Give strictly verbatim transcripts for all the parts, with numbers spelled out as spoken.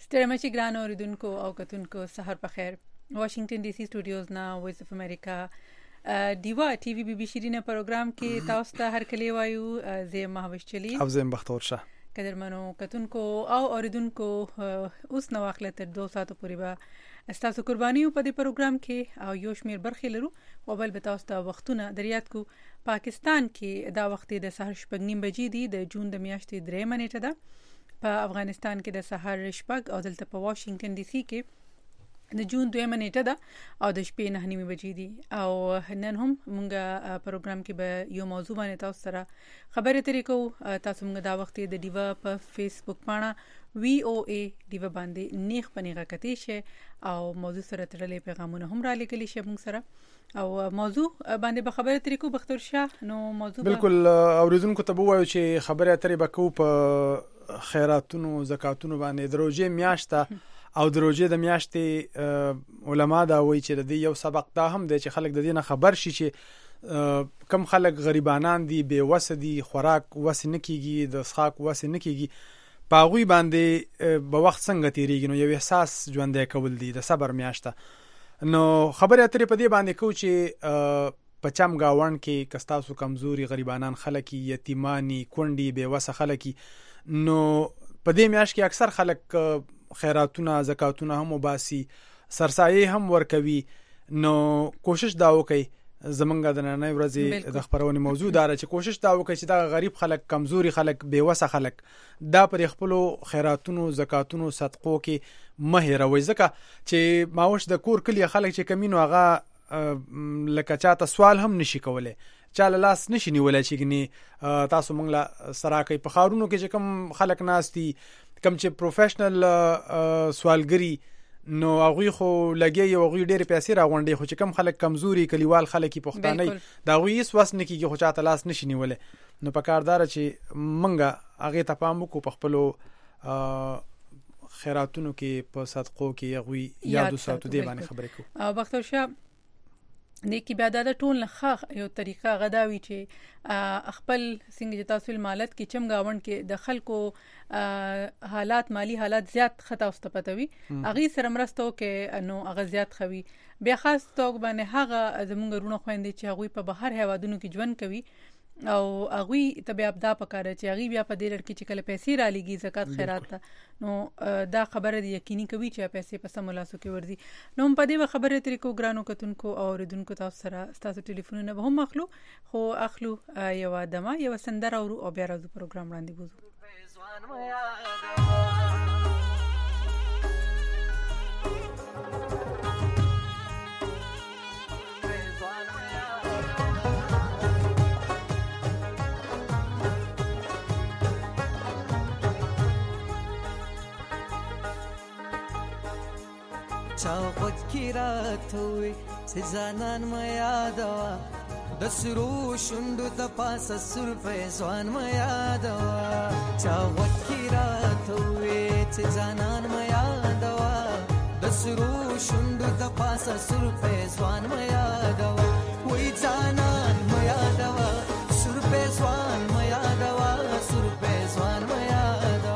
ستړي مشي ګران اوریدونکو او کتونکو سحر په خیر. واشنگټن ډي سي سټوډیوز نا وایس اف امریکا دیوا ټي وی بي بي شیرینه پروګرام کې تاسو ته هر کلی وایو. زه مهوش چلی او زه بختور شه قدرمنو کتونکو او اوریدونکو اوس نو واخله تر دوه ساعتو پورې به تاسو قربانیو په دې پروګرام کې او یو شمیر برخې لرو او بل به تاسو ته وختونه دریات کو. پاکستان کې دا وخت د سحر شپږ نیم بجې دی د جون د میاشتې درې منېټه ده. په افغانستان کې د سحر شپږ او دلته په واشنگټن ډي سي کې د جون دوه منېټه ده او د شپې نه نیمه بجې دي. او نن هم مونږه پروګرام کې به یو موضوع باندې تاسو سره خبرې ترې کوو. تاسو مونږ دا وخت د دیوا په فیسبوک باندې وی او ای دیوا باندې نیخ پنیغه کتې شه او موضوع سره تړلې پیغامونه هم را لګلی شه مونږ سره او موضوع باندې به خبرې ترې کوو. بختور شه نو موضوع بالکل اوریدونکو ته وایو چې خبرې ترې به کوو په خیراتونو زکاتونو باندې. د روزې میاشته او د روزې د میاشتې علما دا وایي چې د دې یو سبق دا هم دی چې خلک د دې نه خبر شي چې کم خلک غریبانان دي، بې وسه دي، خوراک وسه نه کیږي، د څښاک وسه نه کیږي، په هغوی باندې به وخت څنګه تیریږي. نو یو احساس ژوندی کول دي د صبر میاشته. نو خبرې اترې په دې باندې کوو چې په چم گاوند کې که ستاسو کمزوري غریبانان خلک یتیمانی کونډي بې وسه خلک نو په دې میاشت کې اکثر خلک خیراتونه زکاتونه هم وباسي، سرسایې هم ورکوي. نو کوشش دا وکړئ زمونږ د نننۍ ورځې د خبرونې موضوع دا چې کوشش دا وکړئ چې دا غریب خلک، کمزوري خلک، بې وسه خلک دا پر خپلو خیراتونو زکاتونو صدقو کې مه هېروئ. ځکه چې ماوش د کور کلي خلک چې کمینو هغه لکه چاته سوال هم نشي کولی، چاله لاس نشي نیولی چې ګنې تاسو مونږ له سره کوي. په ښارونو کې چې کم خلک ناست دي، کم چې پروفیشنل سوالګري، نو هغوی خو لګي او هغوی ډېرې پیسې راغونډي، خو چې کم خلک کمزوري کلیوال خلک یې پښتانه د هغوی هېڅ وس نه کېږي خو چاته لاس نشي نیولی. نو په کار داره چې مونږ هغې ته پام وکړو، په خپلو خیراتونو کې په صدقو کې هغوی یاد وساتو، دې باندې خبرې کوو. بختور شه نیکی بیا دا ټول نه یو طریقه غداوی چې خپل څنګه چې تاسو مالت کې چم گاوند کې د خلکو حالات مالی حالات زیات خطا واستپتوي اغه سره مرستو کې نو اغه زیات خوي. بیا خاص توګ باندې هغه زمونږ رونه خويندې چې هغه په بهر هوادونو کې ژوند کوي او هغه ته بیا ابدا پکاره چې هغه بیا په دې لړ کې چې کله پیسې را لګي زکات خیرات ته نو دا خبره دی یقیني کوي چې پیسې په سم لاسو کې ورځي. نو په دې خبره طریقو ګرانو کتونکو او ردونکو تاسو سره تاسو ټلیفونونه به هم اخلو، خو اخلو یو ادمه یو سندره او بیا راځو پروګرام وړاندې بوزو. چاوت کی رات ہوئی سزانان میادوا دسرو شندو تپاس سر فیضوان میادوا. چاوت کی رات ہوئی سزانان میادوا دسرو شندو تپاس سر فیضوان میادوا. وی جانان میادوا سر فیضوان میادوا سر فیضوان میادوا.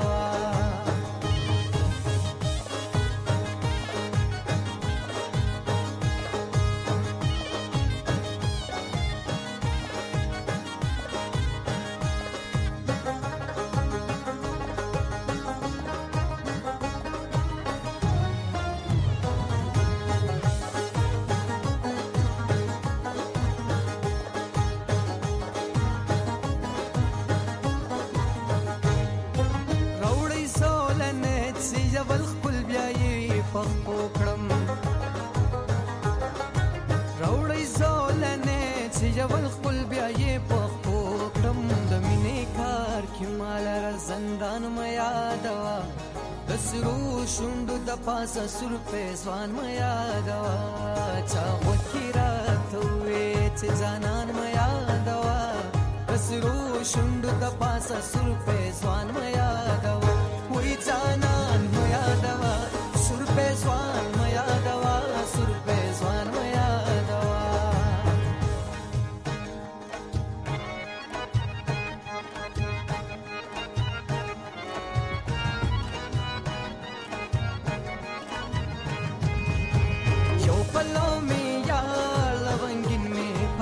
جوال خپل بیا یې پخپو کړم د مینې کار کې مال را زندان میا دوا دسرو شوند د پاسه سر پیسوان میا دوا. چا وکی رات وې چې ځانان میا دوا دسرو شوند د پاسه سر پیسوان میا دوا. وې ځانان میا دوا سر پیسوان میا دوا سر پیسوان میا دوا.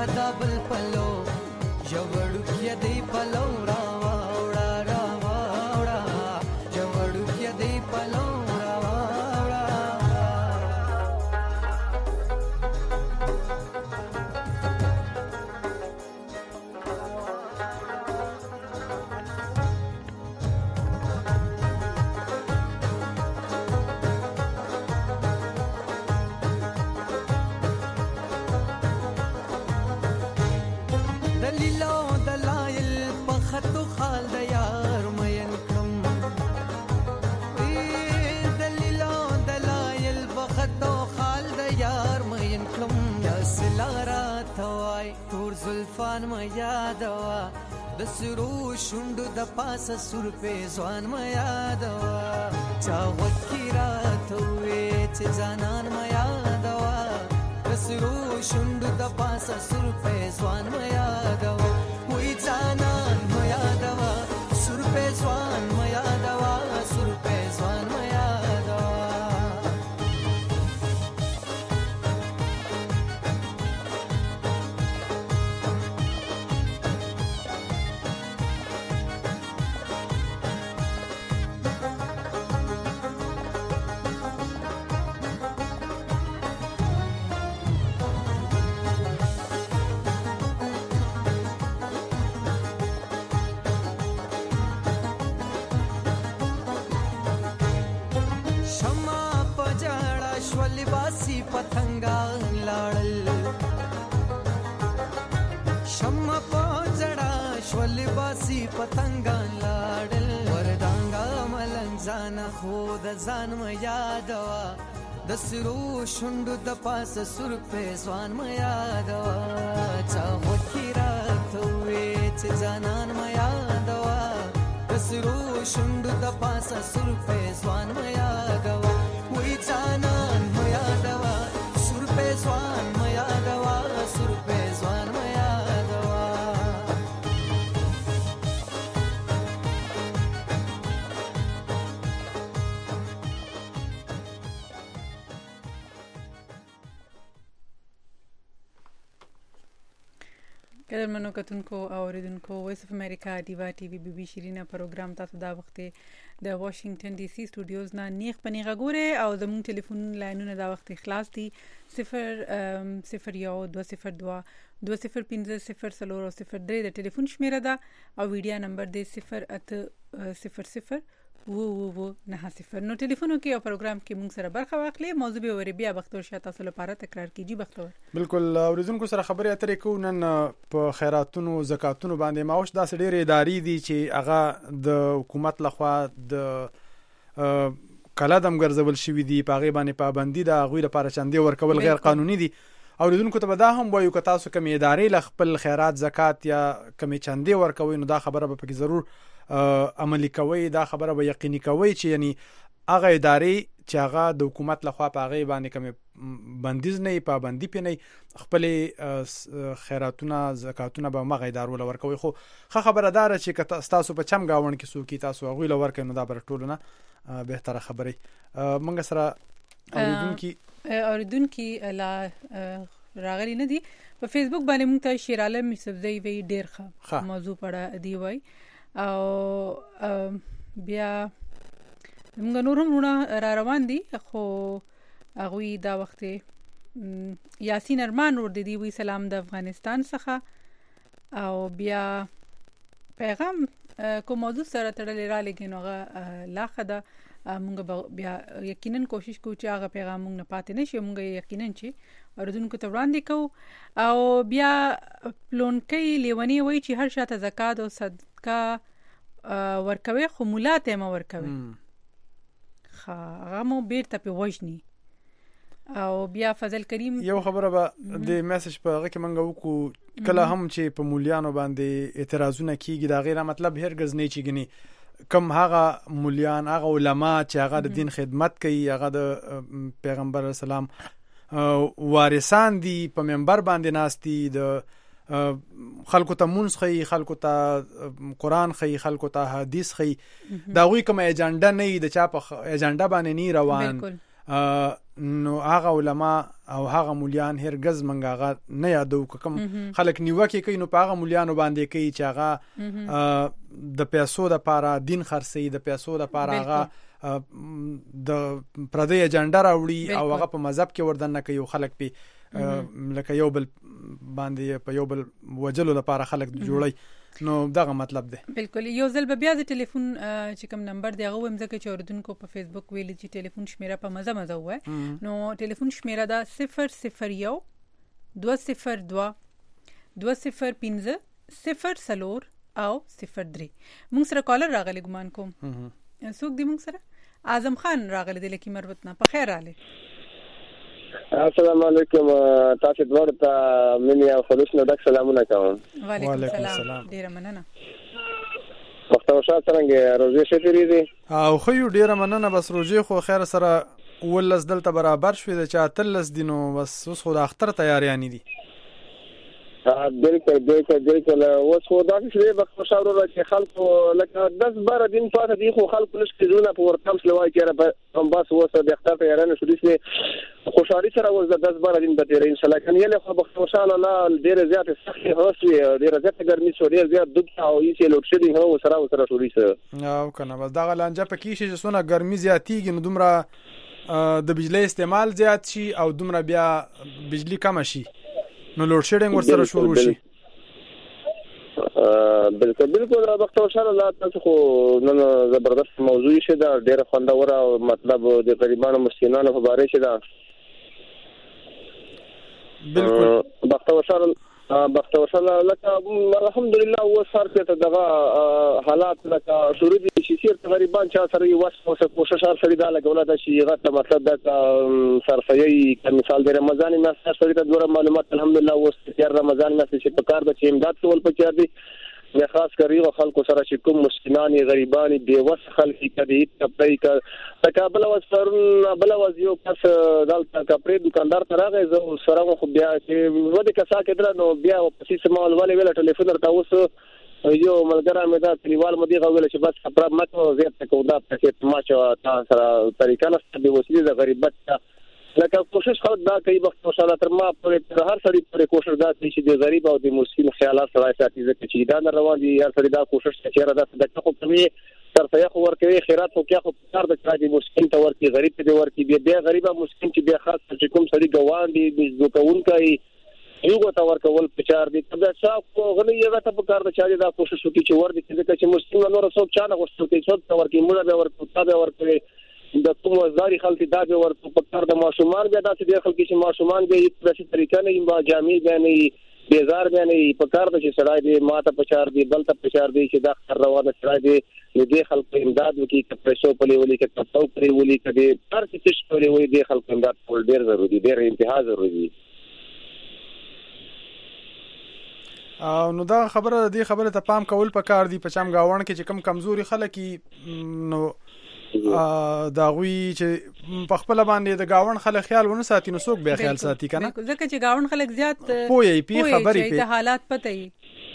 پدا بل پلو جوړو کې دی پلو را وړا را وړا جوړو کې دی پلو را وړا دلیلو دلایل په خطو خال د یار مین کړم دلیلو دلایل په خطو خال د یار مین کړم یا سلارا توای تور زلفان ما یادوا د سرو شوندو د پاسه سر په ځوان ما یادوا چا وکیرا توې چې ځانان ما یادوا د سرو شوندو د پاسه سر په ځوان ما یادوا وې ځانان ما یادوا سر په ځوان ما یادوا سر په ځوان ما یادوا شما پجاړه شولې باسي پتنګان لاړل شما پجاړه شولې باسي پتنګان لاړل وردانګا ملنګ ځان خو د ځان م یادوا د سرو شوندو د پاسه سر په ځوان م یادوا چا وکیرا توې چې ځانان م یادوا د سرو شوندو د پاسه سر په ځوان م یادوا وې ځانان م یادوا سر په ځوان م یادوا سر په ځوان م یادوا قدرمنو کتونکو او اوریدونکو وایس اف امریکا دیوا ټي وي بي بي شیرینا پروګرام تاسو دا وخت د واشنگټن ډي سي سټوډیوز نه نیغ پنیغه ګوره او زموږ ټلیفون لاینونه دا وخت خلاص دي صفر صفر یو دو صفر دو دو صفر پنځه صفر څلور صفر درې د ټلیفون شمیره ده او ویډیو نمبر دی صفر اته صفر صفر وو وو وو نه صفر نو ټلیفونو کې او پروګرام کې موږ سره برخه واخلې موضوع به وري بیا بختور شاته تاسو لپاره تکرار کیږي بختور بالکل اوریدونکو سره خبرې اترې کو نن په خیراتونو زکاتونو باندې ماوش داسې ډېرې ادارې دي چې هغه د حکومت لخوا د کلادم ګرځول شوې دي په هغه باندې پابندي ده غوې لپاره چندې ورکول غیر قانوني دي اوریدونکو ته دا هم وایو که تاسو کوم ادارې ل خپل خیرات زکات یا کوم چندې ورکوي نو دا خبره به پکې ضرور عملی کوي دا خبره به یقیني کوي چې یعنی هغه ادارې چې هغه د حکومت لخوا په هغه باندې کوم بندیز نه پابندي پنه خپل خیراتونه زکاتونه به مغه ادارو لور کوي خو خبره دار چې تاسو په چم گاون کې سو کې تاسو هغه لور کوي نو دا بر ټولونه به تر خبره مونږ سره اوریدونکو اوریدونکو لا راغلی نه دي په فیسبوک باندې مونږ ته شیر عالم یوسفزئی وی ډیر ښه موضوع پړه دی وای او بیا موږ نور هم را روان دي خو هغه دا وخت یاسین ارمان ور دي وی سلام د افغانستان څخه او بیا پیغام کوم موضوع سره تړلې را لګینوغه لا خدا موږ بیا یقینا کوشش کوو چې هغه پیغام موږ نه پاتې نشي موږ یقینا چې اوردونکو ته وړاندې کوو او بیا پلونکې لیونی وای چې هر شاته زکات او صدقه ورکوي خو مولاته ما ورکوي خا هغه مو بیرته په وژني او بیا فضل کریم یو خبره به د میسج په هغه کې منغو کو کله هم چې په مولیانو باندې اعتراضونه کیږي دا غیر مطلب هرگز نه چیګنی کم هغه مولیان هغه علما چې هغه د دین خدمت کوي هغه د پیغمبر اسلام وارثان دي په منبر باندې ناشتي د خلکو ته مونږ خي خلکو ته قران خي خلکو ته حدیث خي دا وی کوم ایجنډا نه د چا په ایجنډا باندې نه روان نو هغه علما او هغه مولیان هرگز منګه هغه نه یادو کوم خلک نیوکه کوي نو په هغه مولیانو باندې کوي چې هغه د پیسو د پاره دین خرڅي د پیسو د پاره هغه د پردی اجنډا راوړي او هغه په مذهب کې وردن کوي خلک په لکه یو بل باندې په یو بل وجلو لپاره خلک جوړي نو دغه مطلب دی. بالکل یو ځل به بیا د ټلیفون چې کوم نمبر دی هغه هم ځکه چې اوردونکو په فیسبوک ویل چې ټلیفون شمیره په مزه مزه وای نو ټلیفون شمیره دا صفر صفر یو دو صفر دو دو صفر پنځه صفر سلور او صفر درې. موږ سره کالر راغلی ګمان کوم څوک دی موږ سره؟ اعظم خان راغلی دی لکه مروتنا. په خیر راغلی. السلام علیکم تاسو دواړو ته منی او خلوص نو ډک سلامونه کوم. وعلیکم السلام. ډیره مننه. مختار شاه څنګه روزي شفری دي؟ او خو ډیره مننه بس روزي خو خیر سره ولس دلته برابر شوې د چا تلس دینو بس اوس خو د اختر تیاریانی دي. بالکل بالکل بالکل اوس خو دا چې به خوشاله راځي خلکو لکه داس بار دین پاتې دي خو خلکو نشي زونه په ورتم سلوای کېره په بس اوس د اختر تیارانه شو دي خوشحالي سره اوس د داس بار دین په تیر ان شاء الله کنه له خو خوشاله نه ډیر زیات سخت هوسي ډیر زیات ګرمي شو ډیر زیات دود او یې لوټ شي هو سره سره شو دي او کنه بس دا لانجه پکې شي چې سونه ګرمي زیاتیږي نو دومره د بجلی استعمال زیات شي او دومره بیا بجلی کم شي نو لوډ شیډینګ ورسره شروع شي. بالکل بالکل وخت ان شاء الله تاسو خو نن زبردست موضوع شه دا ډیره خوندور او مطلب د غریبانو مسکینانو په اړه شه دا بالکل وخت ان شاء الله وخت ان شاء الله لکه الحمدلله و سر ته دغه حالات لکه شروع دي چې سیر غریبان چا سره یو واسه کوشش سره دا لګول دا شي غته مطلب دا صرفي مثال د رمضان میاشت سره د دوره معلومات الحمدلله و سیر رمضان میاشت چې په کار د چې امداد کول پکې دي نه خاص کری او خلکو سره چې کوم مسکینان غریبان بي وس خلک کدي کپړی ک تکابل وسرن بل وزيو پس دلته کپړی دکاندار ته راغی زه سره خو بیا چې ودی کسا کېدل نو بیا په سیس مال ولې ویل ټلیفون ورته اوس یو ملګری مې دا کلیوال مدي غوول چې بس خبره مکو زیات کو دا پکې ما چې تاسو سره طریقه نه د وسیله د غریبت لکه کوشش خلک دا کوي وخت ان شاء الله تر ما پر هر سړي پر کوشش دا کوي چې د غریب او د مسکین خیالات سره ساتي چې دا روان دي هر سړي دا کوشش کوي چې دا صدقه خو کوي تر څو خو ورکوي خیرات خو کې خو کار د کاږي مسکین ته ورکي غریب ته ورکي بیا غریب او مسکین چې بیا خاص چې کوم سړي ګوان دي د دوکون کوي یو ته ورکول پچار دي دا څاک غلي یو ته په کار د چا دا کوشش وکړي چې ور دي چې مسکین نور څوک چا نه غوښتل کوي څوک ورکي موږ به ورکو تا به ورکوي د کوم وزاري خلک دا به ورته په کار د ماشومان بیا داسې د خلک چې ماشومان به په داسې طریقه نه یم جامع به نه بیزار به نه په کار د چې سړای دی ماته پچار دی بل ته پچار دی چې دا روانه سړای دی دې خلک امداد وکړي چې پیسو په لولي کې تاسو پرې ولي کړي هر څه چې په لولي دې خلک امداد کول ډیر ضروری دی ډیر انتها ضروری دی. او نو دا خبره دې خبره ته پام کول پکار دی په چم گاوڼ کې چې کم کمزوري خلک نو دا غوي چې په خپل باندې د گاوڼ خلک خیال ونه ساتي نو څوک به خیال ساتي کنه ځکه چې گاوڼ خلک زیات پوي پی خبرې په حالات پته ای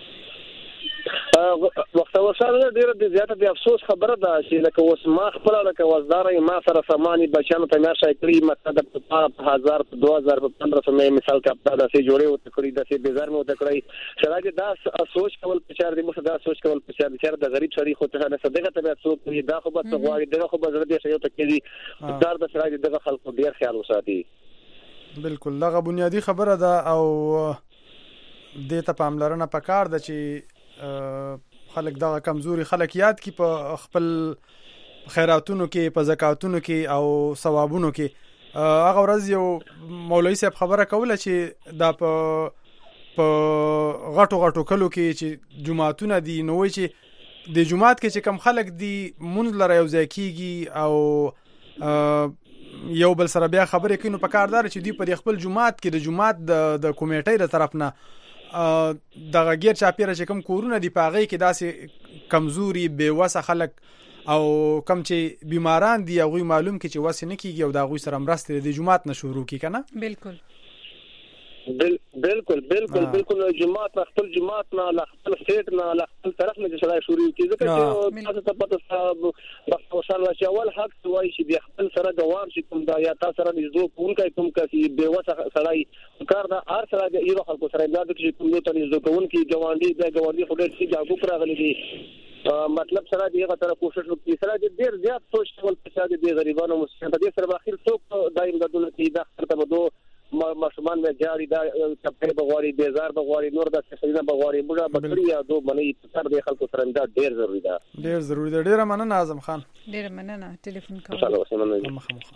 وخت ورسره ډیره د زیاته د افسوس خبره ده چې لکه اوس ما خپل لکه وزداري ما سره سامانی بچانو ته مې شای کړی مطلب په هزار په دوه هزار په پندرہ سو مې مثال کا دا سي جوړې او تکړی د سي بازار مې وتکړی سره دا سوچ کول پچار دي مخ دا سوچ کول پچار دي چې د غریب سړي خو ته نه صدقه ته څوک دا خو به غواړي دغه خو به زړه دې شي ته کېږي دار د سره دغه خلکو ډیر خیال وساتي. بالکل دغه بنیادی خبره ده او دې ته پاملرنه پکار ده چې خلک دغه کمزوري خلک یاد کی په خپل خیراتونو کې په زکاتونو کې او ثوابونو کې هغه ورځ یو مولوی صاحب خبره کوله چې دا په په غټو غټو کلو کې چې جمعهتون دي نو وای چې د جمعات کې چې کم خلک دي مونږ لره یو ځای کیږي او یو بل سره بیا خبرې کوي نو په کاردار چې دی په خپل جمعات کې د جمعات د کمیټې تر طرف نه دغه غیر چاپیره چې کوم کورونه دی پاغي کې داسې کمزوري بیوسه خلک او کم چې بیماران دي هغه معلوم کې چې واسه نه کیږي او دا غوي سره مرسته د جمعات نه شروع کی کنه. بالکل بالکل بالکل بالکل جماعت خپل جماعت نه خپل سټیټ نه خپل طرف نه چې شروع کی ځکه چې تاسو ته پته صاحب د وسانه چې اول حق وایي چې د خپل سره ګوام چې کوم دا یا تاسو سره نږدې کوونکای کوم کسي به وسه سړی کار دا ار سره د یو خلکو سره امداد چې کوم ته نږدې کوونکی ګوانډي د ګوانډي خو ډېر چې جاګو راغلي دي مطلب سره دغه تر کوشش وکړي سره ډېر زیات سوچ ول په د غریبانو مسلمان د سره اخر څوک دایم د دولت د خپل بدو ماشومان مې جاري دا کپړې بغواري بیزار بغواري نور د څه نه بغواري بوډا بکری یا دو باندې تر د خلکو سره دا ډېر ضروری ده ډېر ضروری ده ډېر مننه اعظم خان ډېر مننه ټلیفون کوم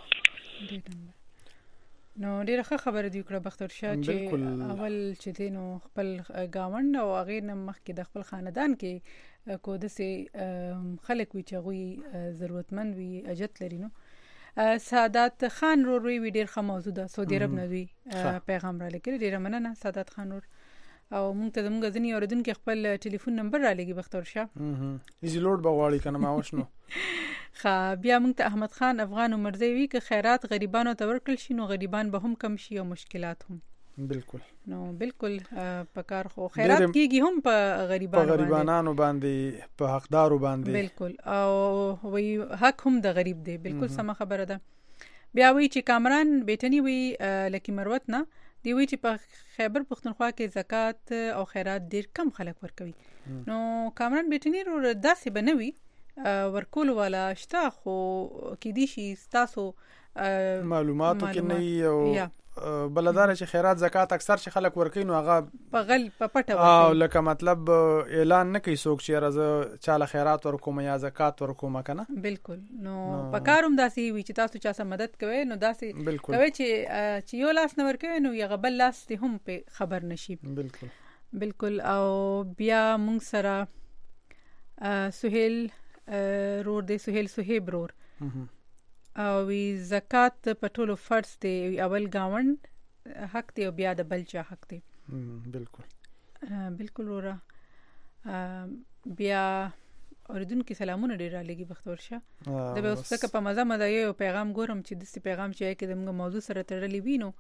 نو ډېر ښه خبره دی کړه بختور شاه چې اول چې دینو خپل گاوند او هغه نه مخکې د خپل خاندان کې کو د سه خلک وی چې غوي ضرورتمند وي اجت لري نو سعادت خان رو روی وی ډیر ښه موضوع ده سعودي عرب نه وی پیغام را لیکل ډیر مننه سعادت خان ور او مونږ ته زموږ ځنی اوردونکو خپل ټلیفون نمبر را لګي بختور شاه ایزی لوډ بغواړي کنه ما وښنو خا بیا مونږ ته احمد خان افغان مرزي وی ک خیرات غریبانو ته ورکل شي نو غریبان به هم کم شي او مشکلات هم بالکل نو بالکل پکار خو خیرات کیږي هم په غریبانو په غریبانو باندې په حقدارو باندې بالکل او وی حق هم د غریب دی بالکل سم خبره ده بیا وی چې کامران بیٹنی وی لکی مروت نه دی وی چې په خیبر پختونخوا کې زکات او خیرات ډیر کم خلک ورکوي نو کامران بیٹنی رو داسې بنوي ورکول والا شتا خو کې دي شي تاسو معلوماتو کې نه یو بلدار چې خیرات زکات اکثر چې خلک ورکوي نو هغه په غل په پټه ورکوي او لکه مطلب اعلان نه کوي څوک چې راځه چاله خیرات ورکوم یا زکات ورکوم کنه بالکل نو پکاروم داسي وی چې تاسو چا سره مدد کوي نو داسي کوي چې چې یو لاس نه ورکوي نو یو بل لاس ته هم په خبر نشي بالکل بالکل او بیا مونږ سره سہیل رور دی سہیل صہیب رور او وی زکات په ټولو فرض دی اول گاوند حق دی او بیا د بل چا حق دی بالکل بالکل ورا بیا اوردونکو سلامونه ډیر علیږي بختور شه د به اوس تک په مزه مزه یو پیغام ګورم چې د سی پیغام چې کې د موضوع سره تړلې وینو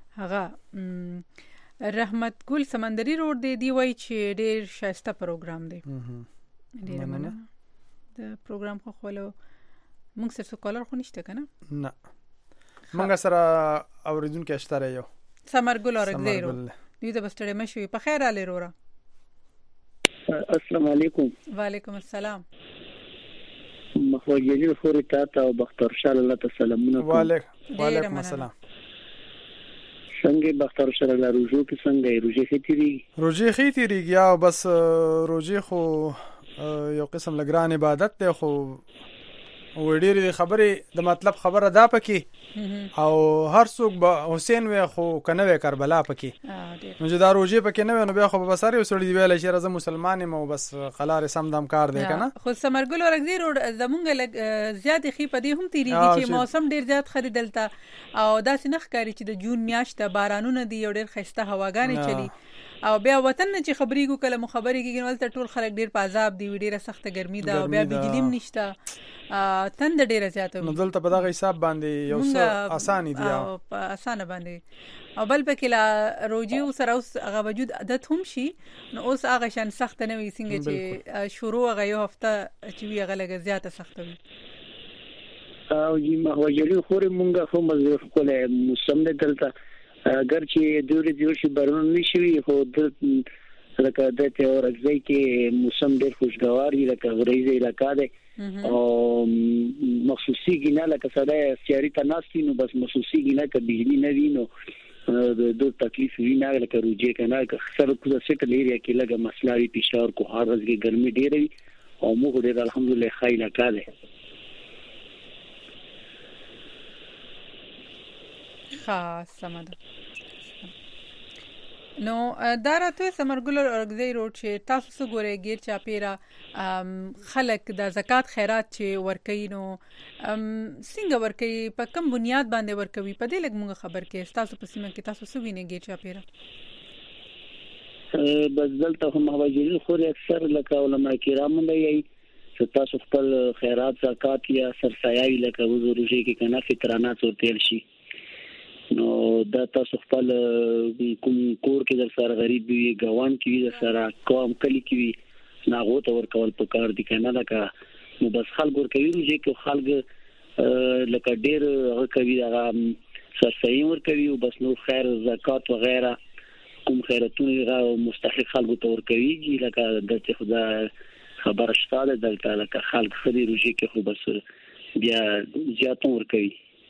هغه رحمت ګل سمندري روډ دی دی وای چې ډیر شایسته پروګرام دی ډیر مننه د پروګرام خو خلو مونږ سره کالر خو نشته کنه نه مونږ سره اوریدونکو اشتره یو سمرګل اورګزیرو دوی ته بستړې مشوي په خیر علي رورا السلام علیکم وعلیکم السلام مخوجلی خوري تاسو او بختور شاه الله تعالی سلامونه وعلیکم السلام څنګه بختور شاه الله روزو کې څنګه روزي خېتيري روزي خېتيري یا بس روزي خو یو قسم لګران عبادت دی خو و ډېری خبرې د مطلب خبره دا پکې او هر څوک به حسین وي خو کنه وي کربلا پکې نو چې دا روزي پکې نه وي نو بیا خو به سره وسړي دی ویل چې راځه مسلمان مو بس قلار سم دم کار دی کنه خو سمرګل ورګزی روډ زمونږ زیات خې پدې هم تیریږي چې موسم ډېر زیات خریدلتا او داسې نخ کاری چې د جون میاشت بارانونه دی ډېر خسته هواګانې چلی او بیا وطن نه چې خبرې کو کله مخبري کېږي ولته ټول خلک ډیر په عذاب دی ډیره سخت ګرمي ده او بیا بجلیم نشته تند ډیره زیاته نو دلته په دغه حساب باندې یو څه اساني دی او په اسانه باندې او بل پکې لا روجي سره اوس هغه وجود عادت هم شي نو اوس هغه شان سخت نه وي څنګه چې شروع هغه یو هفته چې وی هغه لګ زیاته سخت وي او جی ما وجلي خوري مونږه خو مزه کوله موسم دلته اگر چې دوی د شي بارون نشي خو د لکه د ته ورځي کې موسم ډېر خوشگوار دی لکه غریزه علاقہ ده او مخصوصي ګینه لکه سره سیاري تناستی نو بس مخصوصي ګینه ک بجلی نه وینو د دوه تکلیف وینه لکه روجه کنه سره کوزه سټ لري کې لګه مسلاري فشار کو هر ورځ کې ګرمي ډېر وي او موږ ډېر الحمدلله خایله کاله خاص سمده نو دا راته سمرګل اورګزی روډ چې تاسو څه ګورئ غیر چا پیرا خلک د زکات خیرات چې ورکوي نو څنګه ورکوي په کوم بنیاد باندې ورکوي په دې لږ موږ خبر کې تاسو په سیمه کې تاسو څه وینئ غیر چا پیرا بس دلته هم حواجیل خوري اکثر لکه علماء کرام نه یي چې تاسو خپل خیرات زکات یا سرسایي لکه وزورږي کې کنه فطرانات ورتل شي نو دا تاسو خپل کوم کور کې در سره غریب وي ګوان کې در سره قوم کلی کې وي ناغو ته ورکول پکار دي کنه دا کا نو بس خلک ور کوي چې کو خلک لکه ډیر هغه کوي هغه سرسایي ور کوي او بس نو خیر زکات و غیره کوم خیراتونه مستحق خلکو ته ور کوي لکه د خدا خبر شته دلته لکه خلک خري روجي کې خو بس بیا زیاتون ور کوي.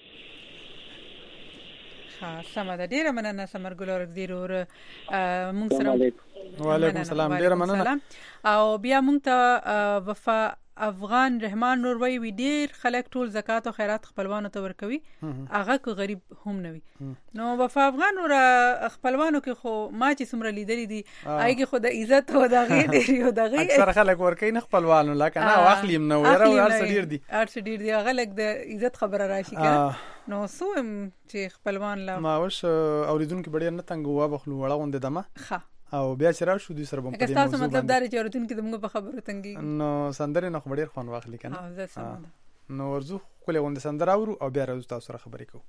ها سم ده ډیره مننه سمرګل اور ډیر اور مونږ سره وعلیکم السلام ډیره مننه او بیا مونږ ته وفا افغان رحمان نوروي وی ډیر خلک ټول زکات او خیرات خپلوانو ته ورکوي هغه کو غریب هم نه وي نو وفا افغان ور خپلوانو کې خو ما چې سمره لیدلې دي ایګه خو د عزت او د غي ډیر یو د غي اکثر خلک ورکوي نه خپلوانو لکه نه واخلیم نو یره ور سړي دي ارڅ ډیر دی هغه لک د عزت خبره راشي کنه نو سوم چې خپلوان لا ما وش اوریدونکو ډیر نه تنګ و بخلو وړه غوند دمه ښه او بیا چې را شو دوی سره په دې موضوع مطلب دا چې اوریدونکو دمغه په خبرو تنګي نو سندره نه خبرې خوان واخلي کنه ها زه سم نو ورزو کوله وند سندره اورو او بیا راځو تاسو سره خبرې کوو.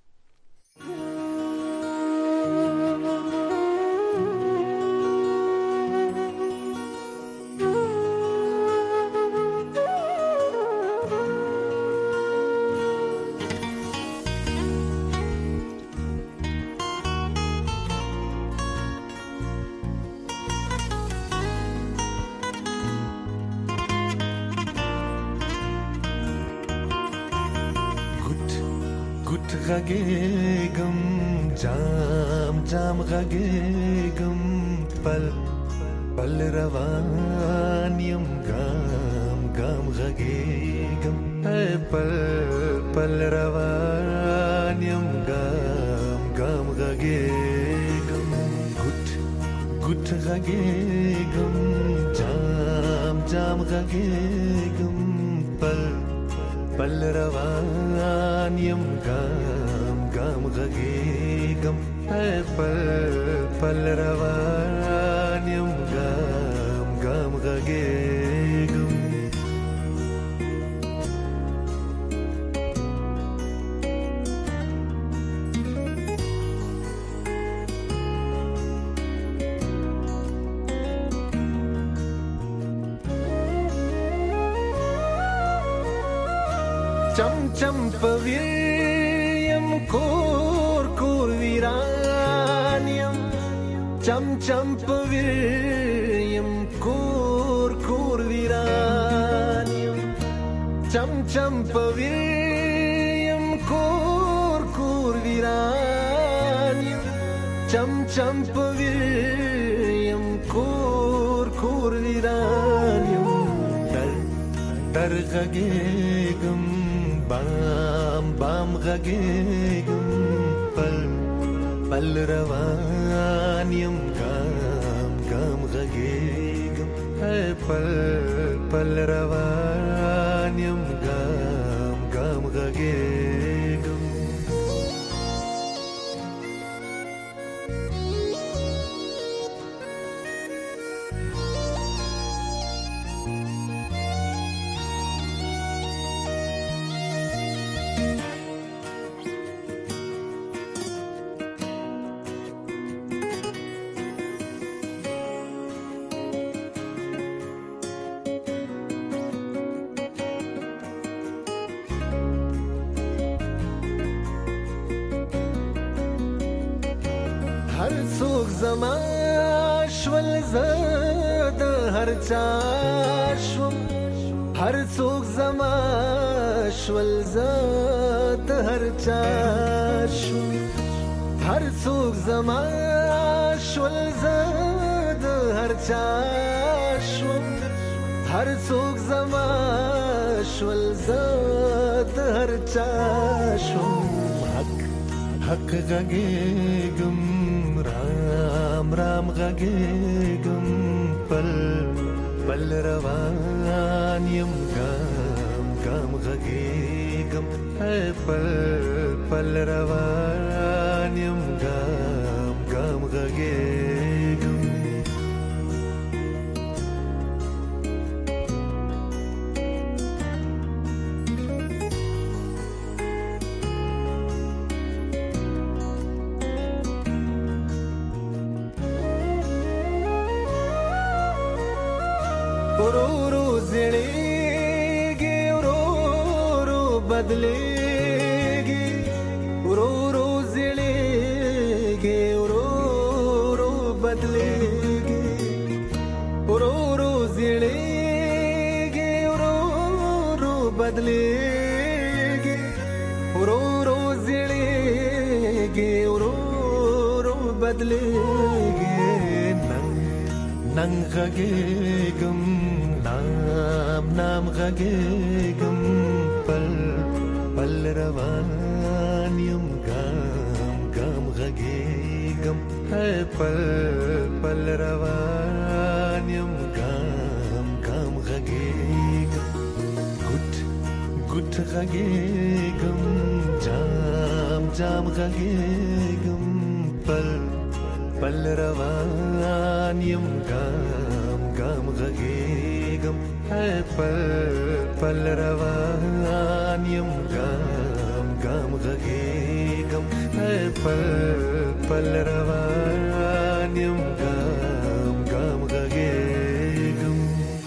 غږېږم جام جام غږېږم پل پل روان یم ګام ګام غږېږم پل پل روان یم ګام ګام غږېږم ګوت ګوت غږېږم جام جام غږېږم پل پل روان یم ګام ګام غږېږم پل پل روان یم ګام ګام غږېږم چم چم پویم کور کور ویرانیم چم چم پویم کور کور ویرانیم چم چم پویم کور کور ویرانیم چم چم پویم کور کور ویرانیم در در غږېږم بام بام غږېږم پل پل روان یم ګام ګام غږېږم پل پل روان یم ګام ګام غږېږم هر څوک زما شول زد هر چا شوم هر څوک زما شول زد هر چا شوم هر څوک زما شول زد هر چا شوم هر څوک زما شول زد هر چا شوم حق حق غږېږم رام رام غږېږم پل پل روان یم ګام ګام غږېږم پل پل روان یم ګام ګام غږېږم بدلېږي ورو ورو زړېږي ورو ورو بدلېږي ورو ورو زړېږي ورو ورو بدلېږي ورو ورو زړېږي ورو ورو بدلېږي نن نن غږېږم نام نام غږېږم پل پل روان یم ګام ګام غږېږم پل پل روان یم ګام ګام غږېږم ګوټ ګوټ غږېږم جام جام غږېږم پل پل روان یم ګام ګام غږېږم پل پل روان یم ګام ګام غږېږم پل پل روان یم ګام ګام غږېږم.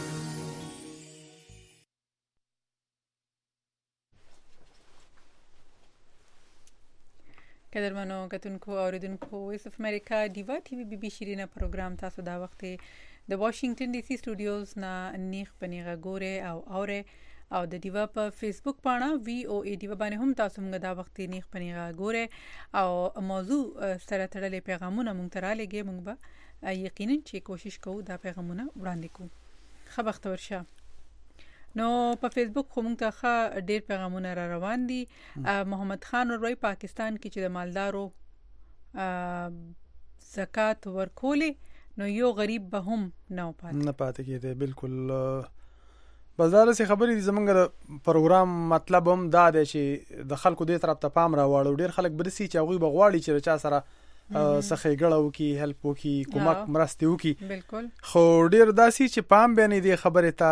قدرمنو کتونکو اوریدونکو وایس اف امریکا دیوا ټي وي بي بي شیرینه پروګرام تاسو دا وخت د واشنگټن ډي سي سټوډیوز نه نیخ پنیغه ګوره او اوره او د دیوا په فیسبوک پاڼه وی او ای دیوا باندې هم تاسو موږ دا وخت نیخ پنیغه ګوره او موضوع سره تړلې پیغامونه مونږ ته را لګي مونږ به یقینا چې کوشش کوو دا پیغامونه وړاندې کوو. خبرت ورشه نو په فیسبوک خو موږ ته ډېر پیغامونه را روان دي. محمد خان وروي پاکستان کې چې د مالدارو زکات ورکولې نو یو غریب به هم نه پاتې نه پاتې کېده. بالکل بس دا څه خبرې دي. زمونږ د پروګرام مطلب هم دا دی چې د خلکو دې طرف ته پام راوړو. ډېر خلک برسي چې هغوی بغواړي چې چا سره سخې ګړه وکي هلپ وکي کومک مرستې وکي. بالکل خو ډېر داسي چې پام به نه دی خبره ته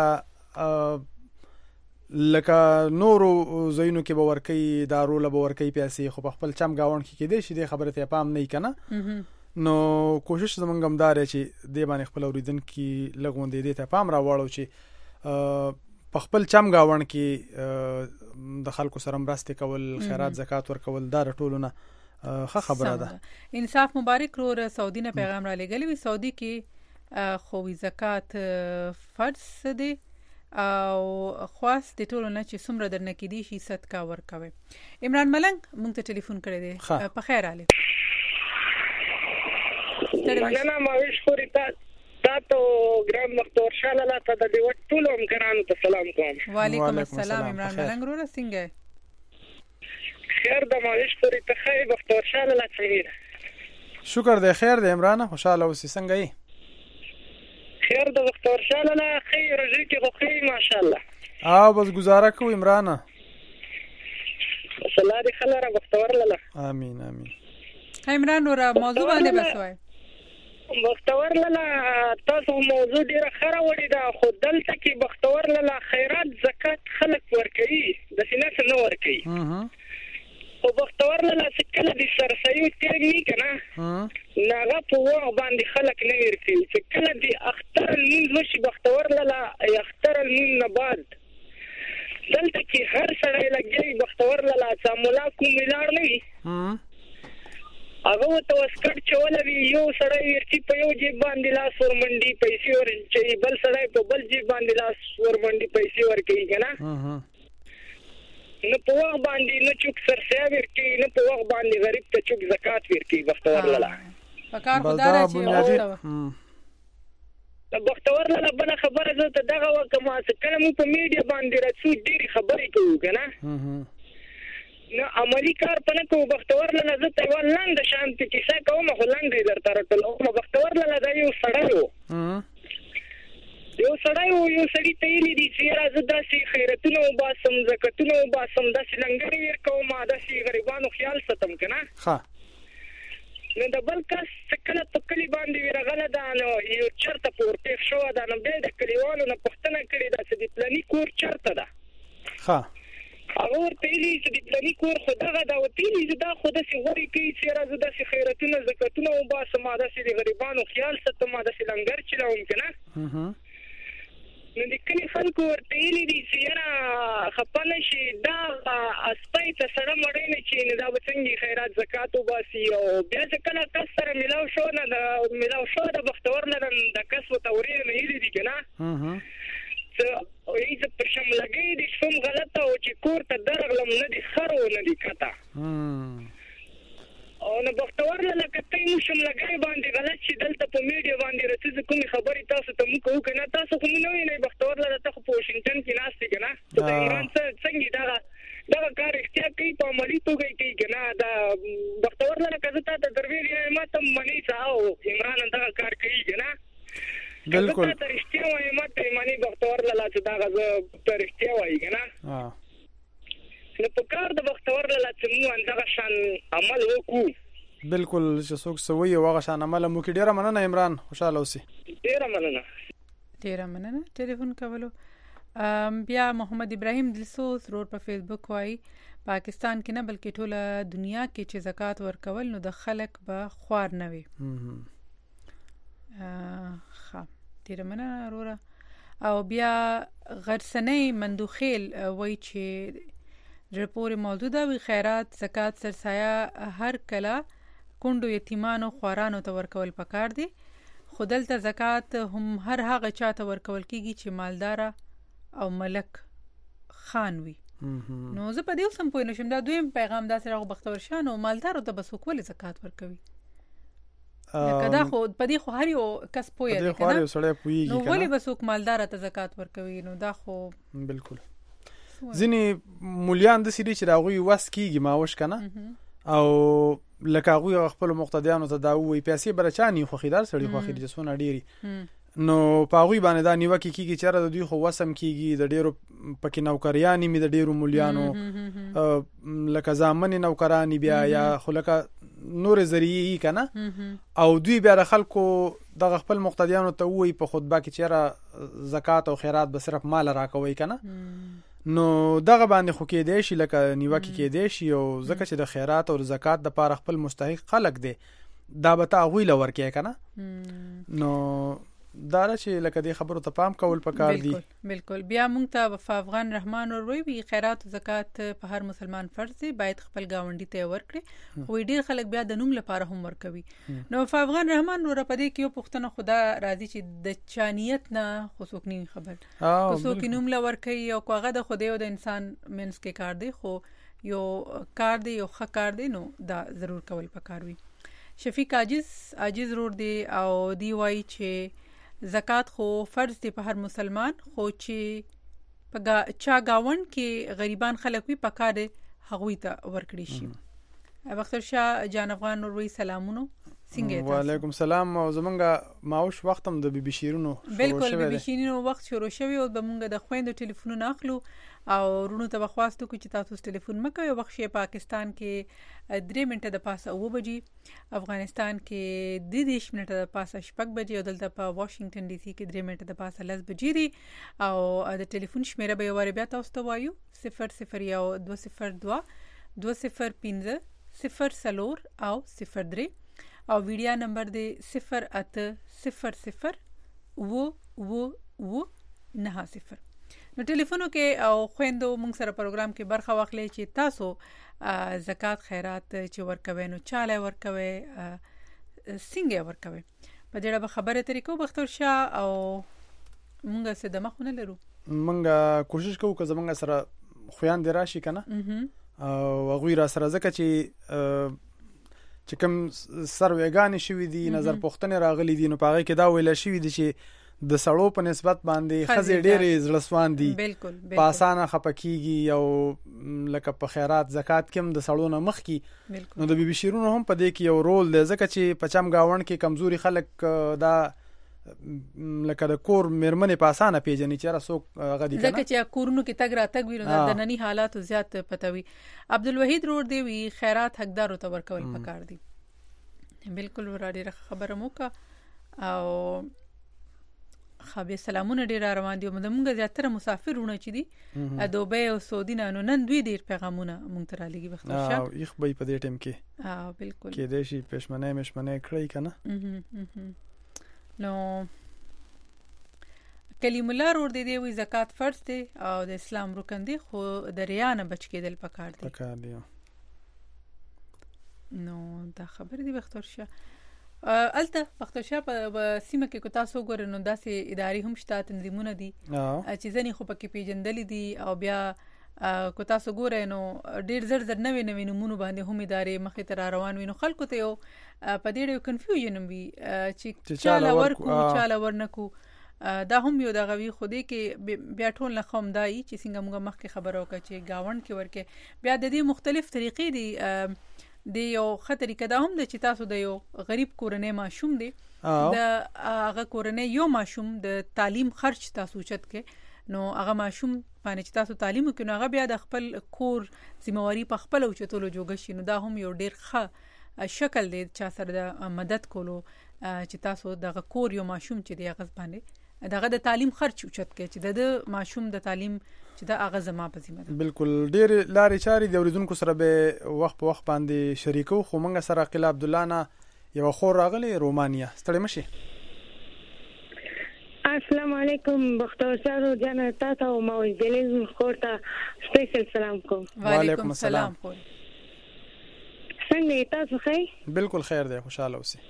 لکه نورو زینو کې باور کوي دارو له باور کوي پیسې خو په خپل چم گاون کې کېدې شي د خبره ته پام نه کنه. نو کوشش زمونږ هم دار چې د باندې خپل اوریدن کې لګون دي ته پام راوړو چې په خپل چم گاون کې د خلکو سره مرسته کول خیرات زکات ورکول دا ټولونه ښه خبره ده. انصاف مبارک رو سعودي نه پیغام را لګلی وي. سعودي کې خو زکات فرض دی او خاص د ټولو نه چې څومره درنه کې دي شي صدقه ورکوي. عمران ملنګ مونږ ته ټلیفون کړی دی. په خیر علي مننه ماویش خوري تا تاسو ګرام مختور شاله لا ته د دې ټولو همکارانو ته سلام کوم. وعلیکم السلام عمران ملنګ رو څنګه خیر د ماویش خوري ته خیر مختور شاله لا څنګه شکر دی خیر دی عمران خوشاله اوسې څنګه یې خیر د مختور شاله لا خیر رزق خو خیر ماشاءالله او بس گزاره کو عمران الله دې خلره مختور لاله امين امين. عمران ور موضوع باندې بس وای بختور لاله تاسو موضوع ډیره خره وړي دا خو دلته کې بختور لاله خیرات زکات خلک ورکوي د سینې څخه نو ورکوي او بختور لاله چې کله د سرسایو تیږي کنه ناغه په وغه باندې خلک نه ورکوي چې کله د اختر المنز شي بختور لاله اختر المن نه بعد دلته کې هر سړی لګي بختور لاله سامولا کوم ملار نه وي هغه ته وسکټ چولوي یو سړی ورچی په یو جیب باندې لاس ورمنډي پیسې ورچي بل سړی په بل جیب باندې لاس ورمنډي پیسې ورکوي کنه نو په وخت باندې نو چوک سرسیا ورکوي نو په وخت باندې غریب ته چوک زکات ورکوي بختور لاله پکار خدای راځي بختور لاله بل خبره زه ته دغه وکما چې کله مو په میډیا باندې راځو ډېری خبرې کوو کنه نو عملی کار پنه کو بختور لاله زه ته ولند شانتي کیسه کوم خو لاندې درته راټول او بختور لاله دا یو سړی وو یو سړی وو یو سړی ته یې دي چې راځه داسې خیرتونه وباسم زکاتونه وباسم داسې لنګرې ورکوم داسې غریبانو خیال ساتم کنه ښه نو د بل کس کله په کلی باندې ورغله دا نو یو چرته پورته شو دا نو د کلیوالو نه پښتنه کړی دا چې د پلاني کور چرته ده ښه هغه ورته ویلي چې د پلاني کور خو دغه دا وتیلي چې دا خو داسې غوړي کوي چې راځه داسې خیرتونه زکاتونه وباسم داسې د غریبانو خیال ساتم داسې لنګر چلاوم که نه نو د کلی خلکو ورته ویلي دي چې یاره خفه نه شي دا اسپی ته سړه مړی نه چې دا به څنګه خیرات زکات وباسي او بیا چې کله کس سره میلاو شو نه د میلاو شو د بختور نه د کس ورته ورې نه ایلي دي که نه څه هیڅ په شم لګی دي شوم غلطه او چې کور ته درغلم نه دي خرو نه دي کته او نو بختور له کته مو شم لګای باندې غلط چې دلته په میډیا باندې رسېږي کومې خبرې تاسو ته مو کوو کنه تاسو کوم نه وینئ بختور له ته په واشنگټن کې ناشته کنه ته عمران څنګه دا دا کار اختیار کوي په عملی توګه کوي کنه دا بختور له کته ته درویل یې ماته منی څاو عمران دا کار کوي کنه بالکل ته رښتیا وایي ماته منی بختور له چې دا غزه ته رښتیا وایي کنه نو په کار د بختور له چې مو اندغه شان عمل وکړو بالکل چې څوک سوي او هغه شان عمل مو کې ډیره مننه عمران خوشاله اوسئ ډیره مننه ډیره مننه ټلیفون کولو بیا محمد ابراهیم دلسوز روډ په فیسبوک وایي پاکستان کې نه بلکې ټوله دنیا کې چې زکات ورکول نو د خلک به خوار نه وي ښه ډیره مننه وروره او بیا غرسنۍ مندوخیل وایي چې رپور موجوده وی خیرات زکات سرسایه هر کله کندو یتیمانو خوارانو ته ورکول پکار دي خودلته زکات هم هر هغه چاته ورکول کیږي چې مالدار او ملک خان وي نو زه په دې سم پوه نشم دا دویم پیغام دا سره بختور شان او مالدار ته بس کول زکات ورکوي کدا خو په دې خو هر یو کس پوهه ده کنه نو ولې بس مالدار ته زکات ورکوي نو دا خو بالکل ځینې مولیان د سری چې راغوي وس کیږي ماوش کنه او لکه هغه خپل مقتدیانو ته دا وی پیسې برچانی خو خیدار سړي خو خیر جسونه ډيري نو پاغوي باندې دا نیوه کی کیږي چې را د دوی خو وسم کیږي د ډیرو پکې نوکریانی می د ډیرو مولیانو لکه ځامن نوکرانی بیا یا خلک نور ذریعہ کنه او دوی بیا د خلکو د خپل مقتدیانو ته وی په خطبه کې چې را زکات او خیرات به صرف مال راکوي کنه نو دغه باندې خو کې دی شي لکه نیوکه کې دی شي او ځکه چې د خیرات او زکات د پاره خپل مستحق خلک دی دا به تا غوی لور کې کنه نو دا چې لکه دې خبرو ته پام کول پکار دي بالکل بالکل بیا مونږ ته وفا افغان رحمان وروي وی خیرات او زکات په هر مسلمان فرض دی باید خپل گاونډي ته ورکړي خو ډیر خلک بیا د نوم لپاره هم ورکوي نو وفا افغان رحمان ور په دې کې یو پښتنه خدا راضي چې د چانیت نه خصوص نه خبر خصوص کې نوم لور کوي او کوغه د خدای او د انسان منس کې کار دی خو یو کار دی یو ښه کار دی نو دا ضرور کول پکار وي شفیق عاجز عاجز روډ دی او دی وای چې زکات خو فرض دی په هر مسلمان خو چې په چا گاون کې غریبان خلک وي پکاره هغوی ته ورکړي شي وختر شاه جان افغان نوروي سلامونو څنګه وعلیکم السلام او زمونږه ماوش وختم د بي بي شیرونو بالکل بي بي شیرونو وخت شروع شوی او زمونږ د خويندو ټلیفون اخلو او رونو ته بخواستو چې تاسو ټلیفون مکوي وخت شي پاکستان کې درې منټه د پاسه او بجې افغانستان کې د دیش منټه د پاسه شپږ بجې او دلته په واشنگټن ډي سي کې درې منټه د پاسه لس بجې دي او د ټلیفون شمیره به واره بیا تاسو ته وایو صفر صفر یو دوه صفر دوه دوه صفر پنځه صفر سلور او صفر درې او ویډیا نمبر دی صفر اته صفر صفر و و و نه صفر نو ټلیفونو کې او خويندو موږ سره پروګرام کې برخه واخلې چې تاسو زکات خیرات چې ورکوي نو چاله ورکوي څنګه ورکوي په دې اړه خبره طریقو بختور شاه او موږ څه دمخونه لرو موږ کوشش کوو چې موږ سره خويان دی راشي کنه او غوی را سره زکه چې چې کوم سروېګانی شوې دي نظر پوښتنه راغلي دي نو پاره کې دا ویل شوې دي چې د سړو په نسبت باندې خزې ډېرې زړسوان دي بالکل په اسانه خپکیږي او لکه په خیرات زکات کې د سړو نه مخ کی نو د بي بي شیرونو هم په دې کې یو رول دی ځکه چې پچم گاون کې کمزوري خلک دا لکه د کور مرمنې په اسانه پیژنې چې را څوک غدي کنه ځکه چې کورونو کې تګ را تګ ویل د نننی حالات زیات پتوي عبدالوحید روډ دی وی خیرات حقدار ته ورکول پکار دي بالکل ورادي خبره موکا او خبي سلامونه ډیر روان دي موږ زیاتره مسافرونه چي دي دوبه او سعودي نه نن دوی ډیر پیغامونه مونږ ته را لګي بختشه او یخ به په دې ټیم کې اه بالکل کې دې شي پښمنه مشمنه کړی کنه نو کلیم الله ور دي دی وی زکات فرض دی او د اسلام رکن دی خو د ریا نه بچ کېدل پکار دی پکار دی نو دا خبر دی بختور شه الته بختور شه په سیمه کې کو تاسو ګورئ نو داسې ادارې هم شته تنظیمونه دي چې ځنی خو پکې پیژندل دي او بیا کو تاسو ګورئ نو ډیر زر زر نوې نوې نمونه باندې هم ادارې مخې ته روان وي نو خلکو ته یو په دې ډېر کنفیوژن وي چې چاله ورکو چاله ورنکو دا هم یو د غوي خودي کې بیا ټول نه خوم دای چې څنګه موږ مخکې خبرو وکړه چې گاوند کې ورکه بیا د دې مختلف طریقې دي د یو خطرې کده هم د چې تاسو د یو غریب کورنۍ ماشوم دی د هغه کورنۍ یو ماشوم د تعلیم خرج تاسو چت کې نو هغه ماشوم باندې چې تاسو تعلیم وکړو هغه بیا د خپل کور ذمہواری په خپل او چتولو جوګ شي نو دا هم یو ډیر ښه شکل دی چې سره د مدد کولو چې تاسو د کور یو ماشوم چې دی هغه باندې دغه د تعلیم خرچ اوچت کې چې د ماشوم د تعلیم چې د هغه زما په ذمہ ده بالکل ډیر لارې چارې د اوریدونکو سره به وخت په وخت باندې شریکو خو موږ سره عقیل عبد الله نه یو خور راغلی رومانیا ستړي مشي السلام علیکم بختور سارو جان تاسو او مو جلیل خورتا سپیشل سلام کوم وعلیکم السلام څنګه تاسو ښه بالکل خیر دی خوشاله اوسئ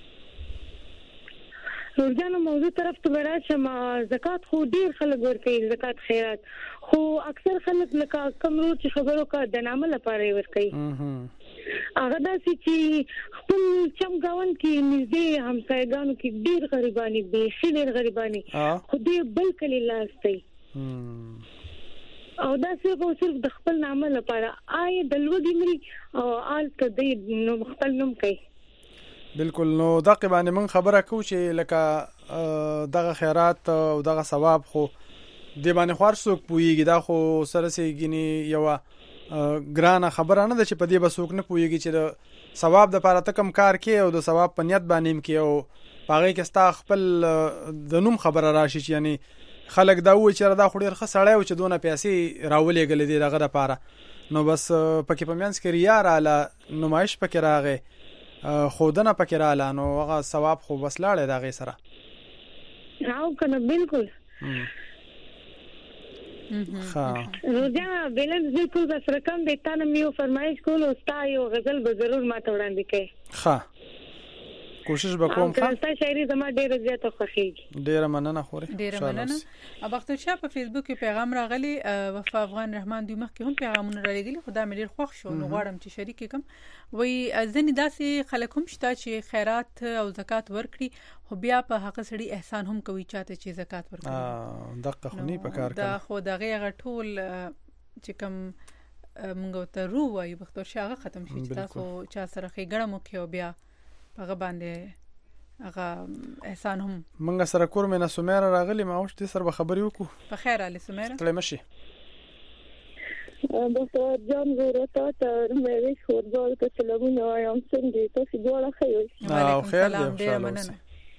ورجانو موضوع طرف ته ورشم زکات خو ډیر خلک ورکوي زکات خیرات خو اکثر خلک لکه کم رو چې خبرو کا د نامه لپاره ورکوي هغه داسې چې خپل چمګاون کې نږدې همسایګانو کې ډیر غریبانی دي ډیر غریبانی خو دې بل کلی لاسته او دا صرف صرف د خپل نامه لپاره آی د لوګي مری او آل ته دې نو خپل نوم کوي بالکل نو دغه باندې من خبره کو چې لکه دغه خیرات او دغه ثواب خو دی باندې خور څوک پويږي دا خو سره سيګني یو ګرانه خبره نه ده چې په دې بسوک نه پويږي چې ثواب د لپاره تکم کار کوي او د ثواب په نیت باندې کوي او پاره کې ستا خپل د نوم خبره راشي چې یعنی خلک دا وایي چې دا خو ډیر ښه سړی او چې دونه پیسې راولې غلې دي دغه لپاره نو بس پکې پمینس کې ریا رااله نمایش پکې راغی خودنه پکې رااله نو هغه ثواب خو بس لاړې دا غي سره او کنه بالکل ها روزانه بلند بالکل بس رقم د تانه میو فرمایش کول او ستا یو غزل به ضرور ما ته وړاندې کړي ها کوشش وکوم ښه تاسو شاعري زما ډیره زیاته خوښیږي ډیره مننه خوري ډیره مننه اب وخت شاه په فیسبوک کې پیغام راغلی وفا افغان رحمان دوی مخ کې هم پیغامونه راغلي خدا مې ډیر خوښ شو نو غواړم چې شریک کوم وای ځنې داسې خلک هم شته چې خیرات او زکات ورکړي خو بیا په هغه سړي احسان هم کوي چاته چې زکات ورکړي اه دقه خو نه پکار کړي دا خو دغه ټول چې کوم موږ ته رو وایو بختور شاه ختم شي تاسو چا سره خېګړه مو کې بیا هغه باندې هغه احسان هم منګه سره کور مې نه سمیره راغلی ما اوس دې سره خبرې وکړو په خیر علي سمیره تلې مشي ډاکټر جان ورته ته مې خورځول ته سلامونه وایم څنګه تاسو ډوړه خیر او خیر دې ډیر مننه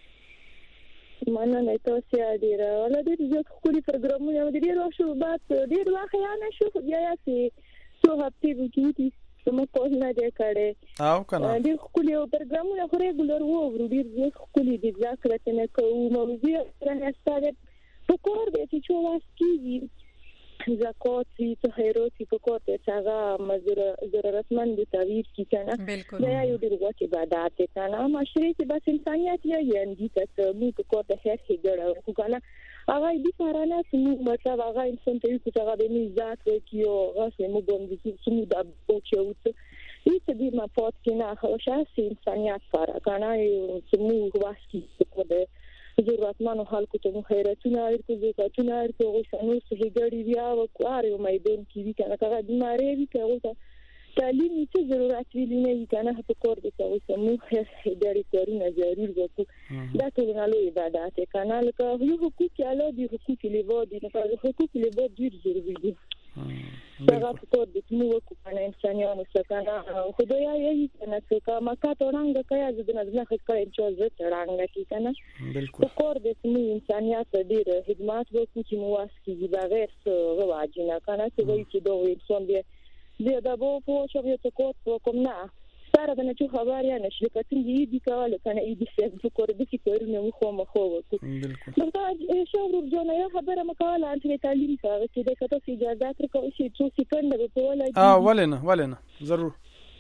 مننه تاسو یې ډیر ولا دې زه خوري پروګرامونه دې ډیر شو بعد ډیر واخه یا نه شو بیا یا سي څو هفته وکړي سمه کوه نه دې کړې او کنه دې خولي او پروګرامونه خو ریګولر وو ورو ډیر زه خولي دې ذکر ته نه کوم موضوع ترنه ستاره په کور دې چې چوا سکیږي زکات ته خیرات په کور ته څنګه مزر ضرورتمند تعبیر کی کنه دا یو ډیر وخت عبادت ته نه معاشري کې بس انسانيت یې یندي ته مو په کور ته هر څه ګړه کنه هغه دې سارانه چې مطلب هغه انسان ته چې هغه د میزات وکيو غوښه مو باندې چې مو د پوچوت هیڅ دې ما پات کې نه خو شاسي انسانيت سره کنه چې مو واسکی په دې ضرورتمنو خلکو ته خیراتونه ورکړي زکاتونه ورکړي شنو سړي بیا وکړي او میدان کې وی کنه هغه بیماری وی کوي تعلیم څه ضرورت ویل نه وی کنه په کور دي کوي سمو هر ډېری کارونه ضروري وکړي دا ټول نه عبادت کنه لکه یو حقوق الله دي حقوق لیوا دي نه حقوق لیوا ډېر ضروري دي دا په کور دي نو وکړه انسانيانو څخه خدای یې کنه چې ما کا تورنګ کیا د نه ځخ کړي چې زه ترنګ کی کنه بالکل کور دې نو انسانيت ډېر خدمات وکړي چې مواس کی بغیر څه رواج نه کنه چې وایي چې دوی انسان دې دې دا بو په شوی ته کوټ کوم نه سره د نچو خبر یا نشي کتن دی دی کول کنه ای د فیسبوک ور د کورونه مخو مخو بالکل دا شاور جوړه یو خبره مکواله انت تعلیم سره چې د کته اجازه تر کوم شي څو سکند به ولا اه ولنه ولنه ضرور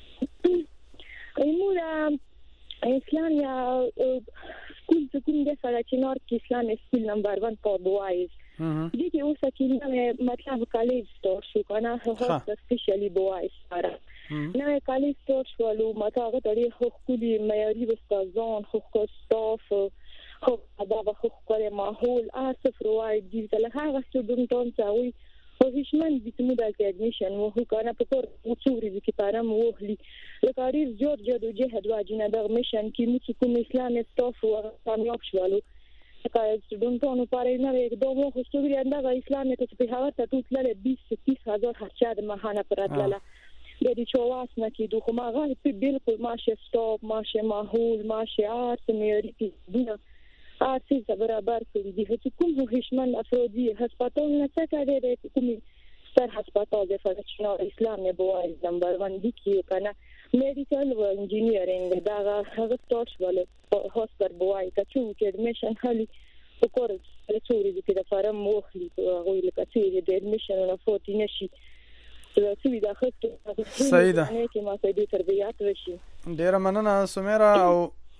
ایمولا اسلام یا سکول سکول د سره چې نور کې اسلام سکول نمبر ون په بوایز دي کې اوسه کې نه مطلب کالج ستور شو کنه هغه سپیشلی بوایز سره نه کالج ستور شو لو ماته هغه ډېر خوشکولي معیاري استادان خوشکول ستاف خو دا به خوشکول ماحول اسف روای دي له هغه ستودنټون څاوي او هیڅمن د تمو د اډمیشن وو کنه په کور وڅوري د کتارم وهلي لکاري جوړ جوړ جهاد واجنه د میشن کې مو کوم اسلام ستاف او کامیاب شوالو که ستودنټونو پاره نه یکدم خو ستوري انده اسلام ته په هغه ته ټول بیست تیس هزار خرچه د ماهانه پراتله د دې چواس نه کې دوه ما غا په بالکل ماشه ستاپ ماشه ماحول ماشه آرت معیاري دي آرت برابر کړی دي چې کوم هیڅمن افرادی هسپتال نه څه کوي کوم ستر هسپتال د فدراسیون اسلام نه بوای نمبر ون دي کې کنه میډیکل او انجینیرینګ دا هغه ستارش ول هوستر بوای چې چې اډمیشن خالي په کور له څوري دي د فارم موخلي او لکه چې د اډمیشن نه فوت نشي څه دا خسته صحیح ده چې ما ته دې تربیات وشي ډیر مننه سمیرا او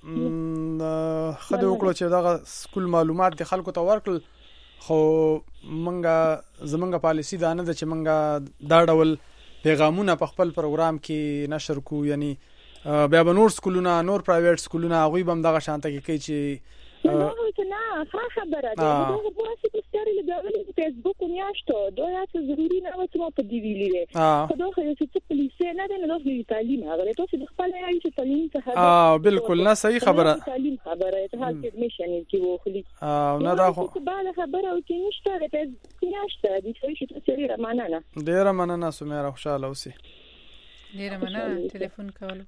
خدای وکړو چې دا سکول معلومات د خلکو ته ورکړل خو منګه زمونږه پالیسی دا نه ده چې منګه دا ډول پیغامونه په خپل پروګرام کې نشر کو یعنی بیا به نور سکولونه نور پرایویټ سکولونه هغه به دغه شانته کې کوي چې نو ته نه ښه خبره ده دا په واسطه چې ستاري لګول په فیسبوک میاشتو دا یا څه ضروري نه و چې په دی ویلې خو دا خو چې پولیسه نه ده نو د تعلیم هغه ته چې خپل یې چې تعلیم ته اه بالکل نه صحیح خبره تعلیم خبره ته حال اډمیشن کې وخلی اه نه دا خو بل خبره او کې نشته د فیسبوک میاشته دي چې څه لري مننه ډیر مننه سمیرا خوشاله اوسې ډیر مننه ټلیفون کولو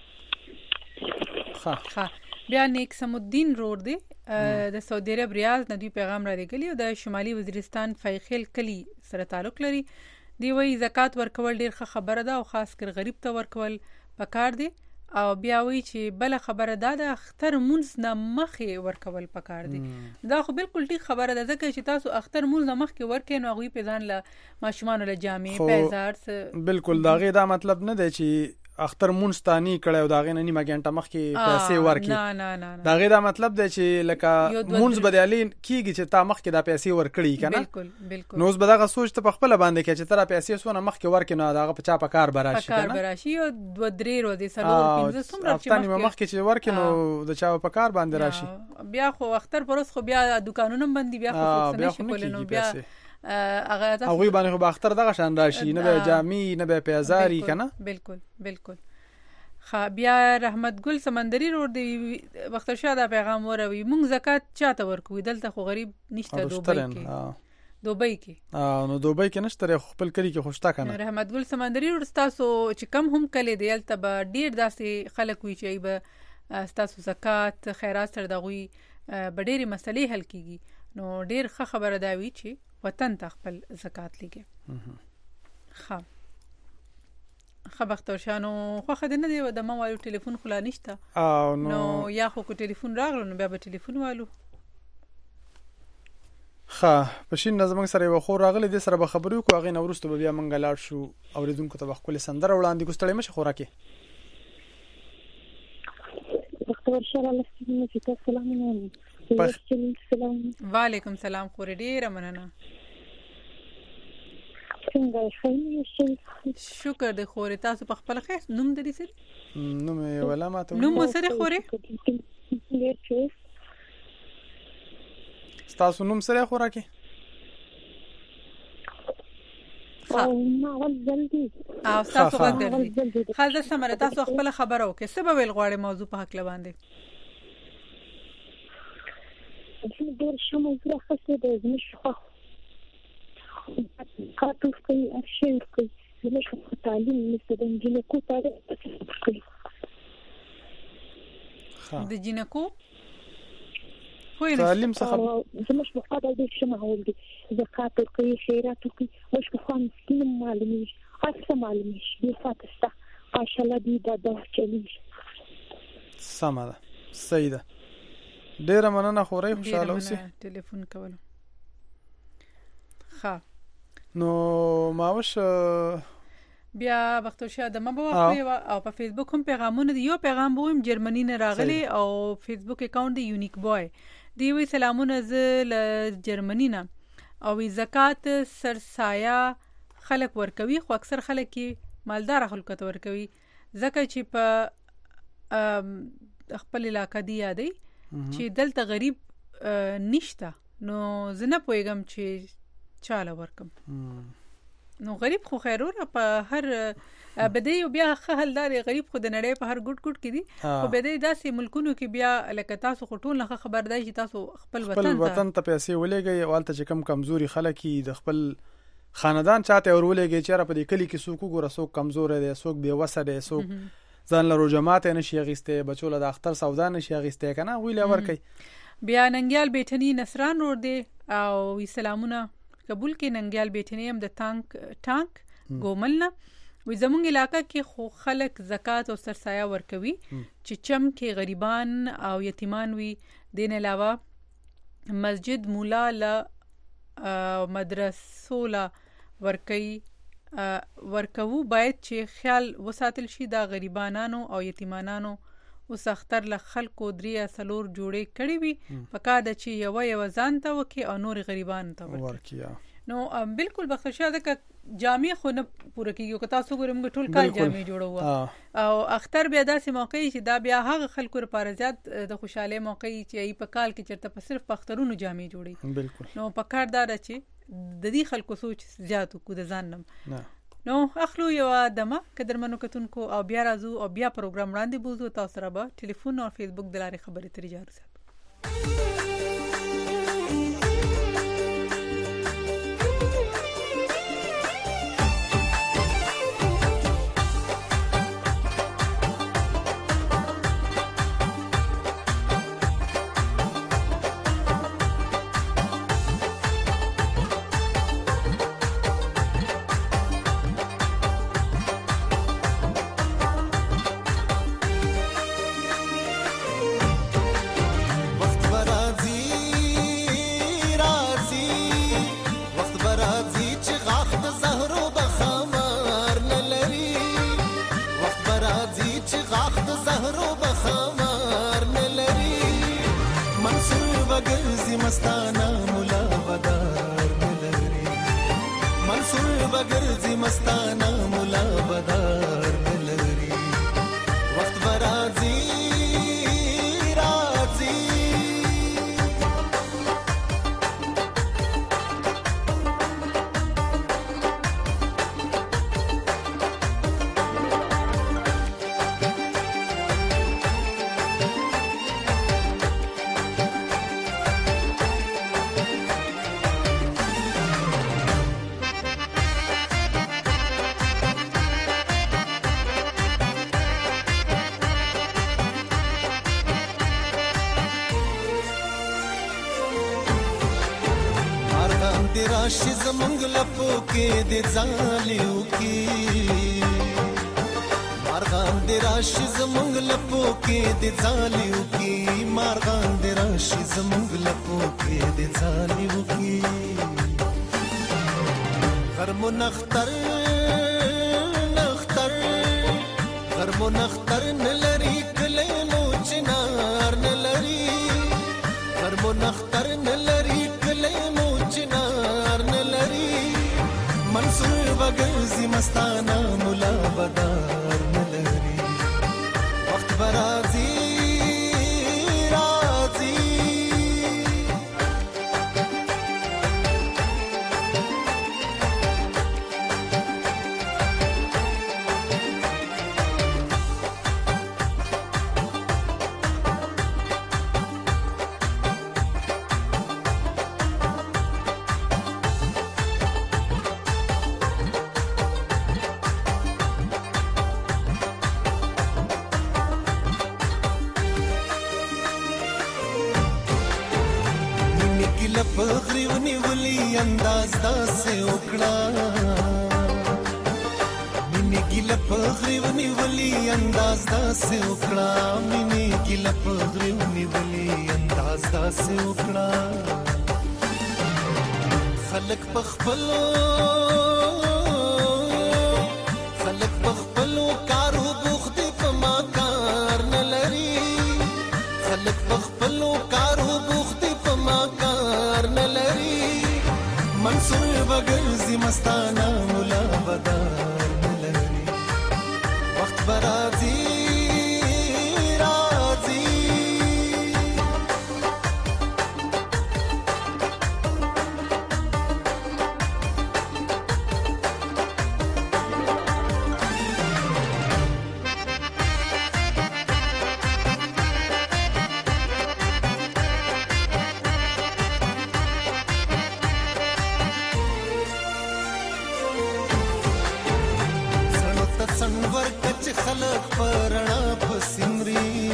ها ها بیا نیک سمودین روډ دی د سعودي عرب ریاض نه دوی پیغام را لګلی او د شمالي وزیرستان فیخیل کلی سره تعلق لري دی وی زکات ورکول ډیر ښه خبره ده او خاص کر غریب ته ورکول پکار دی او بیا وی چې بل خبره ده د اختر مونږ نه مخې ورکول پکار دی دا خو بالکل ټیک خبره ده ځکه چې تاسو اختر مونږ نه مخې ورکې نو غوي په ځان له ماشومان له جامې پیزار بالکل دا غي دا مطلب نه دی چې اختر مونستانی کړه او دا غي نه نیمه غنټه مخکې پیسې ورکې نه نه نه دا غي دا مطلب دی چې لکه مونږ بدالین کیږي چې تا مخکې دا پیسې ورکړي کنه بالکل بالکل نو زه دغه سوچ ته په خپل باندې کې چې تر پیسې سونه مخکې ورکې نه دا په چا په کار براشي کنه کار براشي او دوه درې ورځې سلور پنځه څومره چې مخکې چې ورکې نو د چا په کار باندې راشي بیا خو اختر پروس خو بیا دکانونه بندي بیا خو څه نشي کولای نو بیا هغه هغه باندې خو اختر دغه شان راشي نه به جامي نه به پیزاری کنه بالکل بالکل خا بیا رحمت ګل سمندري روډ دی وخت شاده پیغام وروي مونږ زکات چاته ورکوي دلته خو غریب نشته دوبۍ کې دوبۍ کې اه نو دوبۍ کې نشته خپل کلی کې خوشتا کنه رحمت ګل سمندري روډ تاسو چې کم هم کلی دی الته به ډیر داسې خلک وي چې به تاسو زکات خیرات سره دغوي بډېری مسلې حل کیږي نو ډیر ښه خبره دا وی چې وطن ته خپل زکات لګي خا خبختور شانو خو خدای نه دی د ما والو ټلیفون خلا نشته او نو نو یا خو کو ټلیفون راغلو نو بیا به ټلیفون والو ښه پښین نظم سره و خو راغلی د سره به خبرو کو هغه نورستو بیا منګ لاړ شو اوریدونکو ته خپل سندره وړاندې کوستړې مشه خوراکي خبختور شاله لسینه چې تاسو سلام وعلیکم سلام خور ډیر مننه شکر د خوري تاسو په خپل خیر نوم د دې سره نوم یې ولا ما ته نوم سره خوري تاسو نوم سره خوراکي او ما ول جلدی او تاسو وګورئ خاصه سمره تاسو خپل خبرو کې سبب ویل غواړي موضوع په حق لباندې چې ډېر شمو زړه خاصه د زمشخه کاتو کوي ارشین کوي زموږ په تعلیم مثل د جنکو تعلیم کوي د جنکو خو تعلیم څخه زموږ په خاطر د شمول دي زکات کوي خیرات کوي مش په خان سکیم معلومي اصل معلومي دي فاتسته ماشاءالله دې دا د چلی سمه ده صحیح ده ډیره مننه خوري خوشاله اوسئ ټلیفون کول ښه نو ماوش بیا وختو شه د مبو او په فیسبوک هم پیغامونه دی یو پیغام بوم جرمنی نه راغلی او فیسبوک اکاونټ دی یونیک بوای دی وی سلامونه ز ل جرمنی نه او زکات سرسایا خلک ورکوي خو اکثر خلک کی مالدار خلک ته ورکوي زکه چې په خپل علاقې دی یادي چې دلته غریب نشته نو زنه پویګم چې چاله ورکم نو غریب خو خیرور په هر بده یو بیا خهلدار غریب خو د نړۍ په هر ګډ ګډ کې دي خو بده داسې ملکونو کې بیا لکه تاسو خټول نه خبر دی چې تاسو خپل وطن خپل وطن ته پیسې ولېږي والته چې کم کمزوري خلک د خپل خاندان چاته ورولېږي چې را په دې کلی کې څوک ګوره څوک کمزور دی څوک بے وسه دی څوک ځان له جماعت نشي غیسته بچو له اختر سودا نشي غیسته کنه ویل ور کوي بیا ننګیال بیٹنی نصران ور دی او سلامونه قبول کې ننګیال بیٹنی هم د تانک ټانک ګوملنه وې زمونږ علاقې کې خو خلک زکات او سرسایه ورکوي چې چم کې غریبان او یتیمان وي دین علاوه مسجد مولا له مدرسو لا ورکوي ورکوو باید چې خیال وساتل شي دا غریبانانو او یتیمانانو اوس اختر له خلکو درې سلور جوړې کړې وي پکا د چې یو یو ځان ته وکي او نور غریبان ته ورکي نو بالکل بخښه ده ک جامع خو نه پوره کیږي که تاسو ګورم ټول کال جامع جوړو او اختر بیا داسې موقع چې دا بیا هغه خلکو لپاره زیات د خوشاله موقع چې ای په کال کې چرته په صرف پخترونو جامع جوړي بالکل نو په کار دار چې د دې خلکو سوچ زیات کو د ځان نه نو اخلو یو دمه قدرمنو کتونکو او بیا راځو او بیا پروګرام وړاندې بوزو تاسو سره به ټلیفون او فیسبوک د لارې خبرې ترې جارو ساتو مستانه مولا بدار ملري منصور بغرزي مستانه مولا بدار ملري وقت برازي رازي راشي زمونږ لپو کې د ځالیو کې مارغان د راشي زمونږ لپو کې د ځالیو کې مارغان د راشي زمونږ لپو کې د ځالیو کې غرمو نختر نختر غرمو نختر نلري کلمو چنار نلري غرمو نختر نلري کلمو چنار نلري منصور بغرزي مستانه مولا بدار نلري وخت برازي رازي پغری ونیولی انداز داسې وکړه مینې ګیله په غریو نیولي انداز داسې وکړه مینې ګیله په غریو نیولي انداز داسې وکړه خلک په خپلو خلک په خپلو کارو بوخت دي په ما کار نه لري خلک په خپلو کارو بوخت دي په ما کار نه لري منصور بګرځي مستانه مولا بدار نه لري وخت برازي خلق پرنا پسمري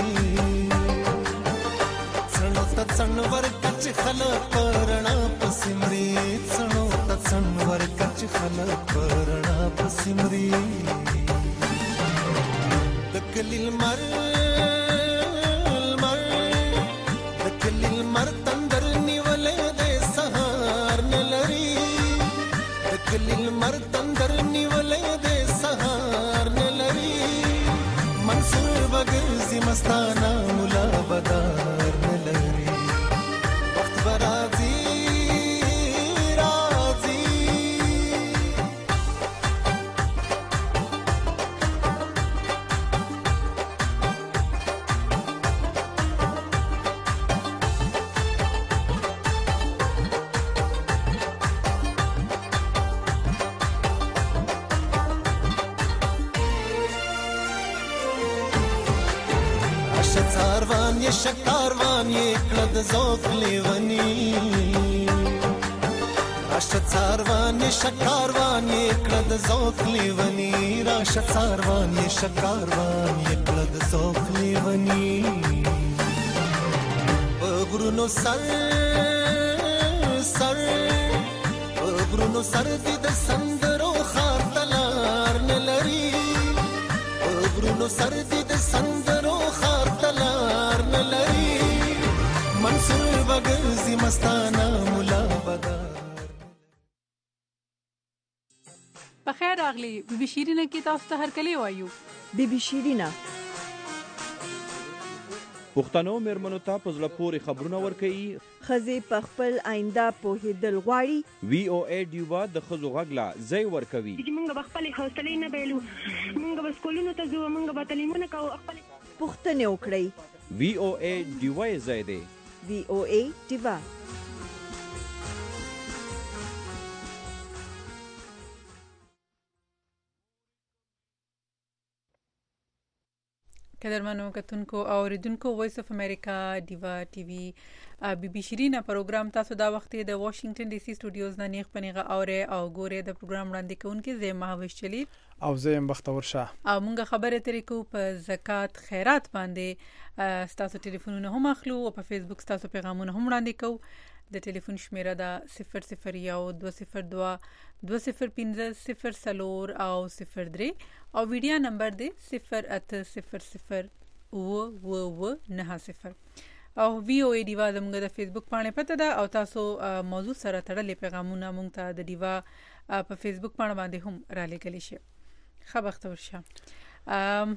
څنو ته څنور کچ خلق پرنا پسمري څنو ته څنور کچ خلق پرنا پسمري دکلیل مر مر دکلیل مر تندر نیولې د سهار نلري دکلیل مر تندر نیولې د سهار نلري منصور بګرځي مستانه مولا بدار نه لري وخت برازي راځي شکاروان یہ شکاروان یہ کلد ذوق لیونی راشد ساروان یہ شکاروان یہ کلد ذوق لیونی راشد ساروان یہ شکاروان یہ کلد ذوق لیونی غرونو سر سر غرونو سر دې د سندرو خار تلار نه لري غرونو سر دې د سندرو خار تلار نه لري منصور بګرځي مستانه مولا بدار بخیر راغلی بی بی شیرینه کې تاسو ته هرکلی وایو بی بی شیرینه پښتنو مېرمنو ته په زړه پورې خبرونه ورکوي ښځې په خپل آینده پوهېدل غواړي وی او ای ډیوا د ښځو غږ لا ځای ورکوي چې موږ به خپلې حوصلې نه بایلو موږ به سکولونو ته ځو موږ به تعلیمونه کوو خپلې پوښتنې وکړئ وی او ای ډیوا یې ځای دی وی او ای ډیوا قدرمنو کتونکو او اوریدونکو وایس اف امریکا دیوا ټي وي بی بی شیرینه پروګرام تاسو دا وخت د واشنگټن ډي سي سټوډیوز نه نیغ پنیغه اوره او ګوره د پروګرام وړاندې کوونکې زه مهوش چلی او زه بختور شاه او مونږه خبره ترې کو په زکات خیرات باندې تاسو ټلیفونونه هم اخلو او په فیسبوک تاسو پیغامونه هم وړاندې کوو د ټلیفون شمیره دا صفر صفر یو دو صفر دو دو صفر پنځه صفر سلور او صفر درې او ویډیو نمبر دی صفر اته صفر صفر و و و نه صفر او وی او ای دیوا زموږ د فیسبوک باندې پته ده او تاسو موضوع سره تړلې پیغامونه مونږ ته د دیوا په فیسبوک باندې باندې هم را لګلی شي خبرته ورشه ام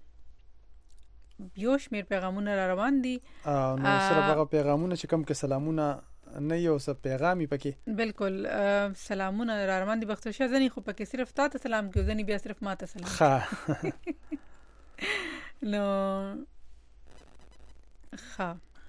یو شمیر پیغامونه را روان دي نو سره هغه پیغامونه چې کوم کې سلامونه نه یو څه پیغامي پکې بالکل سلامونه را روان دي بختور شه ځنی خو پکې صرف تاسو سلام کوي ځنی بیا صرف ماته سلام ها نو ها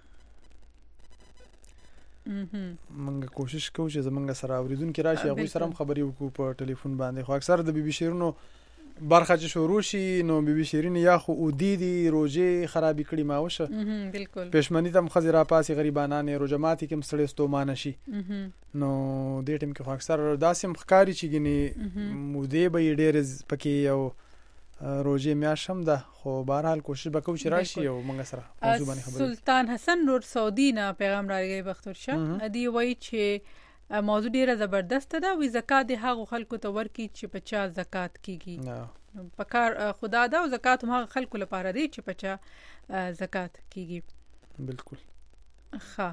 منګه کوشش کوو چې زمونږ سره اوریدونکو راشي هغه سره هم خبرې وکړو په ټلیفون باندې خو اکثر د بي بي شیرینو برخه چې شروع شي نو بي بي شیرین یا خو اودی دي روزه خرابې کړي ماوشه بالکل پښمنی تم خزر پاسي غریبانانه روزماتي کوم سړی ستومان شي نو دې ټیم کې خو اکثر داسم خکاری چې ګني مودې به ډېر پکې یو روزه میاشم ده خو بهرحال کوشش وکړو چې راشي او موږ سره موضوع باندې خبرې سلطان حسن نور سعودي نه پیغام راغی بختور شه دی وایي چې موضوع ډیره زبردست ده وی زکات د هغه خلکو ته ورکی چې په چا زکات کیږي پکار خدا دا او زکات هم هغه خلکو لپاره دی چې پچا زکات کیږي. بالکل. ښه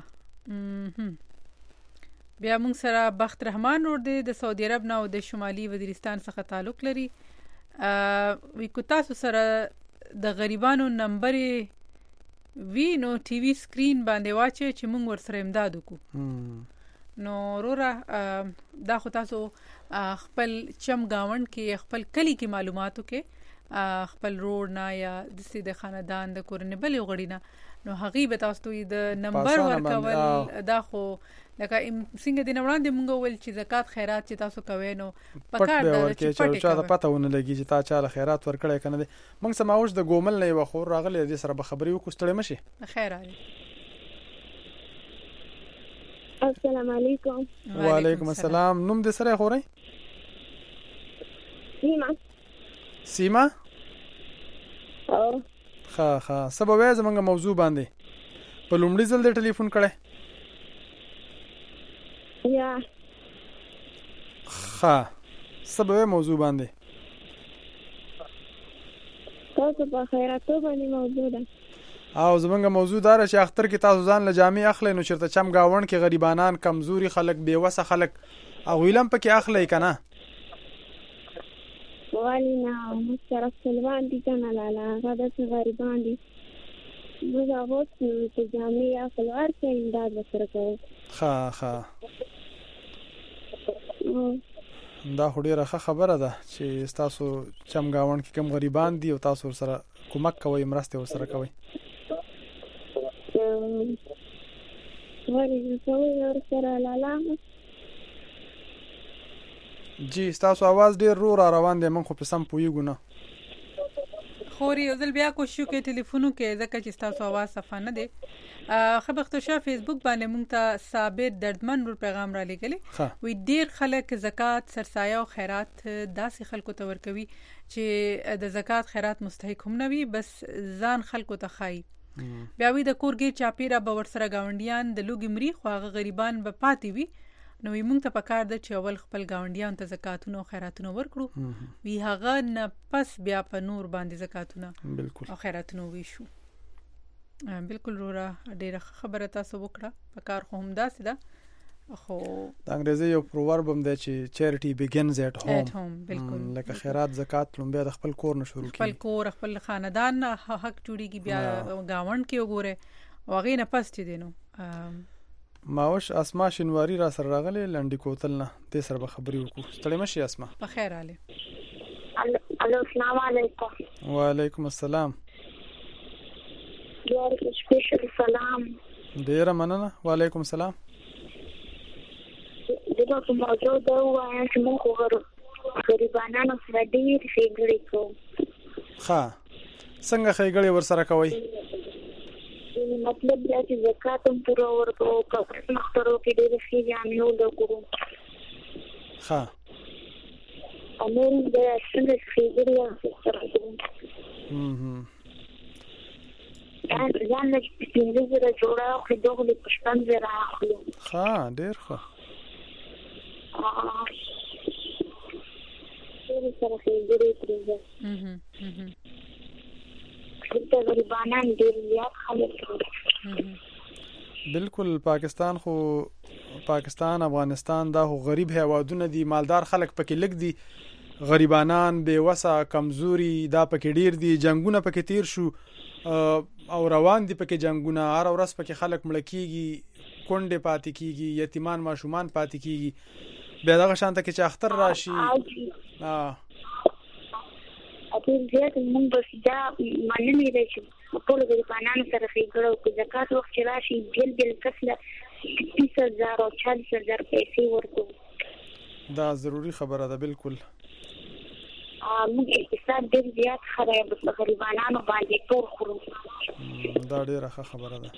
بیا موږ سره بخت رحمان ور دی د سعودي عرب نه او د شمالي وزیرستان څخه تعلق لري. وی کو تاسو سره د غریبانو نمبر وی نو ټي وي سکرین باندې واچي چې موږ ورسره امداد وکړو. نو وروره دا خو تاسو خپل چم گاوند کې خپل کلی کې معلوماتو کې خپل روډ نه یا د سیده خاندان د کورنۍ بل غړینا نو هغه به تاسو د نمبر ورکول دا خو لکه څنګه د نوړاندې مونږ ول چې زکات خیرات چې تاسو کوي نو پکار د چې چا ته پته ونه لګي چې تا چا خیرات ورکړی کنه دي. موږ سماوش د ګومل نه یو خو راغلی دې سره به خبرې وکړو ستړي مشي. خیر علي. السلام علیکم. وعلیکم السلام. نوم دې سره خوري؟ سیما. سیما؟ او ښه ښه سبا وې زمونږ موضوع باندې په لومړي ځل دې ټلیفون کړی؟ یا ښه سبا وې موضوع باندې تاسو په خیراتو باندې موضوع ده او زمونږ موضوع دار چې اختر کې تاسو ځان له جامع اخلي نو چرته چم گاوند کې غریبانان کمزوري خلک بیوسه خلک او ویلم پکې اخلي کنه والینا مشترک سلوان دي کنه لاله هغه د غریبان دي موږ هغه ته جامع اخلوار کې امداد وسره کوو. ښه ښه دا ډیره ښه خبره ده چې تاسو چم گاوند کې کم غریبان دي او تاسو سره کومک کوي مرسته ورسره کوي. ولی زوی ورسره لاله جی تاسو आवाज ډیر رو را روان دی من خو په سم پویګو نه خوري او ځل بیا کوشش کوي ټلیفونو کې ځکه چې تاسو आवाज صفه نه دی. خبرته شو فیسبوک باندې مونږ ته ثابت دردمن ور پیغام را لګلی وی ډیر خلک زکات سرسایه او خیرات داسې خلکو ته ورکوي چې د زکات خیرات مستحق هم نه وي بس ځان خلکو ته خای بیا وی د کورګي چاپیرا به ورسره گاونډیان د لوګي مری خو هغه غریبان به پاتې وي نو موږ ته پکار ده چې اول خپل گاونډیان ته زکاتونه او خیراتونه ورکړو وی هغه نه پس بیا په نور باندې زکاتونه او خیراتونه ویشو. بالکل رورا ډیره خبره تاسو وکړه پکار خو هم داسې ده خو د انګریزي یو پروورب هم دی چې چیریټي بیګنز ایٹ هوم بالکل لکه خیرات زکات لومبیا د خپل کور نه شروع کیږي خپل کور خپل خاندان حق جوړیږي بیا گاوند کې وګوره واغې نه پس چې دینو ماوش اسما شنواری را سره راغله لنډی کوتل نه د سره به خبري وکړو. ستړي مشي اسما. په خیر علي. الو السلام علیکم. وعلیکم السلام. ډیر سپیشل سلام. ډیر مننه. وعلیکم السلام. دغه موضوع دا وایي چې موږ غریبانو سره ډیر ښېګړې کوو. ښه څنګه ښېګړې ورسره کوئ؟ مطلب دا چې زکات هم پوره ورکوو که مخترو کې ډېرې ښې جامې ولګوو. ښه او نور د څنګه ښېګړې سره کوو ځان له پنځه زره جوړه اخلي دغه له شپږ زره اخلو. ښه ډېر ښه ډېرې سره ښېګړې پرېږده غریبانان ډېر زیات خلک بالکل. پاکستان خو پاکستان افغانستان دا خو غریب هیوادونه دي مالدار خلک پکې لګ دي غریبانان بیوسه کمزوري دا پکې ډیر دي جنگونه پکې تیر شو او روان دي پکې جنگونه هر ورځ پکې خلک مړ کیږي کونډه پاتې کیږي یتیمان ماشومان پاتې کیږي بیا دغه شانته کې چې اختر راشي اه اته زیات موږ بس دا معنی دی چې ټول غریبانو سره ښېګړه او زکات وخت راشي بل بل کسله تیس هزار او چالیس هزار پیسې ورکوو. دا ضروری خبره ده. بالکل موږ اقتصاد ډېر زیات خراب بس غریبانو باندې ټول خورو. دا ډېره ښه خبره ده.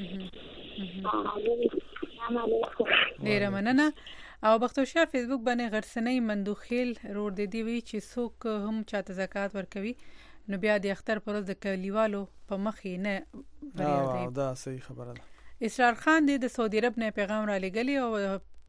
ډېره مننه. او بختوشا فیسبوک باندې غرسنۍ مندوخیل روړ د دی وی چې څوک هم چاته زکات ورکوي نو بیا د اختر پر ورځ د کلیوالو په مخ نه وریا دی. دا صحیح خبره ده. اسرار خان د سعودي عرب نه پیغام را لګلی او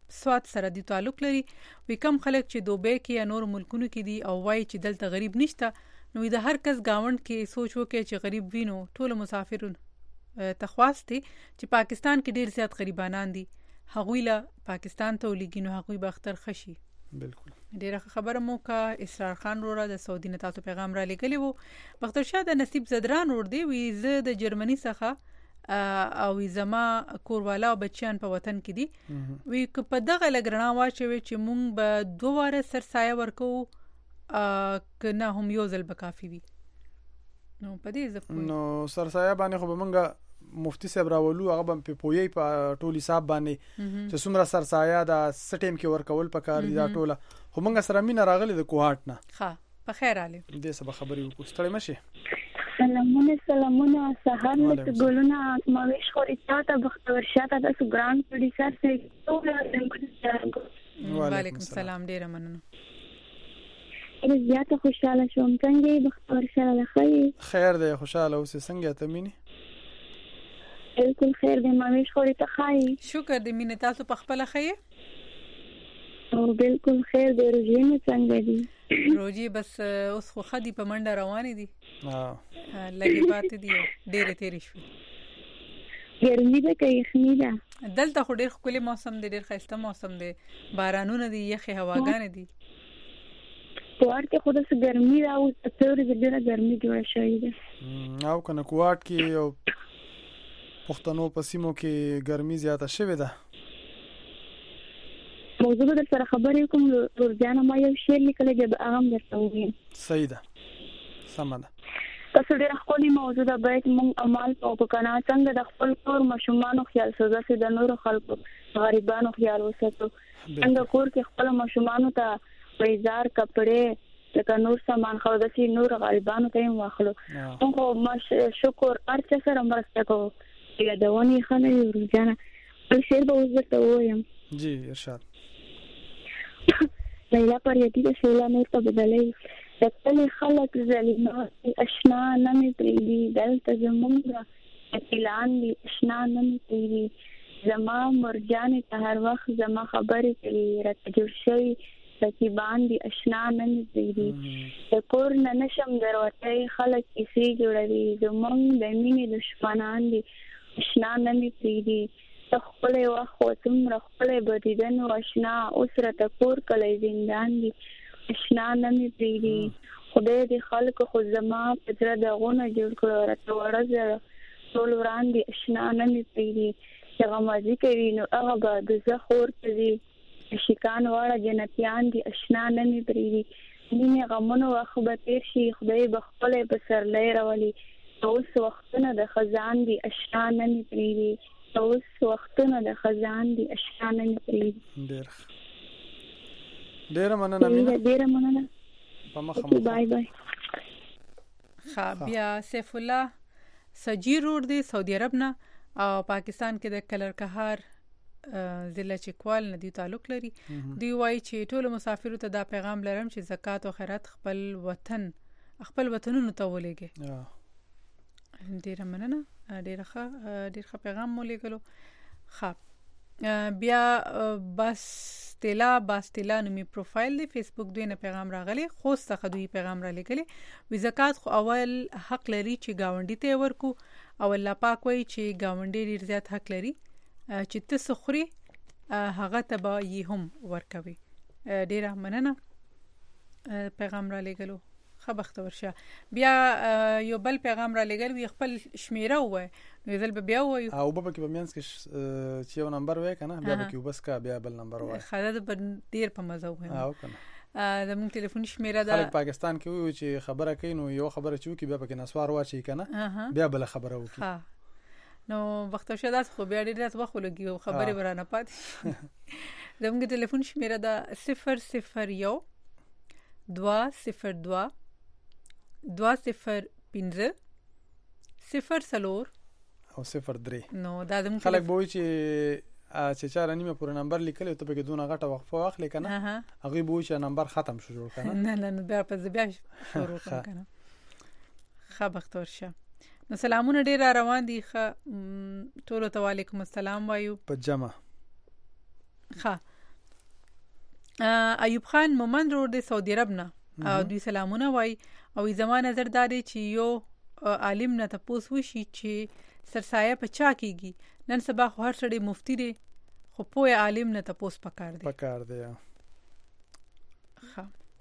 سواد سره د تعلق لري. وی کم خلک چې دوبه کې یا نور ملکونو کې دي او وای چې دلته غریب نشته، نو د هر کس گاوند کې سوچ وکړي چې غریب وینو ټول مسافرون تخواستي چې پاکستان کې ډیر زیات غریبانان دي، هغوی له پاکستان ته ولګینو، هغوی به اختر خشي. بالکل ډیره خبره مو کا. اسرار خان وروره د سعودي نه تاسو پیغام را لګلی وو. بختر شاه د نصیب زدران ور دی، وی زه د جرمني څخه او زما کوروالا او بچیان په وطن کې دي. وی که په دغه لګرنا واچوي چې مونږ به دوه واره سرسایه ورکو که نه هم یو ځل به کافي وي. نو په دې ځکه نو سرسایه باندې خو به مونږ مفتی صاحب راولو، هغه به په پوی په ټولي صاحب باندې چې څومره سرسایه د سټیم کې ورکول پکار دي دا ټوله. خو مونږ سره مين راغلي د کوهات نه. ښه په خیر علي دې سبا خبرې وکړو. ستړي مشي. سلامونه سلامونه سهار له ګلونه ماویش خوري چاته بختور شاته د سګران پړي سر سره ټول. وعلیکم السلام، ډیر مننه. ډیر زیاته خوشاله شوم. څنګه بختور شاله خیر خیر دی، خوشاله اوسې. څنګه ته مینه؟ بالکل خیر دی، ماویش خوري ته خای. شکر دې مینه، تاسو په خپل خیر؟ او بالکل خیر دی. روزي نه څنګه دي؟ روزي بس اوس خو خدي په منډه روانې دي. ها لګي پاتې دي، ډېر تیری شو. ګرمي ده که یخني ده؟ دلته خو ډېر ښکلی موسم دی، ډېر ښایسته موسم دی، بارانونه دي، یخې هواګانې دي. کوهاټ کې خو داسې ګرمي ده او څو ورځې ډېره ګرمي جوړه شوې ده. او که نه کوهاټ کې یو پښتنو په سیمو کې ګرمي زیاته شوې ده. موضوع در سره خبرې کوم ورځانه ما یو شعر لیکلی دی، به هغه هم درته ووایم. صحیح ده، سمه ده. تاسو ډېره ښکلې موضوع ده. باید موږ عمل کوو که نه. څنګه د خپل کور ماشومانو خیال ساتو، داسې د نورو خلکو غریبانو خیال وساتو. څنګه کور کې خپل ماشومانو ته پیزار کپړې لکه نور سامان خو داسې نور غریبانو ته یې واخلو. موږ شکر هر چا سره مرسته کوو. یادونې خانه یو روزانه بل شعر به اوس درته ووایم. جی ارشاد. لیلا پریاتی د شیلا نور ته بدلوي. د کلي خلک ظالمان دي، اشنا نه مې پرېږدي. دلته زموږ قتیلان دي، اشنا نه مې پرېږدي. زما مرجانې ته هر وخت زما خبرې کوي، راته جوړ شوي رقیبان دي، اشنا نه مې پرېږدي. د کور نه نشم دروتی، خلک کیسې جوړوي. زموږ د مینې دشمنان دي، اشنا نه مې پرېږدي. ته ښکلی وخت و څومره ښکلی به دیدن و اشنا، اوس راته کور کلی زندان دي، اشنا نه مې پرېږدي. خدای دې خلکو خو زما په زړه دغونه جوړ کړو، راته وړه زړه ټول وران دي، اشنا نه مې پرېږدي. چې غمازي کوي نو هغه به دوزخ ورته ځي، شیکان واړه جنتیان دي، اشنا نه مې پرېږدي. مینې غمونو وخت به تېر شي، خدای به خپلی پسرلی راولي. اوس وختونه د خزان دي، اشنا نه مې پرېږدي. اوس وختونه د خزان دي، اشنا نه مې پرېږدي. ډېر ډېره مننه مینه. ډېره مننه. په مخه بای بای. ښه بیا سیف الله سجیر ور دی سعودي عرب نه او پاکستان کې د کلر کهار ضلع چکوال نه دی تعلق لري. دی وایي چې ټول مسافرو ته دا پیغام لرم چې زکات او خیرات خپل وطن خپل وطنونو ته ولېږي. ډیره مننه، ډیره ښه ډیر ښه پیغام مو لېږلو. ښه بیا بس تلا باستلا نومي پروفایل دی فیسبوک دوی نه پیغام راغلی، خوست څخه دوی پیغام را لېږلی. وی زکات خو اول حق لري چې گاونډي ته ورکو او الله پاک وایي چې گاونډي ډیر زیات حق لري چې ته څه خوري هغه ته به یې هم ورکوي. ډیره مننه پیغام را لېږلو. ښه بختور شه. بیا یو بل پیغام را لېږل وي خپل شمیره ووایه، نو ځل به بیا ووایو او به پکې په منځ کې چې یو نمبر وایي که نه بیا پکې وبس که بیا بل نمبر وایي. ښه ده به ډېر په مزه ووایم. او که نه زموږ ټلیفوني شمیره ده. خلک پاکستان کې وایي چې خبره کوي نو یو خبره چې وکړي بیا پکې نسوار واچوي که نه بیا بله خبره وکړي. نو بختور شه داسې خو بیا ډېر زیات وخت ولګي او خبرې به رانه پاتې. زموږ ټلیفون شمیره ده صفر صفر یو دوه صفر دوه دوه صفر پنځه صفر څلور او صفر درې. نو دا زموږ خلک به وایي چې چې چا رانیمه پورې نمبر لیکلی ته پکې دونه غټه وقفه واخلې که نه هغوی به وایي چې نمبر ختم شو جوړ که نه نه نه بیا په زه بیا شروع کړم که نه. ښه بختور شه. نو سلامونه ډېر را روان دي. ښه ټولو ته وعلیکم السلام وایو په جمع. ښه ایوب خان مومند روډ د سعودي عرب نه او دوی سلامونه وای او زما نظر دا دی چې یو عالم نه تاسو وشي چې سرسایه په چا کیږي. نن سبا خو هر سړی مفتی دی خو پوهه عالم نه تاسو پکار دی پکار دی. ها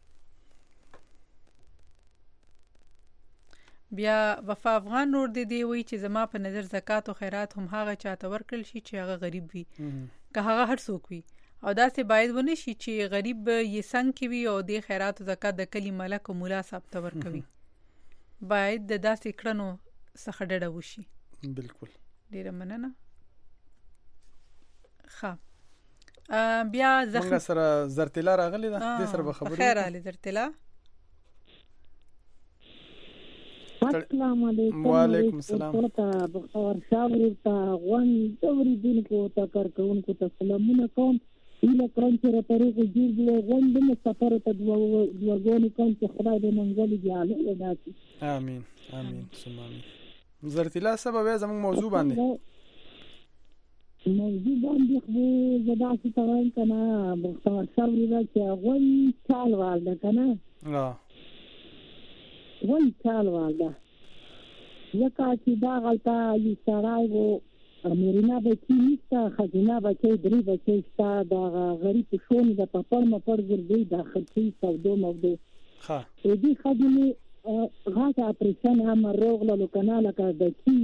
بیا وفا افغان نور دی دی وی چې زما په نظر زکات او خیرات هم هغه چاته ورکړل شي چې هغه غریب وي که هغه هر څوک وي او داسې باید ونه شي چې غریب یې څنګه کې وي او د خیرات او زکات د کلی ملک او مولا صاحب ته ورکوي. باید د داسې کړنو څخه ډډه وشي. بالکل ډیره مننه. ښه بیا زخم موږ سره زرتلا راغلی ده د سره به خبرې. خیر علي زرتلا. السلام علیکم. وعلیکم السلام. ته بخور شاور ته غون دوري دین کو ته کار کوم کو ته سلامونه کوم. ایله کرن چې طریق جوړ دی غون د سفر ته دوغونی کوم چې خدای دې منځل دی اله داسي. امين امين ثم امين. زرتلا سبب زموږ موضوع باندې موضوع باندې خو زدا چې تاوان کنه بخور شاور چې غون چال والده کنه. لا وای چال والده یکا چې دا غلطه یې سړای وو امیرینا به کې نشته خزینه به کې درې به کې شته دا غریب شون د پپړ مپړ ګرځي د خرڅي سودو موضوع ها دې خدمه غاټه اپریشن هم روغله لکنه لکه د کی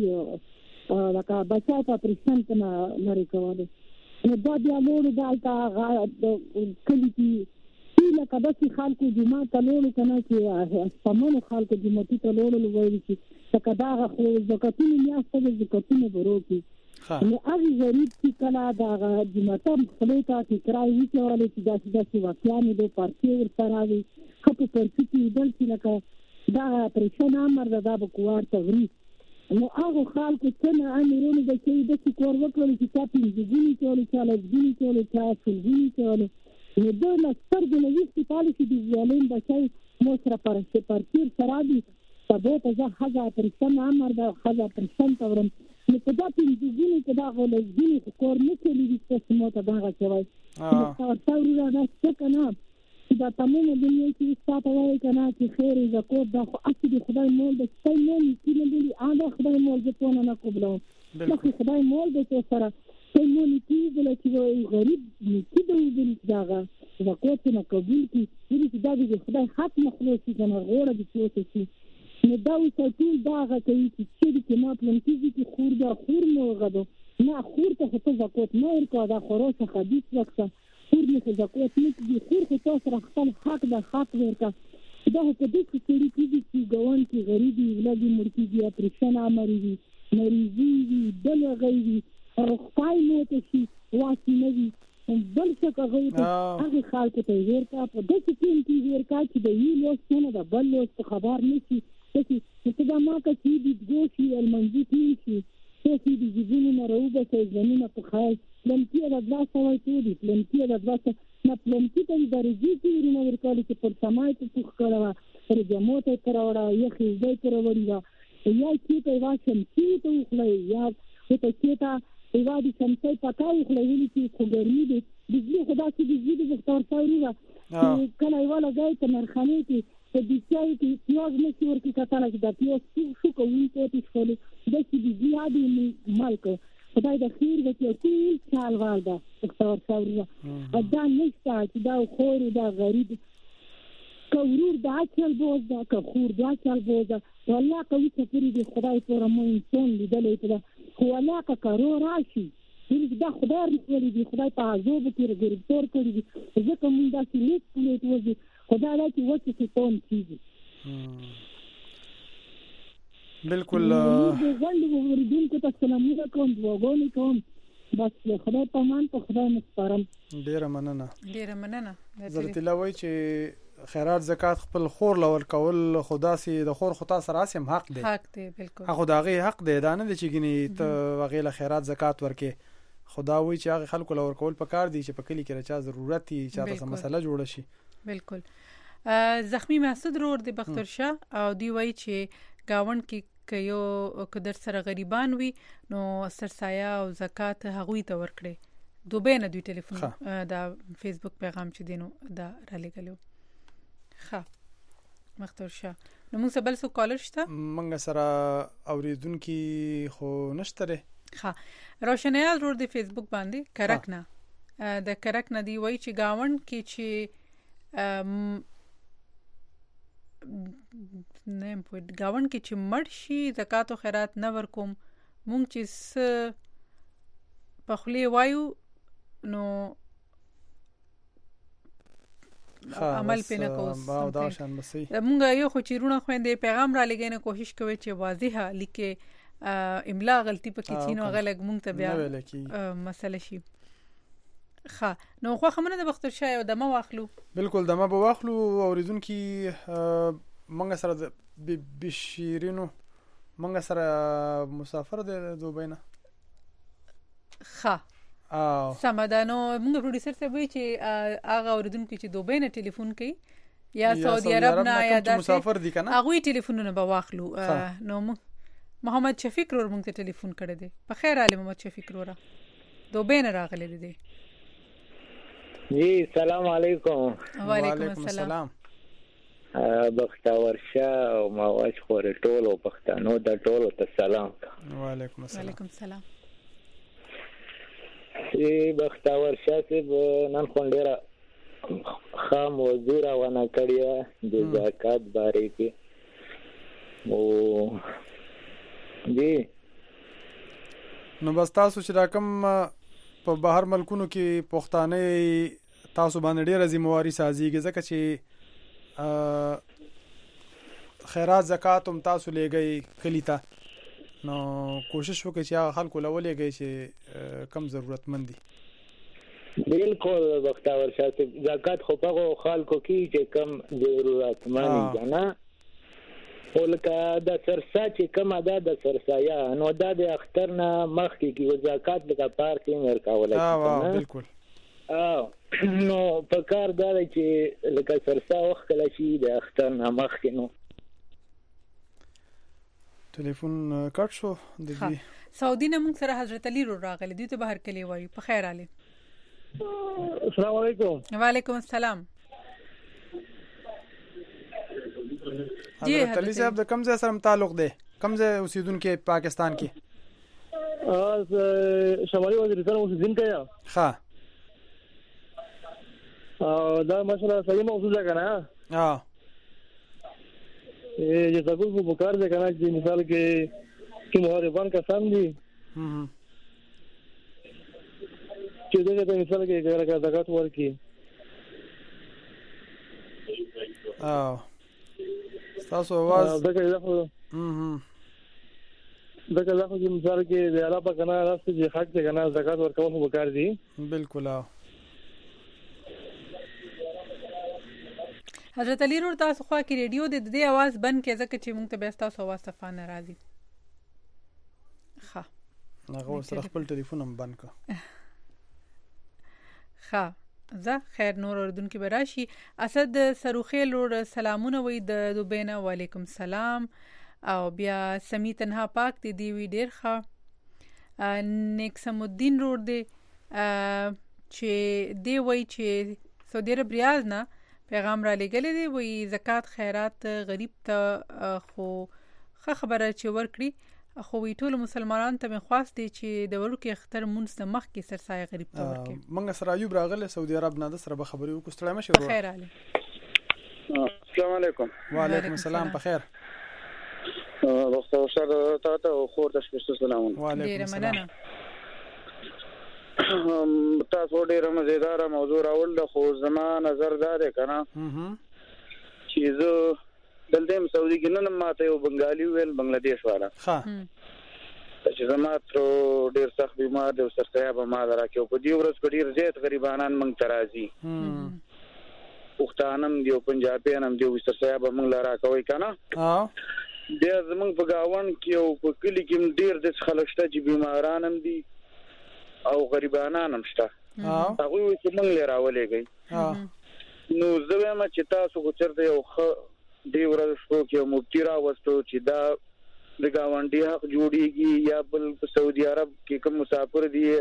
لکه بچا په اپریشن کنه لري کوله نو دا بیا له دا تا کلی کی لکه داسې خلکو جمعه ته لولو که نه چې شتمنو خلکو جوماتي ته لولو ویل چې لکه دغه خو زکاتونه میاشته د زکاتونه به روکي نو هغې غریب چې کله دغه جوماته خولې ته تکرار وچولی چې داسې داسې واقعانې د پارچې ورسره وي ښه په پرچې کې لیدل چې لکه دغه اپریشن امر ده دا به کوار ته وري نو هغو خلکو څنګه امیرونو به چې داسې کور وکړلو چې چا پنځه ګونې چولو چا لس ګونې چولو چا شل ګونې چولو نو د لسترګو نه ویښتې پالشي د ظالم بچی مو سره پرچیر سره دي سبا ته زه ښځه اپریشن امر ده ښځه اپریشن ته ورم نو په دا پنځه ګونې کې دغه لس ګونې خو کور نه چلېږي ستاسې مو ته دغه کوی نو ورته وروره داسې څه که نه چې دا تمامه دنیا چې ستا ته وایي که نه چې خیر زکات دا خو هسې د خدای مول ده ستا مول چې نه بولي دا خدای مول زه ټونه نه قبلوم مخکې خدای مول دی تو سره ته مو نیکي ویدله چې غریب نیکي به ویدلي چې دغه زکات نه قبول کړي ویلي چې دا د خدای حق نه خلاص شي که نه غوړه دې چوته شي نو دا اوس ټول دا هغه کوي چې چېرې کې ما پلمکي دي چې خور ده خور مې وغږو نه خور ته خو ته زکات مه ورکوه دا خورا څه خبیث وکړه خور مې خو زکات نه کړي خور خو تا سره خپل حق ده حق ورکړه دا خو په دې سړي کېږي چې ګاونډ کې غریب وي ولادې مړ کېږي اپریشن امر وي مریضي وي بل هغی وي خدای موته شي واسې نه وي بل څه هغوی ته هغې خلکو ته یې ورکړه په داسې ټیم کې یې ورکړه چې د یو لوست نه د بل لوست خبر نه شي داسې څه دا ما که چې دیدګو شي المنځي ټیم شي تاسې د جیبونو نه راوباسئ ځانونه په خیال پلمکي د دوه سوه څو دي پلمکي د دوه سوه نه پلمکي ته یې درجې کې ورونه ورکړي چې پر سمای ته پوښ کړی وه پر جامو ته یې کراوړه یخې اوبه یې کراوړي وه یا کې ته یوه شمسي ته وخوړی یا ورته کې ته یوه د شمسۍ پکه وخوړی ولې چې خو ګرمي دی بجلي خو داسې بجلي د بختورسوري وه چې کله یوه لګوي په نرخنۍ کې په بچیایو کې پیاز نه شي ورکې کتلی چې دا پیاز شو کوونکی پې شولې داسې بجلي عادي مال کړ خدای د خیر وکړي ټول چال والده بختورسوري وه دا نشته چې دا خور دا غریب که ورور دا چل بوز ده که خور دا چل بوز ده والله که وچه پورې د خدای پوره مو انسان لیدلی ته ده خو والله که کارو راشي ویلي دا خدای رسولی دي خدای په عذابو کې ګرفتار کړي دي ځکه مونږ داسې لیک پلیټ وځي خدای دا چې وچې ستون کېږي بالکل غونډې اورېدونکو ته سلامونه کوم دعاګانې کوم بس خدای په امان په خدای مسپارم ډېره مننه ډېره مننه زرتلا وایي چې خیرات زکات خپل خور لور کول خدا سي د خور خدا سره اسیم حق دی حق دی بالکل هغه د هغه حق دی دا نه دی چې ګني ته هغه له خیرات زکات ورکې خدا وایي چې هغه خلکو لور کول پکار دی چې په کلی کې راچا ضرورت دي چې تاسو مسله جوړ شي بالکل زخمی محسود روړ د بختور شاه او دی وایي چې گاوند کې کيو کدر سره غریبان وي نو سرسایه او زکات هغوی ته ورکړي دوبه نه دوی ټلیفون دا فیسبوک پیغام چې دینو دا را لګلو. ښه مختور شه نو موږ سبل سو کالر شته موږ سره اوریدونکو خو نشته ره. ها روشنیال روډ د فیسبوک باندې کرک نه د کرک نه دی وای چې گاوند کې چې نه په گاوند کې چې مرشي زکات او خیرات نه ورکوم مونږ چې په خلی وایو نو عمل پینه کوس دا شان بسې مونږ یو خو چیرونه خويندې پیغام را لګینه کوشش کوي چې واضحه لیکه املا غلطی پکې تینو غلګ مونږ ته بیا مسله شي. ښه نو خو خمنه د بختر شای او دمه واخلو. بالکل دمه به واخلو اوریدونکو مونږ سره د بشیرینو مونږ سره مسافر دی دوبه نه. ښه او سمدانو موږ پروډوسر ته وی چې هغه اوریدونکو چې دوبه نه ټلیفون کوي یا سعودي عرب نه یا د مسافر دي کنه هغه ټلیفونونه به واخلو. نو محمد شفیق رور موږ ته ټلیفون کړی دی. په خیر علي محمد شفیق رور دوبه نه راغلی دی. جی سلام علیکم. وعلیکم السلام. بختور شاه او مواج خور ټول او پښتنو د ټولو ته سلام. وعلیکم السلام. وعلیکم السلام. ای بختور شاه چې نن خوندره خام وزیر او نه کړیا د زکات باره کې او جی نو بس تاسو چې راکم په بهر ملکونو کې پښتانه تاسو باندې ډیره ذمہواری سازيږي ځکه چې خیرات زکات هم تاسو لګي کلی ته نو کوشش وکړئ چې خلکو لولېږي چې کم ضرورتمند دي. بالکل بختور شاه زکات خو په خلکو کې چې کم ضرورتمند دي نه ولکه د سرسا چې کم ادا د سرسایا نو دا د اختر نه مخکې کې زکات لکه پارکینګ ورکول اه بالکل اه نو په کار دا چې لکه سرسا وخت کله شي د اختر نه مخکې نو ټلیفون کټ شو د دې سعودي نه موږ سره حضرت علي رو راغلي دي ته بهر کلی وایي. په خیر علي. السلام علیکم. وعلیکم السلام. جی حضرت علي صاحب د کوم ځای سره تعلق دی؟ کوم ځای اوسیدونکو پاکستان کې؟ ا شمالي وزیرستان اوسیدونکو یا؟ ها ا دا مسله صحیح موضوع ده کنه؟ ها ए जे सगुल को बुकार दे करना जी मिसाल के कि मोहरबान का साम दी हम कि दे के मिसाल के घर का जकात वर की اه تاسو आवाज دغه ځخه هم دغه ځخه چې مثال کې د علاوه کنه راستي چې حق ته کنه زکات ورکول خو وکړ دي. بالکل اه حضرت علي رور تاسو خو کې ریډیو د دې आवाज بند کې ځکه چې موږ ته به تاسو आवाज صفه نه راځي. ښه هغه سره خپل ټلیفون هم بند کړ. ښه زه خیر نور اردن کې براشي. اسد سروخي لور سلامونه وي د دوبینا. وعلیکم السلام. او بیا سمی تنها پاک دی دی وی ډیر ښه. نیک سم الدین رور دی چې دی وای چې سعودي عرب ریاض نه پیغام را لګلې دی وی زکات خیرات غریب ته خو ښه خبره چې ورکړي خو وی ټول مسلمانانو ته خواست دي چې د ورکه اختر مونږ مخ کې سرسایه غریب ته ورکړي. منګ سره ایوب راغله سعودي عرب نه د سره به خبرې وکړه مشه ورو. خیر علي. السلام علیکم. وعلیکم السلام. په خیر. وخت سره تاسو خو تاسو ته سلام. وعلیکم السلام. تاسو ډیره مزیدار موضوع راول د خو زما نظر دا ده کنه چې زه دلته سعودي کې نه ماته یو بنگالي ویل بنگلاديش والا ها چې زما تر ډیر سخت بیمار دی سرسایه به ما راکیو په دې ورځ په ډیر زیات غریبانان مونږ ترازي پښتانم دی پنجابیانم دی سرسایه به مونږ لاره کوي کنه. ها بیا زمونږ په گاون کې او په کلی کې ډیر د خلک شته چې بیمارانم دي او غریبانان هم شته. هغه وي چې موږ لري راولېږي. نو زه وایم چې تاسو کو چرته یو خ دی ورځ شو کې مفتی را وستو چې دا د گاونډي حق جوړیږي یا بل په سعودي عرب کې کوم مسافر دي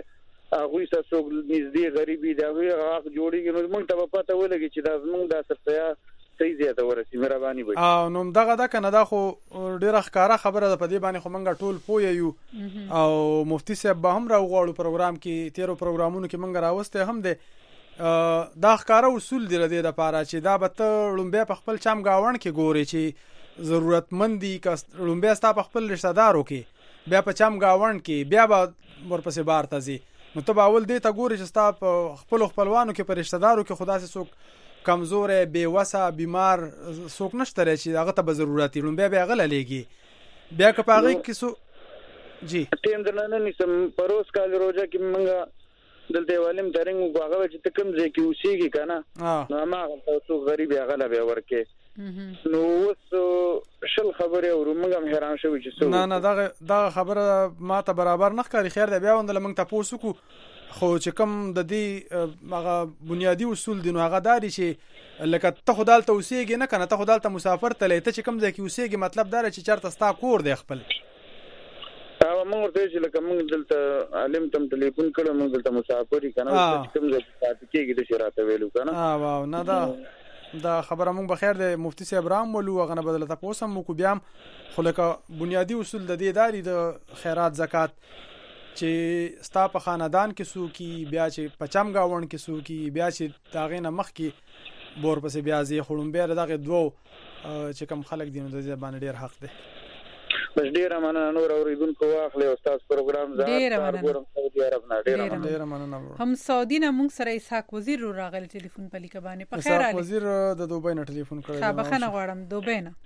هغه تاسو نږدې غریبي دا وی هغه جوړیږي نو موږ ته پته ولګي چې دا موږ د سرسیا صحیح زیاته ورسي مهرباني وي او نو دغه دا کنه دا خو ډیره ښکارا خبره ده په دې باندې خو موږ ټول پوه یو او مفتي صاحب به هم راغواړو پروګرام کې تیرو پروګرامونو کې موږ راوسته هم ده دا ښکارا اصول دی د لپاره چې دا به ته لومبه په خپل چم گاوڼ کې ګوري چې ضرورتمندي ک لومبه ستا په خپل رشتہ دارو کې بیا په چم گاوڼ کې بیا به ورپسې بار تازي نو ته باول دې ته ګوري چې ستا په خپل خپلوانو کې په رشتہ دارو کې خدا سي څوک کمزور بے وسه بیمار څوک نشته چې هغه ته به ضرورت لري بیا به غل لګي بیا که پاغي کیسو جی ټیم درنه نسم پروس کال روزه کې منګه دلته والم درنګ غاغه چې تکم ځای کې اوسېږي کنه نو ما تاسو غریب غل به ورکه نو وس شل خبره او موږ هم حیران شوو چې نه نه دا دا خبره ما ته برابر نه ښکاري خیر دی بیا وندل موږ تاسو کو خو چې کوم د دې هغه بنیادی اصول دي نو هغه داري چې لکه ته خدای ته اوسېږي نه کنه ته خدای ته مسافر ته لته چې کوم ځای کې اوسېږي مطلب دا چې چرته ستا کور دی خپل او موږ ته چې لکه موږ دلته عالم تم ټلیفون کړو موږ دلته مسافر کنا چې کوم ځای کې کېږي د شراته ویلو کنه اه واو نه دا دا خبره موږ بخیر د مفتی صاحب رام ولو غنه بدلته پوسم مو کو بیام خو لکه بنیادی اصول د دې داري د خیرات زکات چې ستا په خاندان کې سو کی بیا چې پچم گاوڼ کې سو کی بیا چې داغې نه مخ کې بور پسې بیا زی خړم بیا دغه دوه چې کم خلک دي نو د ځبان ډیر حق دی بس ډیر مننه نور اوریدونکو واخلې استاد پروګرام زه ګورم سعودي عرب نه ډیر ډیر مننه هم سعودي نه موږ سره اسحاق وزیر رو راغل ټلیفون په لیکه باندې په خیر اسحاق وزیر د دوبۍ نه ټلیفون کړی ها بخنه غواړم دوبۍ نه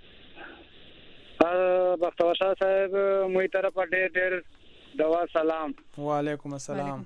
ا بختور شاه صاحب موي طرف ډیر ډیر دوا سلام وعلیکم السلام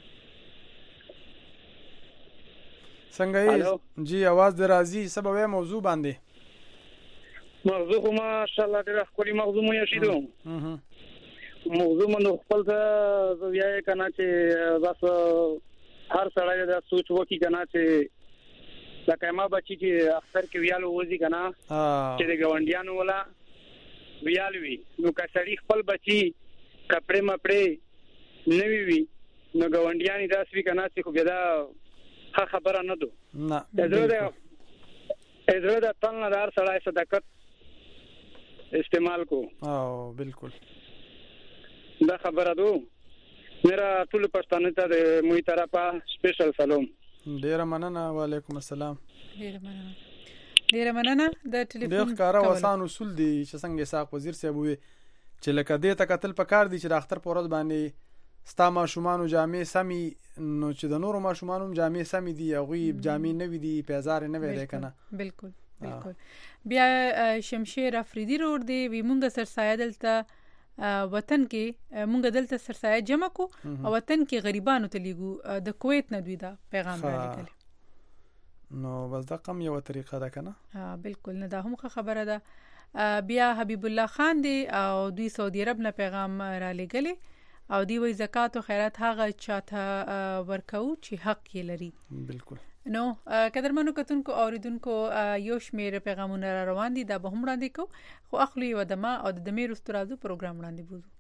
څنګه یې جی आवाज درازي سبب موضوع باندې موضوع کومه ماشاءالله ډېر خوري موضوع مو یشیدو موضوع منو خپل ځا یې کنه چې بس هر سړی دا سوچ وکي کنه چې لکه ما بچی چې اختر کې ویالو وځي کنه چې د ګوندیانو ولا ویالوي نو که سړی خپل بچی کپڑے مپړې نوی وی نو ګوندیانی داس وی کنه چې خو بیا دا خبره نه دو نه ازره ازره د تل نه دار سړی صدقت استعمال کو او بالکل دا خبره دو میرا ټول پښتانه ته د موي طرفه سپیشل سلام ډیر مننه وعلیکم السلام ډیر مننه ډیر مننه د ټلیفون د کارا وسان اصول دي چې څنګه ساق وزیر صاحب وي چې لکه دې ته قتل پکار دي چې د اختر پورز باندې ستا ماشومان جامې سمي نو چې د نورو ماشومان جامې سمي دي هغه جامې نه وي دي پیزار نه وي ده کنه بالکل بالکل بیا شمشیر افریدی روډ دی وی مونږ سرسایه دلته وطن کې مونږ دلته سرسایه جمع کو او وطن کې غریبانو ته لیګو د کویت نه دوی دا پیغام رالیکل نو بس دا کم یو طریقه ده کنه ها بالکل نه دا هم خبره ده بیا حبیب الله خان دی او دوی سعودي عرب نه پیغام را لګلی او دی وی زکات او خیرات هغه چاته ورکو چې حق یې لري بالکل نو قدرمنو کتونکو اوریدونکو یو شمیر پیغامونه را روان دي دا به هم وړاندې کو خو اخلي و دما او د دمیر استرازو پروګرام وړاندې بوزو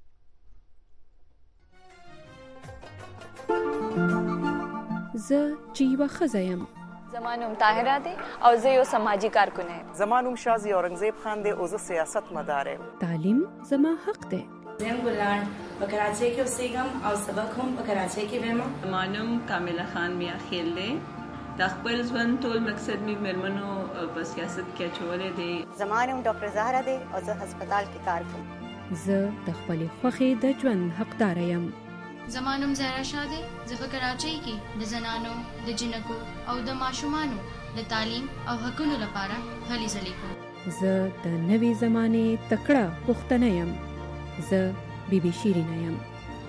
ز چې وخزایم زمانوم طاهره دی او زه یو سماجی کارکونه یم زمانوم شازی اورنګزیب خان دی او زه سیاست مدار یم تعلیم زما حق دی زم ګلان په کراچۍ کې اوسېږم او سبق هم په کراچۍ کې وایم زمانوم کامله خان میا خیل دی د خپل ژوند ټول مقصد می مرمنو په سیاست کې چولې دی زمانوم ډاکټر زهرا دی او زه هسپتال کې کار کوم زه د خپل خوخي د ژوند حقدار یم زمانوم زهرا شاده زه په کراچۍ کې د زنانو د جنکو او د ماشومانو د تعلیم او حقوقو لپاره هلي ځلې کوم زه د نوي زمانه تکړه پښتنه یم زه بیبي شیرینه یم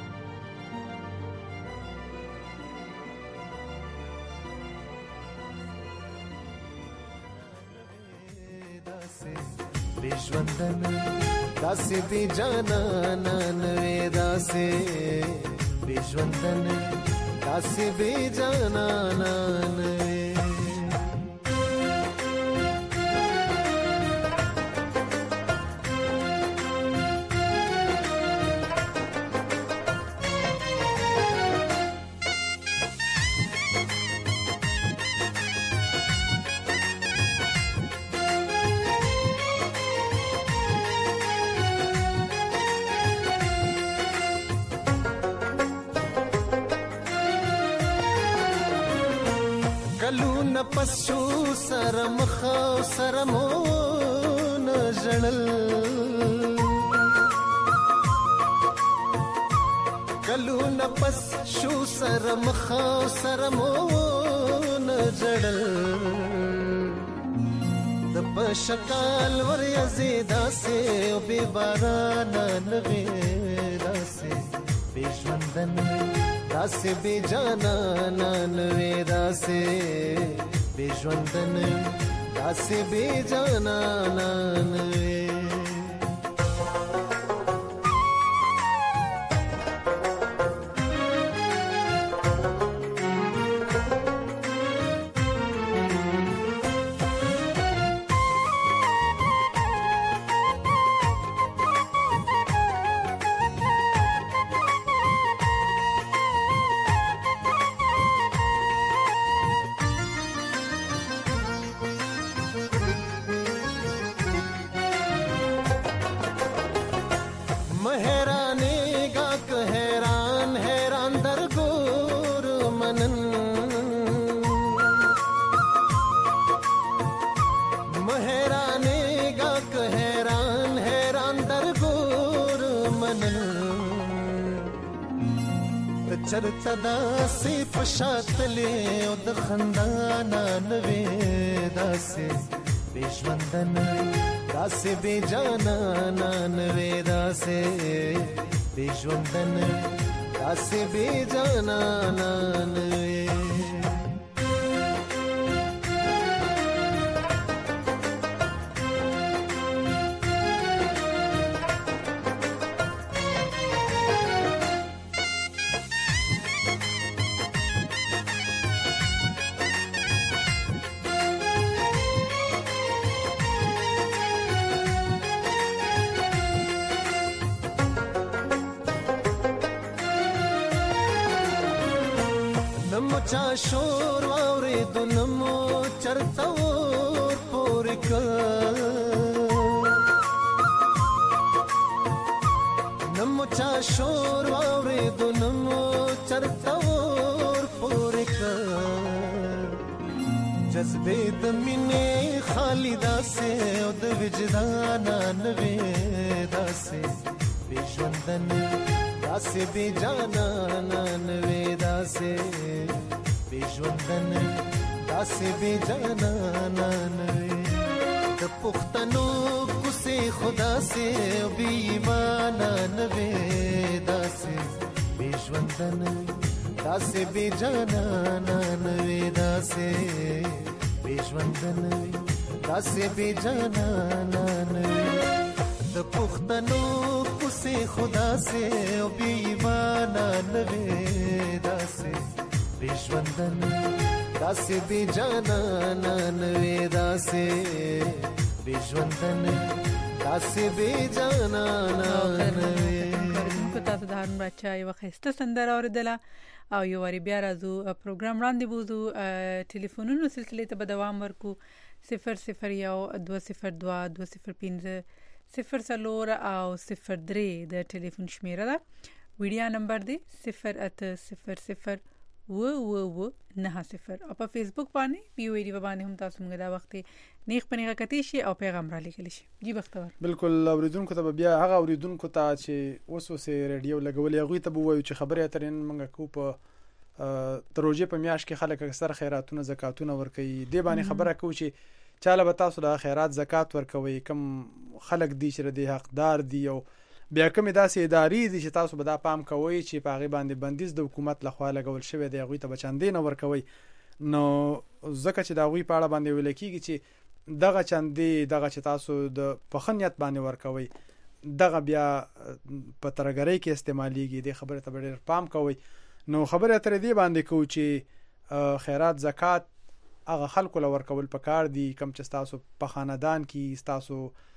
بشوندن داسې دی جانان نوې داسې بشوندن داسې دی جانان نوې نفس شو سره مخ سره مون جړل کلو نفس شو سره مخ سره مون جړل د پشکال ور یزیدا سه او به باران نغې داسه بشوندن داسه به جانا نن وې داسه بشوندن داسه به جانا نن وې چرته داسې پشاتلې او د خندانا نوې داسې بشوندن داسې بې جانا نوې داسې بشوندن داسې بې جانا نوې چا شور واورې دنمو چرته ور پورې کړ نمو چا شور واورې دنمو چرته ور پورې کړ جذبې د مینې خالی داسې او د وجدان نوې داسې بشوندن داسې بې جانا نوې داسې بشوندن داسې بې جانا نوې د پښتنو کوسې خدا سي بې ایمان نوې داسې بشوندن داسې بې جانا نوې داسې بشوندن داسې بې جانا نوې د پښتنو کوسې خدا سي بې ایمان نوې داسې بشوندن داسې بې جانا نوې داسې بشوندن داسې بې جانا نوې کو تاسو د هارون بچا یو خسته سندره اوریدله او یو وری بیا راځو پروګرام وړاندې بوزو ټلیفونونو سلسله ته به دوام ورکو صفر صفر یو دوه صفر دوه دوه صفر پنځه صفر څلور او صفر درې د ټلیفون شمیره ده ویډیا نمبر دی صفر اته صفر صفر و و و نه صفر او په فیسبوک باندې پیو ای ډی باندې هم تاسو موږ دا وخت نیخ پنیغه کتی شي او پیغام را لیکل شي جی بختور بالکل اوریدونکو ته بیا هغه اوریدونکو ته چې اوس اوس ریډیو لګولې هغه ته وایو چې خبره اترین موږ کو په تروجه په میاش کې خلک اکثر خیراتونه زکاتونه ورکوي دی باندې خبره کو چې چاله به تاسو د خیرات زکات ورکوي کم خلک دي چې د حقدار دي او بیا کوم داسې ادارې دي چې تاسو به دا پام کوئ چې په هغه باندې بندیز د حکومت لخوا لګول شوی دی هغه ته بچاندې نه ورکوي نو ځکه چې دا غوي په اړه باندې ویل کیږي چې دغه چاندې دغه چې تاسو د پخنیت باندې ورکوي دغه بیا په ترګری کې استعماليږي د خبره ته ډېر پام کوئ نو خبره تر دې باندې کو چې خیرات زکات هغه خلکو لور کول پکار دي کم چې تاسو په خاندان کې تاسو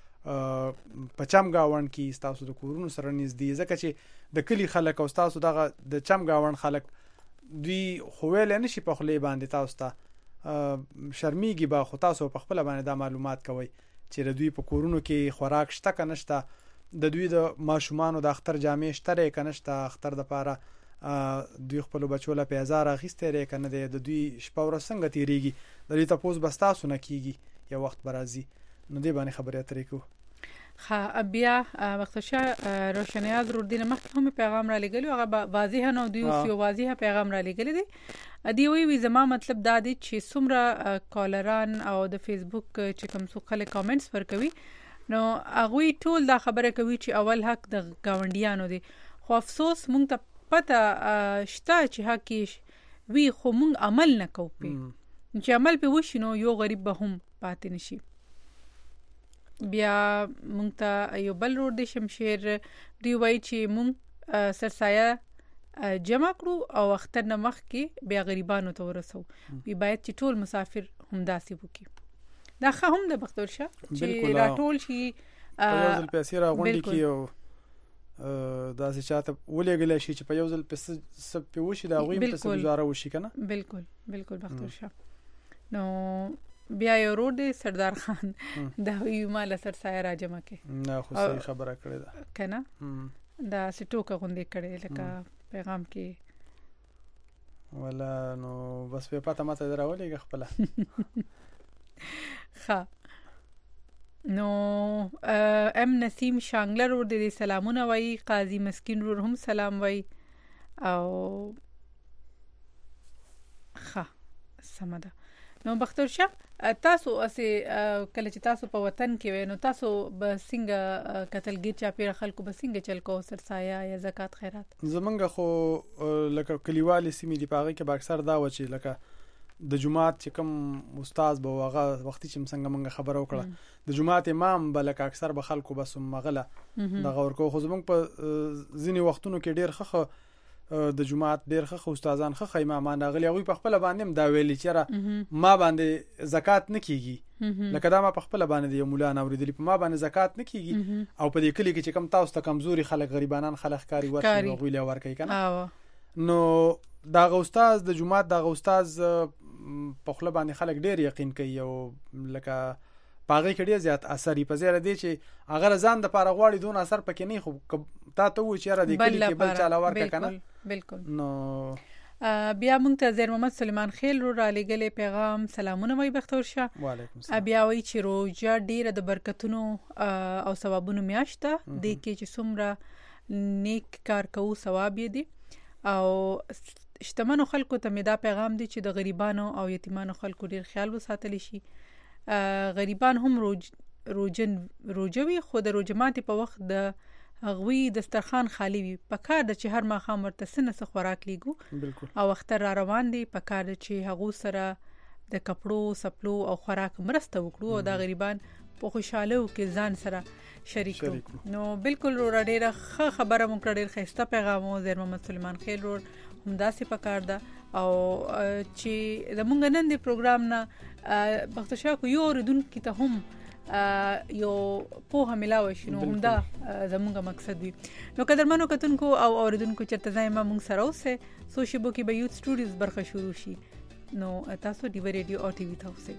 په چم گاون کې تاسو د کورونو سره نږدې ځکه چې د کلی خلک او تاسو دغه د چم گاون خلک دوی خویل نه شي په خلی باندې تاسو ته شرمېږي با خو تاسو په خپل باندې دا معلومات کوي چې د دوی په کورونو کې خوراک شته کنه شته د دوی د ماشومان د اختر جامې شته کنه شته اختر د پاره دوی خپل بچو له پیزار اخیسته لري کنه د دوی شپه ورځ څنګه تیریږي د دې تاسو بس تاسو نه کیږي یو وخت برازي نو دې باندې خبرې اترې کو. ها بیا وخت شه روشنیاز ور دینه مخکې هم پیغام را لګلی هغه واضح نه دی او یو واضح پیغام را لګلی دی ادي وی وی زما مطلب دا دی چې څومره کالران او د فیسبوک چې کوم څو خلک کامنټس ورکوي نو هغه ټول دا خبره کوي چې اول حق د گاونډیانو دی خو افسوس مونږ ته پته شته چې حق وی خو مونږ عمل نه کوو چې عمل په وشینو یو غریب به هم پاتې نشي. بیا مونږ ته یو بل روډ د شمشیر دی وای چې مونږ سرسایه جمع کړو او اختر نه مخ کې بیا غریبانو ته ورسو بیا باید چې ټول مسافر هم داسې وکړي. دا خه هم د بختور شه چې راټول شي په یو ځل پیسې راغونډي کی او داسې چاته ولېګل شي چې په یو ځل پیسې سب په وشي دا غویم په گزاره وشي کنه. بالکل بالکل بختور شه. نو بیا یو روډ دی سردار خان دا وی مال سرسایه را جمع کې نه خو صحیح خبره کړې ده کنه دا سټوکه غونډې کړې لکه پیغام کې ولا نو بس په پته ماته دراولې خپل ها نو ام نسیم شانګلر ور دي سلامونه وای قاضي مسکین ور هم سلام وای او ها سمده. نو بختور شه تاسو اسه کله چې تاسو په وطن کې وینو تاسو به څنګه قتلګیر چا پیر خلکو به څنګه چل کو سرسایه یا زکات خیرات؟ زمونږ خو لکه کلیوالي سیمې دی پاغه کې با اکثر دا و چې لکه د جمعات چې کوم استاد به هغه وختي چې څنګه مونږ خبر وکړه د جمعات امام به لکه اکثر به خلکو بس مغله د غور کو خو زمونږ په ځینی وختونو کې ډیر خخه د جمعات ډیر خخه استادان خخه امامان راغلي هغه په خپل باندې دا ویلي چې ما باندې زکات نه کیږي لکه دا ما په خپل باندې یو مولا نه اوریدلی په ما باندې زکات نه کیږي او په دې کلی کې چې کم تاسو ته کمزوري خلک غریبانان خلک کاری ورکړي غوي له ورکړي کنه نو دا استاد د جمعات دا استاد په خپل باندې خلک ډیر یقین کوي او لکه پاغه کې ډیر زیات اثر په زیاده دي چې اگر ځان د پاره غواړي دون اثر پکې نه خو تا ته و چې را دي کلی کې بل چاله ورکړه کنه. بالکل. نو بیا مونږ ته زیر محمد سلیمان خیل رو را لګلې پیغام سلامونه وای بختور شه. وعلیکم السلام. بیا وای چې روزه ډیره د برکتونو او ثوابونو میاشته د کې چې څومره نیک کار کوو ثواب دي او شتمنو خلکو ته مې دا پیغام دی چې د غریبانو او یتیمانو خلکو ډیر خیال وساتلی شي. غریبان هم روج روجن روجوي خو د روجماتي په وخت د هغوی دسترخوان خالی وي په کار د چې هر ماخام ورته سنه څه خوراک لیګو او وخت را روان دي په کار د چې هغو سره د کپړو سپلو او خوراک مرسته وکړو او د غریبان په خوشاله او کې ځان سره شریک کړو. نو بالکل ورو ډیره خبره مونږ ډیر خسته پیغام او زیر محمد سلیمان خیل ور هم داسې پکار ده او چې زمونږ نن دی پروګرام نه بختشاه کو یو ردون کی ته هم یو په هملاوي شنو هم دا زمونږ مقصد دی. نو قدرمنو کتونکو او اوریدونکو چرته ځای ما مونږ سره اوسه سوشيبو کې به یوت سټوډیوز برخه شروع شي نو تاسو دی ریډیو او ټي وي تاسو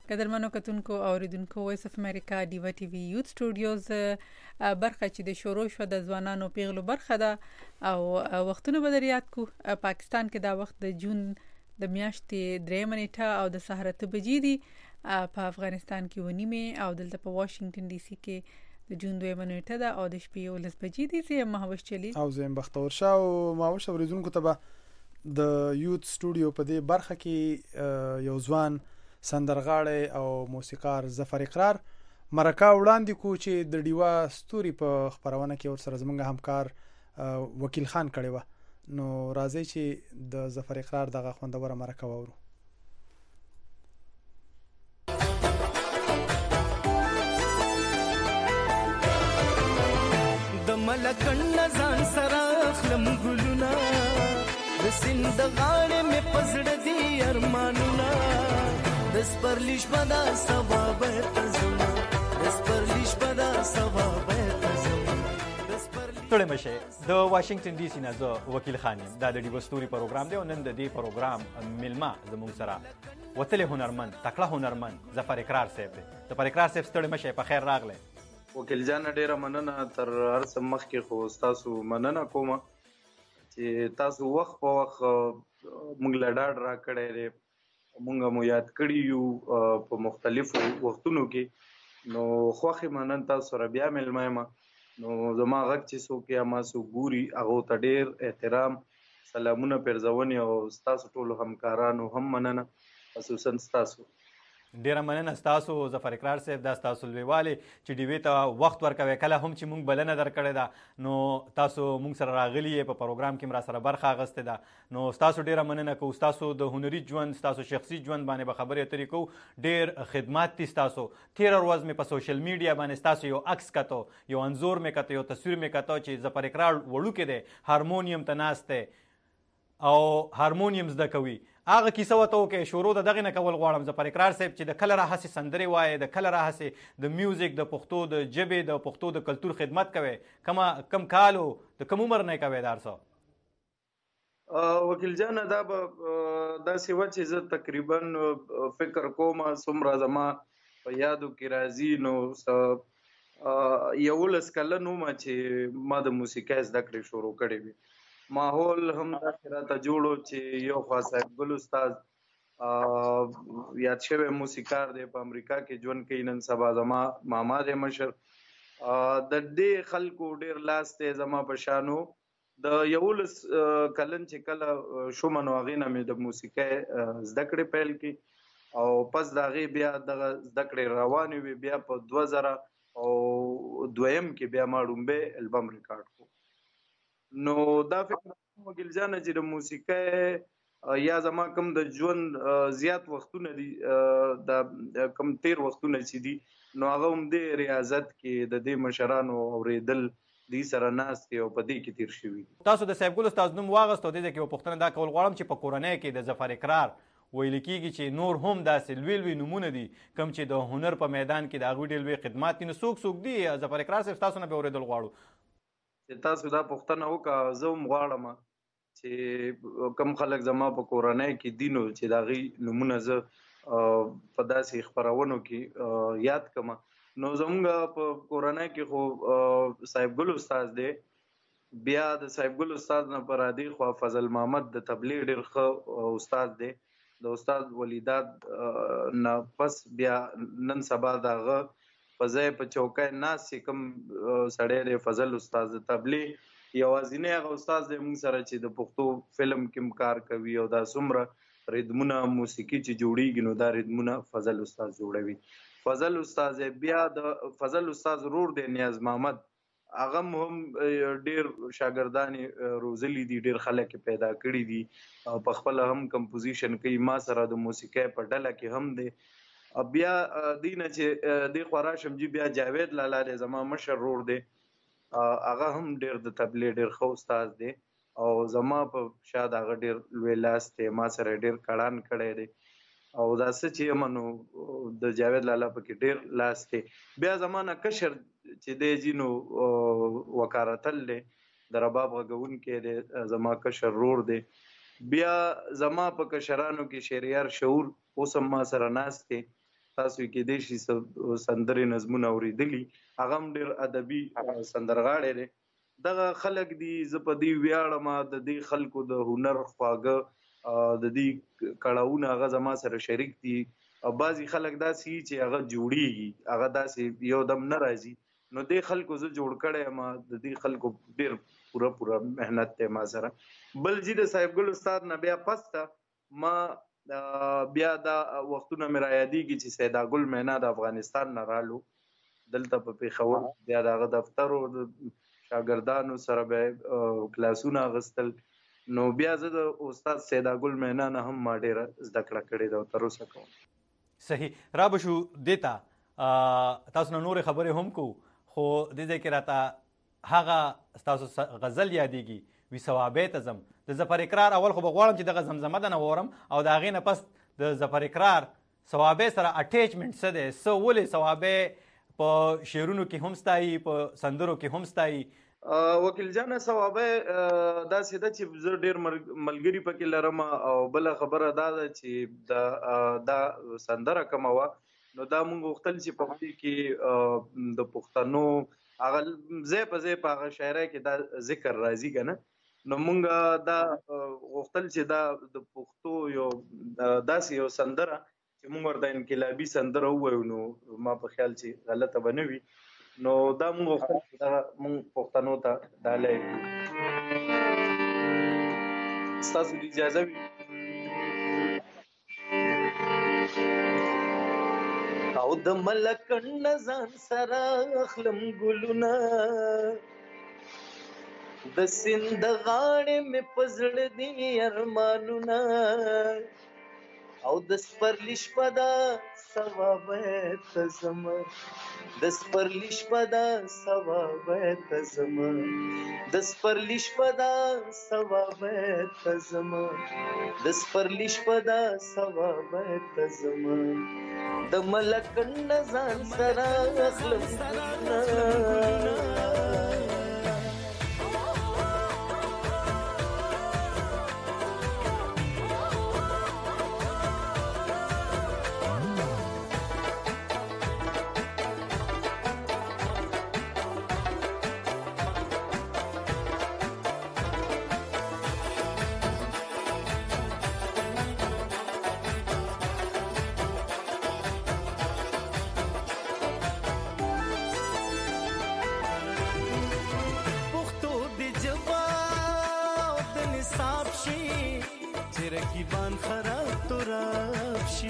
قدرمنو کتونکو اوریدونکو وایس اف امریکا ډیوا ټي وی یوت سټوډیوز برخه چې د شورو شو د ځوانانو پیغلو برخه ده او وختونه بدریات کو پاکستان کې دا وخت د جون د میاشتې درېمه نیټه او د سهار ته بجې دي په افغانستان کې ونیمه او دلته په واشنگټن ډي سي کې د جون دویمه نیټه ده او د شپې ولس بجې دي چې مهوش چلی او زم بختور شاو مهوش اوریدونکو ته د یوت سټوډیو په دې برخه کې یو ځوان سندرغاړی او موسیقار ظفر اقرار مرکه وړاندې کو چې د ډیوا ستوري په خبرونه کې ور سره زمونږ همکار وکیل خان کړي و نو راځي چې د ظفر اقرار دغه خوندوره مرکه وورو. د ملکن ځان سره خلم ګلونا د سند غاړې مې پزړه دی ارمانونه د سپرلیش پدا ثواب تزم د سپرلیش پدا ثواب تزم ټول مشه د واشنگټن ډي سي نه زه وکیل خان یم دا د ډیو ستوري پروګرام دی او نن د دې پروګرام ملما زموږ سره وتلې هنرمند تکړه هنرمند ظفر اقرار صاحب دی. ظفر اقرار صاحب ستړي مشه په خیر راغله. وکیل جان ډیره مننه تر هر څه مخکې خو تاسو مننه کوم چې تاسو وخت په وخت موږ له ډاډ را کړی دی مونږه مو یاد کړی یو په مختلفو وختونو کې نو خوښې منن تاسو سره بیا ملما یم نو زما غږ چې څوک یا ما څوک ګوري هغو ته ډېر احترام سلامونه پرځونې او ستاسو ټولو همکارانو هم مننه خصوصا ستاسو. ډیره مننه ستاسو ظفر اقرار صاحب دا ستاسو لویوالی چې ډیوې ته وخت ورکوي کله هم چې مونږ بلنه درکړې ده نو تاسو مونږ سره راغلي یې په پروګرام کې مرا سره برخه اخیستې ده نو ستاسو ډیره مننه کوو. ستاسو د هنري ژوند ستاسو شخصي ژوند باندې به خبرې اترې کوو. ډیر خدمات دي ستاسو. تېره ورځ مې په سوشل میډیا باندې ستاسو یو عکس کتو یو انځور مې کتو یو تصویر مې کتو چې ظفر اقرار وړوکی دی هارمونیم ته ناست دی او هارمونیم زده کوي. هغه کیسه وته وکړې شروع د دغې نه کول غواړم ظفر اقرار صاحب چې د کله راهسې سندرې وایې د کله راهسې د میوزیک د پښتو د ژبې د پښتو د کلتور خدمت کوي کومه کم کال و د کوم عمر نه کوي دا څه وکیل جان دا به داسې وه چې زه تقریبا فکر کوم څومره زما په یادو کې راځي نو یولس کلن وم چې ما د موسیقۍ زده کړې شروع کړې وي. ماحول هم داسې راته جوړو چې یو خوا صاحب ګل استاد یاد شوی موسیقار دی په امریکا کې ژوند کوي نن سبا زما ماما دی مشر د دې خلکو ډېر لاس دی زما په شانو د یولس کلن چې کله شوم نو هغې نه مې د موسیقۍ زده کړې پیل کړي او پس د هغې بیا دغه زده کړې روانې وي بیا په دوه زره او دویم کې بیا ما ړومبی البم ریکارډ کړو. نو دا فکر وکیل جان چې د موسیقۍ یا زما کم د ژوند زیات وختونه دي د کم تیر وختونه چې دي نو هغه هم د ریاضت کې د دې مشرانو اورېدل دې سره ناست او په دې کې تیر شوي. تاسو د صاحب ګل استاد نوم واغست او دې کې یو پوښتنه دا کول غواړم چې په کورنۍ کې د ظفر اقرار ویل کېږي چې نور هم داسې لوی لوی نومونه دي کوم چې د هنر په میدان کې د هغوی ډېر لوی خدمات دي نو څوک څوک دي ظفر اقرار صاحب تاسو نه به اورېدل غواړو چې تاسو دا پوښتنه وکړه زه هم غواړم چې کم خلک زما په کورنۍ کې دي نو چې د هغوی نومونه زه په داسې خپرونو کې یاد کړم. نو زموږ په کورنۍ کې خو صاحب ګل استاد دی بیا د صاحب ګل استاد نه پر عادي خوا فضل محمد د تبلیغ ډېر ښه استاد دی د استاد ولیداد نه پس بیا نن سبا د هغه په ځای په چوکۍ ناست چې کوم سړی دی فضل استاد د تبلیغ یوازینی هغه استاد دی موږ سره چې د پښتو فلم کې کار کوي او دا څومره ریدمونه موسیقي چې جوړیږي نو دا ریدمونه فضل استاد جوړوي. فضل استاد بیا د فضل استاد رور دی نیاز محمد هغه هم ډېر شاګردان روزلي دي ډېر خلک پیدا کړي دي په خپله هم کمپوزیشن کوي ما سره د موسیقۍ په ډله کې هم دی. بیا دینه چې دی خوا راشم جي بیا جاوید لالا دی زما مشر رور دی هغه هم ډېر د تبلیغ ډېر ښه استاد دی او زما په شاید هغه ډېر لوی لاس دی ما سره ډېر کړان کړی دی او دا څه چې یم نو د جاوید لالا پکې ډېر لاس دی. بیا زما نه کشر چې دی جي نو وکارتل دی د رباب غږونکی دی زما کشر رور دی. بیا زما په کشرانو کې شهریار شعور اوس هم ما سره ناست دی تاسو کې د شي سندرې نظمونه اوریدلی هغه هم ډېر ادبي سندرغاړی دی دغه خلک دي زه په دې ویاړم د دې خلکو د هنر خواږه د دې کړهونه هغه زما سره شریک دي او بعضې خلک داسې چې هغه جوړیږي هغه داسې یو دم نه راځي نو دې خلکو زه جوړ کړی یم د دې خلکو ډېر پوره پوره محنت دی ما سره بل جي د صاحب ګل استاد نه بیا پسته ما بیا دا وختونه مې رایادېږي چې سیدا ګل مینا د افغانستان نه رالو دلته په پېښور بیا د هغه دفتر او د شاګردانو سره به کلاسونه اخیستل نو بیا زه د استاد سیدا ګل مینا نه هم ما ډېره زده کړه کړې ده او تر اوسه کوم صحیح را به شو دې ته تاسو نه نورې خبرې هم کوو خو دې ځای کې راته هغه ستاسو غزل یادېږي وي ثوابې ته ځم د ظفر اقرار اول خو به غواړم چې دغه زمزمه ده نه واورم او د هغې نه پس د ظفر اقرار ثوابې سره اټیچمنټ څه دی څه ولې ثوابې په شعرونو کې هم ستایي په سندرو کې هم ستایي وکیل جانه ثوابې داسې ده چې زه ډېر ملګري پکې لرم او بله خبره دا ده چې دا سندره کومه وه نو دا مونږ غوښتل چې په دې کې د پښتنو هغه ځای په ځای په هغه شاعرۍ کې دا ذکر راځي که نه نو مونږ دا غوښتل چې دا د پښتو یو داسې یو سندره چې مونږ ورته انقلابي سندره ووایو نو ما په خیال چې غلطه به نه وي نو دا مونږ غوښتل چې دا مونږ پښتنو ته ډالۍ ستاسو د اجازه وي او د ملکن ځان سره اخلم ګلونه د سیند غاړې مې په زړه دي ارمانونه او د سپرلي شپه ده ثوابې ته ځمه د سپرلي شپه ده ثوابې ته ځمه د سپرلي شپه ده ثوابې ته ځمه د سپرلي شپه ده ثوابې ته ځمه د ملکن ځان سره اخلم ګلونه رقیبان خراب تراب شي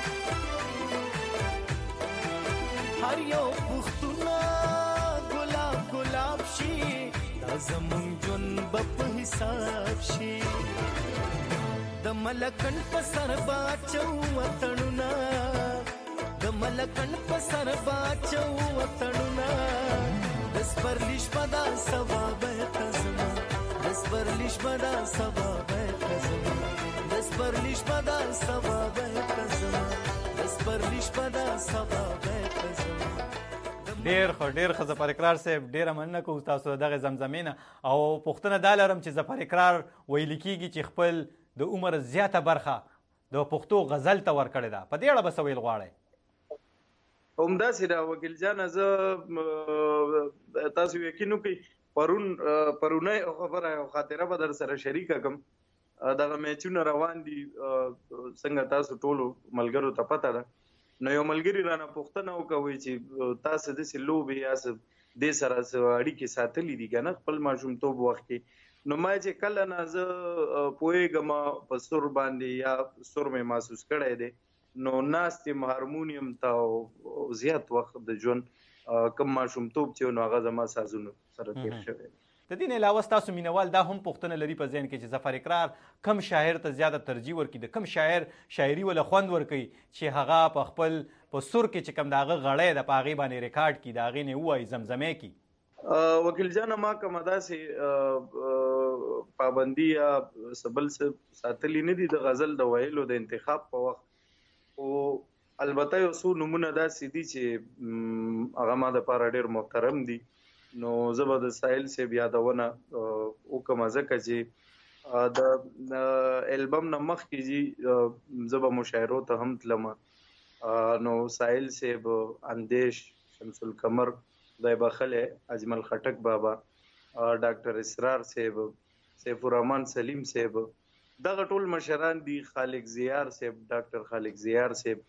هر یو پښتونه ګلاب ګلاب شي دا زمون جون په حساب شي د ملکن په سر باچو وطنونه د ملکن په سر باچو وطنونه د سپرلیش پدا ثواب تزما د سپرلیش پدا ثواب تزما سپرلیش پدا ثواب تزما سپرلیش پدا ثواب تزما ډیر خو ډیر ښه ظفر اقرار صاحب ډیره مننه کوو تاسو دغه زمزمې نه او پوښتنه دا لرم چې ظفر اقرار ویل کېږي چې خپل د عمر زیاته برخه د پښتو غزل ته ورکړې ده په دې اړه به څه ویل غواړئ همداسې ده وکیل جانه زه تاسو یقین وکړئ پرون پرونی خبره او خاطره به در سره شریکه کړم دغه میچونه روان دي څنګه تاسو ټولو ملګرو ته پته ده نو یو ملګري رانه پوښتنه وکوي چې تاسو داسې لوبې یا دې سره اړیکې ساتلې دي که نه خپل ماشومتوب وخت کې نو ما چې کله نه زه پوهېږم په سور باندې یا سور مې محسوس کړی دی نو ناست یم هارمونیم ته زیات وخت د ژوند کم ماشومتوب چې نو هغه زما سازونو سره تېر شوی د دې نه علاوه ستاسو مینوال دا هم پوښتنه لري په ذهن کې چې ظفر اقرار کم شاعر ته زیاته ترجیح ورکړي د کم شاعر شاعري ولا خوند ورکوي چې هغه په خپل په سور کې چې کم د هغه غړی ده په هغې باندې ریکارډ کړي د هغې نه ووایي زمزمې کړي وکیل جانه ما کومه داسې پابندي یا څه بل څه ساتلي نه دي د غزل د ویلو د انتخاب په وخت خو البته یو څو نومونه داسې دي چې هغه ما دپاره ډېر محترم دي نو زه به د ساحل صاحب یادونه وکړم ځکه چې د البم نه مخکې زه به مشاعرو ته هم تلم نو ساحل صاحب، اندیش، شمس القمر خدای بخله، اجمل خټک بابا، ډاکټر اسرار صاحب، سیف الرحمن سلیم صاحب، دغه ټول مشران دي، خالق زیار صاحب، ډاکټر خالق زیار صاحب،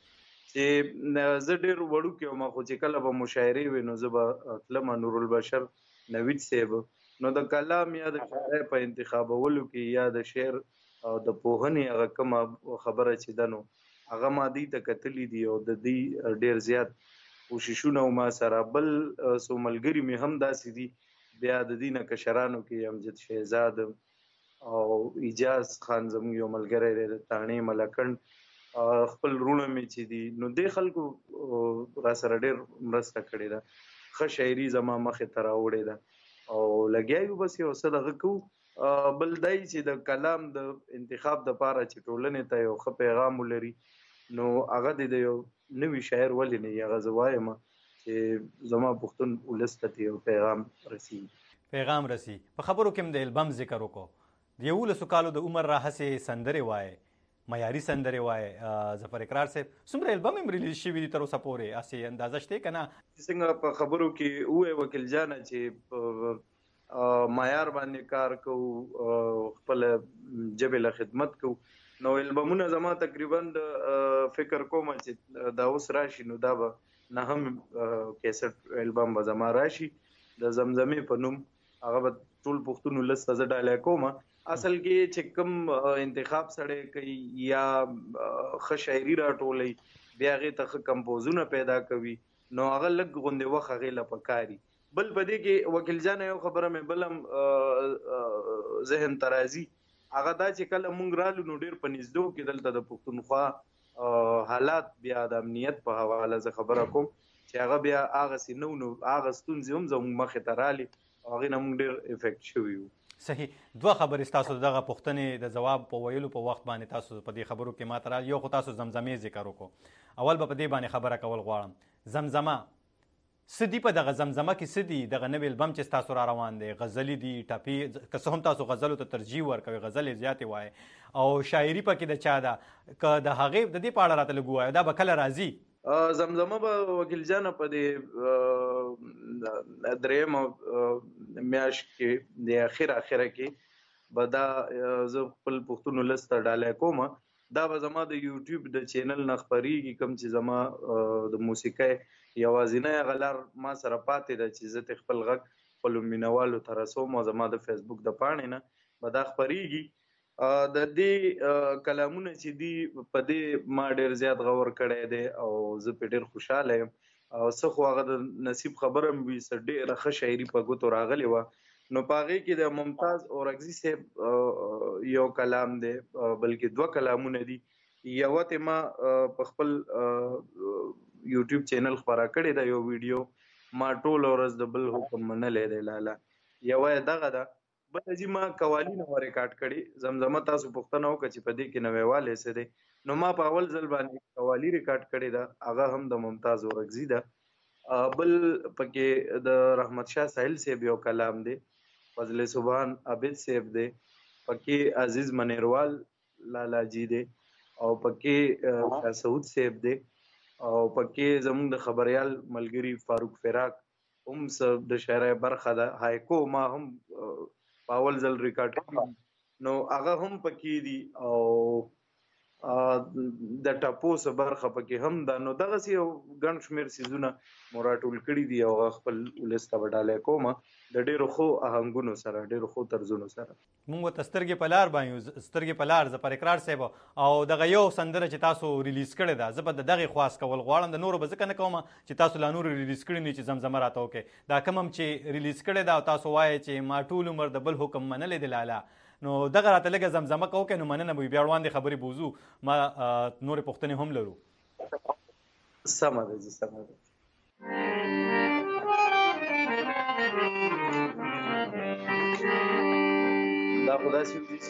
چې زه ډېر وړوکی وم خو چې کله به مشاعرې وي نو زه به تلم. نور البشر نوید صاحب، نو د کلام یا د شاعر په انتخابولو کې یا د شعر او د پوهنې هغه کومه خبره چې ده نو هغه ما دوی ته کتلي دي او د دوی ډېر زیات کوششونه او ما سره بل څو ملګري مې هم داسې دي. بیا د دوی نه کشرانو کې امجد شهزاد او اجاز خان زموږ یو ملګری دی د تاڼې ملکنډ، خپل وروڼه مې چې دي نو دې خلکو را سره ډېر مرسته کړې ده، ښه شاعري زما مخې ته راوړې ده او لګیا یو بس یو څه دغه کوو. بل دی چې د کلام د انتخاب دپاره چې ټولنې ته یو ښه پیغام ولري نو هغه د یو نوي شاعر ولې نه وي، هغه زه وایم چې زما پښتون ولس ته یو پیغام رسي پیغام رسي. په خبرو کې هم د البم ذکر وکړو، د یولسو کالو د عمر راهسې سندرې وایې، معیاري سندرې وایې. ظفر اقرار صاحب څومره البم هم ریلیز شوي دي تر اوسه پورې، هسې اندازه شته که نه؟ څنګه په خبرو کې ووایې وکیل جانه چې معیار باندې کار کوو، خپل ژبې له خدمت کوو، نو البمونه زما تقریبا فکر کوم چې دا اوس راشي نو دا به نهم کیسټ البم به زما راشي د زمزمې په نوم، هغه به ټول پښتون ولس ته زه ډالۍ کوم. اصل کې چې کوم انتخاب سړی کوي یا ښه شاعري راټولوي بیا هغې ته ښه کمپوزونه پیدا کوي نو هغه لږ غوندې وخت هغې له پکاري. بل په دې کې وکیل جانه یو خبره مې بل هم ذهن ته راځي، هغه دا چې کله مونږ رالو نو ډېر په نږدو کې دلته د پښتونخوا حالات بیا د امنیت په حواله زه خبره کوم چې هغه بیا هغسې نه و، نو هغه ستونزې هم زموږ مخې ته رالي او هغې نه مونږ ډېر افیکټ شوي وو. صحیح. دوه خبرې ستاسو دغه پوښتنې د ځواب په ویلو په وخت باندې تاسو په دې خبرو کې ماته راغلي. یو خو تاسو زمزمې ذکر وکړو، اول به په دې باندې خبره کول غواړم. زمزمه څه دي په دغه زمزمه کې څه دي؟ دغه نوی البم چې ستاسو را روان دی غزلې دي، ټپې، که څه هم تاسو غزلو ته ترجیح ورکوئ، غزلې زیاتې وایي، او شاعري پکې د چا ده؟ که د هغې د دې په اړه راته لږ ووایه، دا به کله راځي؟ زمزمه به وکیل جانه په دې درېیمه میاشت کې د اخر اخره کې به دا زه خپل پښتون ولس ته ډالۍ کوم. دا به زما د یوټیوب د چینل نه خپرېږي، کوم چې زما د موسیقۍ یوازینی هغه لار ما سره پاتې ده چې زه خپل غږ خپلو مینوالو ته رسوم او زما د فیسبوک د پاڼې نه به دا خپرېږي. د دې کلامونه چې دي په دې ما ډېر زیات غور کړی دی او زه پرې ډېر خوشحاله یم او څه خو هغه د نصیب خبره هم وي، څه ډېره ښه شاعري په ګوتو راغلې وه. نو په هغې کې د ممتاز اورکزي صاحب یو کلام دی، بلکې دوه کلامونه دي. یوه ته ما په خپل یوټیوب چینل خپره کړې ده، یو ویډیو ما ټوله ورځ د بل حکم منلی دی لاله، یوه یې دغه ده. بله چې ما قوالي نه وه ریکارډ کړې. زمزمه تاسو پوښتنه وکړه چې په دې کې نویوالی څه دی، نو ما په اول ځل باندې قوالي ریکارډ کړې ده، هغه هم د ممتاز اورکزي ده. بل پکې د رحمت شاه ساحل صاحب یو کلام دی، فضل سبحان عابد صاحب دی، پکې عزیز منیروال لالا جی دی، او پکې شاه سعود صاحب دی، او پکې زموږ د خبریال ملګري فاروق فراق هم څه د شاعرۍ برخه ده. هایکو ما هم په اول ځل ریکارډ کړي نو هغه هم پکې دي، او د ټپو څه برخه پکې هم ده. نو دغسې یو ګڼ شمېر څیزونه مو راټول کړي دي او هغه خپل ولس ته به ډالۍ کوم د ډېرو ښو آهنګونو سره، ډېرو ښو طرزونو سره. مونږ ورته سترګې په لار باندې سترګې په لار ظفر اقرار صاحب، او دغه یو سندره چې تاسو ریلیز کړې ده، زه به د دغې خواست کول غواړم. د نورو به ځکه نه کوم چې تاسو لا نورو ریلیز کړي نه چې زمزمه راته وکړئ. دا کوم هم چې ریلیز کړې ده او تاسو وایئ چې ما ټول عمر د بل حکم منلی دی لاله، نو دغه راته لږه زمزمه که وکړئ نو مننه به وي. بیا وړاندې خبرې به وځو، ما نورې پوښتنې هم لرو. سمه ده جي، سمه ده. دا خو داسې وي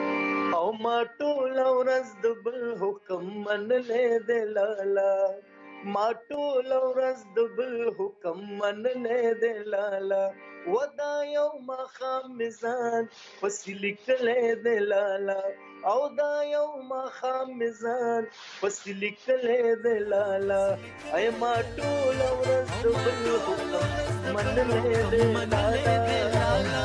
چې او ما ټوله ورځ د بل حکم منلی دی لاله، ما ټول ورځ د بل حکم منلې د لالا ودا یو ماښام مې ځان پسې لیکلی د لالا او دا یو ماښام مې ځان پسې لیکلی د لالا ای ما ټول ورځ د بل حکم منلې د لالا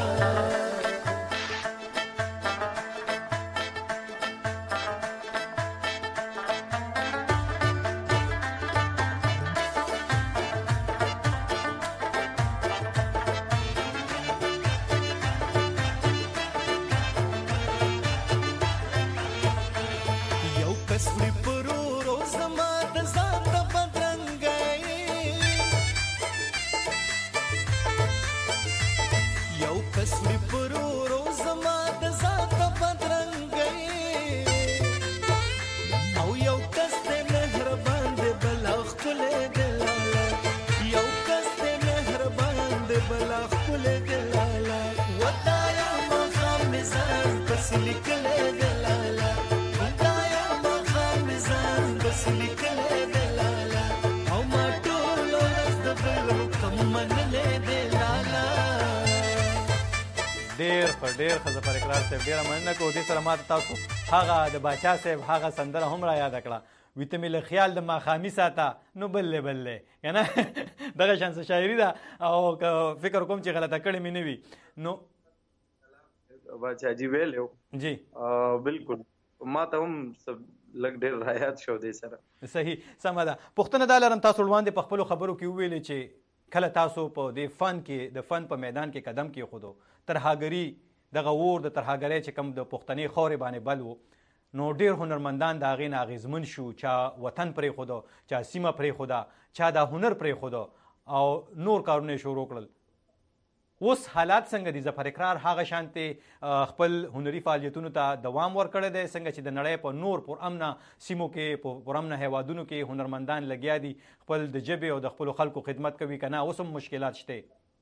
ډېر ښه ظفر اقرار صاحب ډېره مننه کوو. دې سره ماته تاسو هغه د باچا صاحب هغه سندره هم را یاده کړه ویته مې له خیال د ماښامي ساته نو بلې بلې که نه دغه شان څه شاعري ده او فکر کوم چې غلطه کړې مې نه وي نو باچا جي ویلو جی بالکل ما ته هم لږ ډېر رایات شو دې سره صحیح سمه ده. پوښتنه دا لرم تاسو وړاندې په خپلو خبرو کې وویلې چې کله تاسو په دې فن کې د فن په میدان کې قدم کېښودو ترهاګري دغه اور د ترهاګرۍ چې کوم د پښتنې خاورې باندې بل و نو ډېر هنرمندان د هغې نه اغېزمن شو، چا وطن پرېښوده، چا سیمه پرېښوده، چا دا هنر پرېښوده او نور کارونه یې شروع کړل. اوس حالات څنګه دي؟ ظفر اقرار هغه شانتې خپل هنري فعالیتونو ته دوام ورکړی دی څنګه چې د نړۍ په نور پرامنه سیمو کې په پرامنه هیوادونو کې هنرمندان لګیا دي خپل د ژبې او د خپلو خلکو خدمت کوي که نه اوس هم مشکلات شته؟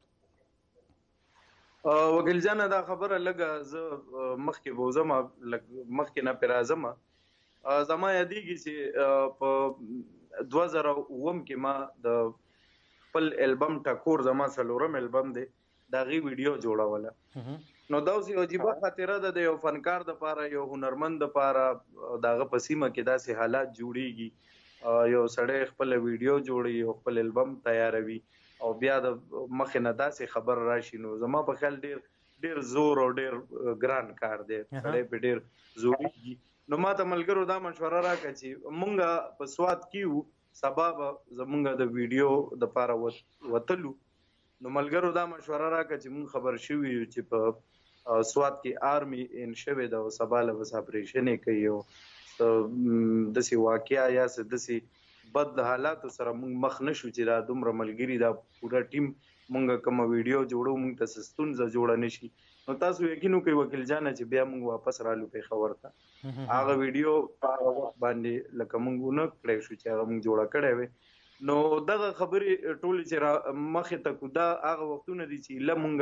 وکیل جانه دا خبره لږه زه مخکې به وځم مخکې نه پرې راځم. زما یادېږي چې په دوه زره اووم کې ما د خپل البم ټکور زما څلورم البم دی د هغې ویډیو جوړوله. نو دا اوس یو عجیبه خاطره ده د یو فنکار دپاره یو هنرمند دپاره د هغه په سیمه کې داسې حالات جوړېږي یو سړی خپله ویډیو جوړوي او خپل البم تیاروي او بیا د مخې نه داسې خبر راشي نو زما په خیال ډېر ډېر زور او ډېر ګران کار دی سړی پې ډېر زورېږي. نو ما ته ملګرو دا مشوره راکړه چې مونږ په سوات کې وو سبا به زمونږ د ویډیو دپاره وتلو نو ملګرو دا مشوره راکړه چې مونږ خبر شوي یو چې په سوات کې آرمي ان شوې ده او سبا له بس اپریشن یې کوي او داسې واقعه یا څه داسې بد حالاتو سره مونږ مخ نشو چې دا دومره ملګري دا پوره ټیم مونږ کومه ویډیو جوړو مونږ ته څه ستونزه جوړه نه شي. نو تاسو یقین وکړئ وکیل جانه چې بیا مونږ واپس رالو پېښور ته هغه ویډیو په هغه وخت باندې لکه مونږ ونه کړی شو چې هغه مونږ جوړه کړی وی. نو دغه خبرې ټولې چې مخې ته کو دا هغه وختونه دي چې له مونږ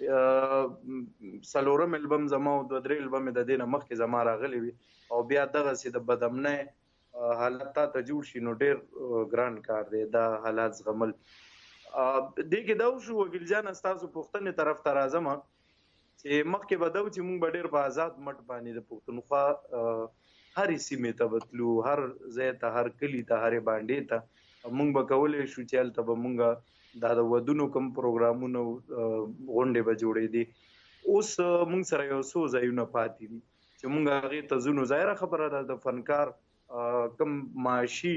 څلورم البم زما او دوه درې البم د دې نه مخکې زما راغلی وي او بیا دغسې د بدامنۍ حالت تا ته جوړ شي نو ډېر ګران کار دی دا حالات زغمل. دې کې دا وشو وکیل جانه ستاسو پوښتنې طرف ته راځم چې مخکې به دا و چې مونږ به ډېر په آزاد مټ باندې د پښتونخوا هرې سیمې ته به تلو هر ځای ته هر کلي ته هرې بانډې ته مونږ به کولی شو چې هلته به مونږ دا د ودونو کوم پروګرامونه غونډې به جوړېدې. اوس مونږ سره یو څو ځایونه پاتې دي چې مونږ هغې ته ځو. نو ظاهره خبره ده د فنکار کم معاشي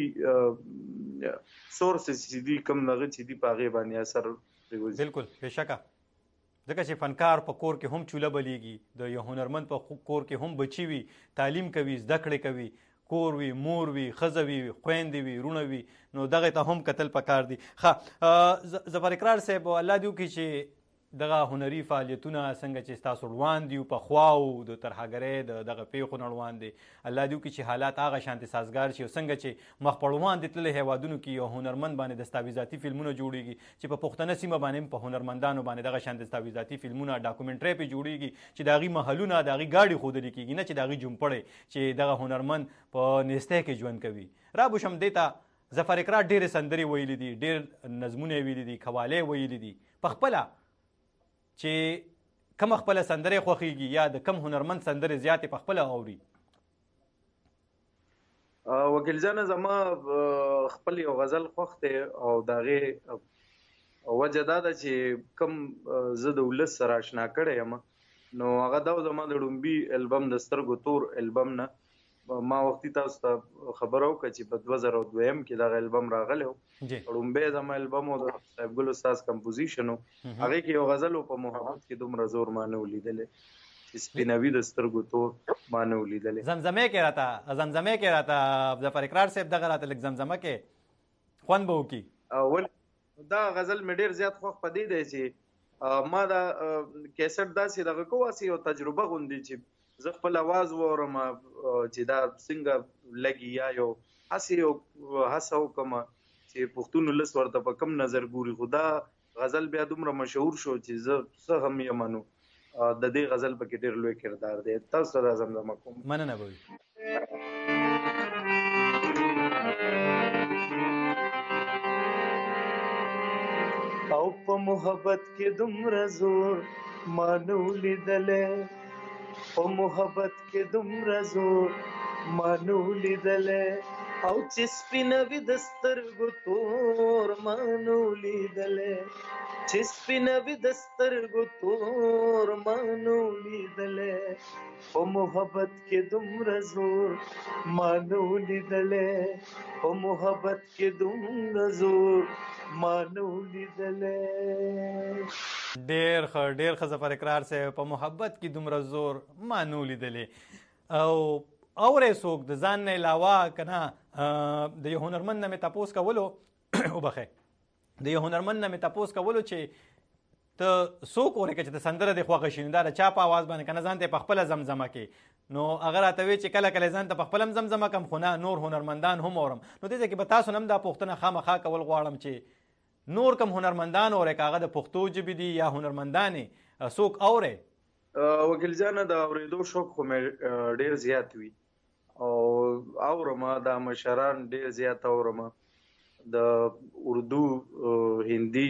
سورسز چې دي کم دغه چې دي په هغې باندې اثر پرېوځي. بلکل بېشکه ځکه چې فنکار په کور کې هم چوله بلیږي د یو هنرمند په کور کې هم بچي وي تعلیم کوي زده کړې کوي کور وي مور وي ښځه وي خویندې وي رونه وي نو دغې ته هم کتل پکار دي. ښه ظفر اقرار صاحب الله دې وکړي چې دغه هنري فعالیتونه څنګه چې ستاسو روان دي په خواو د ترهګرۍ د دغه پیښو نه روان دي الله دې وکړي چې حالات هغه شانتې سازګار شي او څنګه چې مخ په روان دي تللي هیوادونو کې یو هنرمند باندې دستاویزاتي فلمونه جوړېږي چې په پښتنه سیمه باندې هم په هنرمندانو باندې دغه شان دستاویزاتي فلمونه ډاکومنټرۍ پې جوړېږي چې د هغې محلونه د هغې ګاډي ښودلې کېږي نه چې د هغې جومپړی چې دغه هنرمند په نیستۍ کې ژوند کوي. رابوشم دې ته ظفر اقرار ډېرې سندرې ویلي دي، ډېر نظمونه یې ویلي دي، قوالې ویلي دي. په خپله چې کومه خپله سندرې خوښېږي یا د کم هنرمند سندرې زیاتې په خپله اوري؟ وکیل جانه زما خپل یو غزل خوښ دی او د هغې وجه دا ده چې کوم زه د ولس سره اشنا کړی یم نو هغه دا زما د ډومبي البم د سترګو تور البم نه ما وختي تاسو ته خبره وکړه چې په دوه زره دویم کې دغه البم راغلی و. ډومبی زما البم و د صاحب ګل استاذ کمپوزیشن و. هغې کې یو غزل و په محبت کې دومره زور ما نه و لیدلی چې سپینوي د سترګو تور ما نه و لیدلی. زمزمې کې راته زمزمې کې راته ظفر اقرار صاحب دغه راته لږ زمزمه کې خوند به وکړي. ولې دا غزل مې ډېر زیات خوښ په دې دی چې ما دا کیسټ داسې دغه کو واسې یو تجربه غوندې چې زه خپل اواز واورم چې دا څنګه لګي یا یو هسې یو هڅه وکړم چې پښتون ولس ورته په کم نظر ګوري. خو دا غزل بیا دومره مشهور شو چې زه څه هم یم نو د دې غزل پکې ډېر لوی کردار دی. تاسو ته دا زمزمه کوم. مننه به وي. او په محبت کې دومره زور ما نه و لیدلی، په محبت کې دومره زور ما نه و لیدلی، او چې سپینوي د سترګو تور ما نه و لیدلی، چې سپینوي د سترګو تور ما نه و لیدلی، په محبت کې دومره زور ما نه و لیدلی، په محبت کې دومره زور ما نه و لیدلی. ډېر ښه ډېر ښه ظفر اقرار صاحب، په محبت کې دومره زور ما نه و لیدلی. او اورې څوک د ځان نه علاوه که نه د یو هنرمند نه مې تپوس کولو وبخئ د یو هنرمند نه مې تپوس کولو چې ته څوک اورې که چې د سندره دې خوښه شي نو دا د چا په اواز باندې که نه ځان ته یې په خپله زمزمه کې نو هغه راته وی چې کله کله ځان ته په خپله هم زمزمه کړم خو نه نور هنرمندان هم اورم. نو دې ځای کې به تاسو نه هم دا پوښتنه خامخا کول غواړم چې نور کم هنرمندان اورې که هغه د پښتو ژبې دي یا هنرمندانې څوک اورې؟ وکیل جانه د اورېدو شوق خو مې ډېر زیات وي او اورم دا مشران ډېر زیات اورم د اردو هندي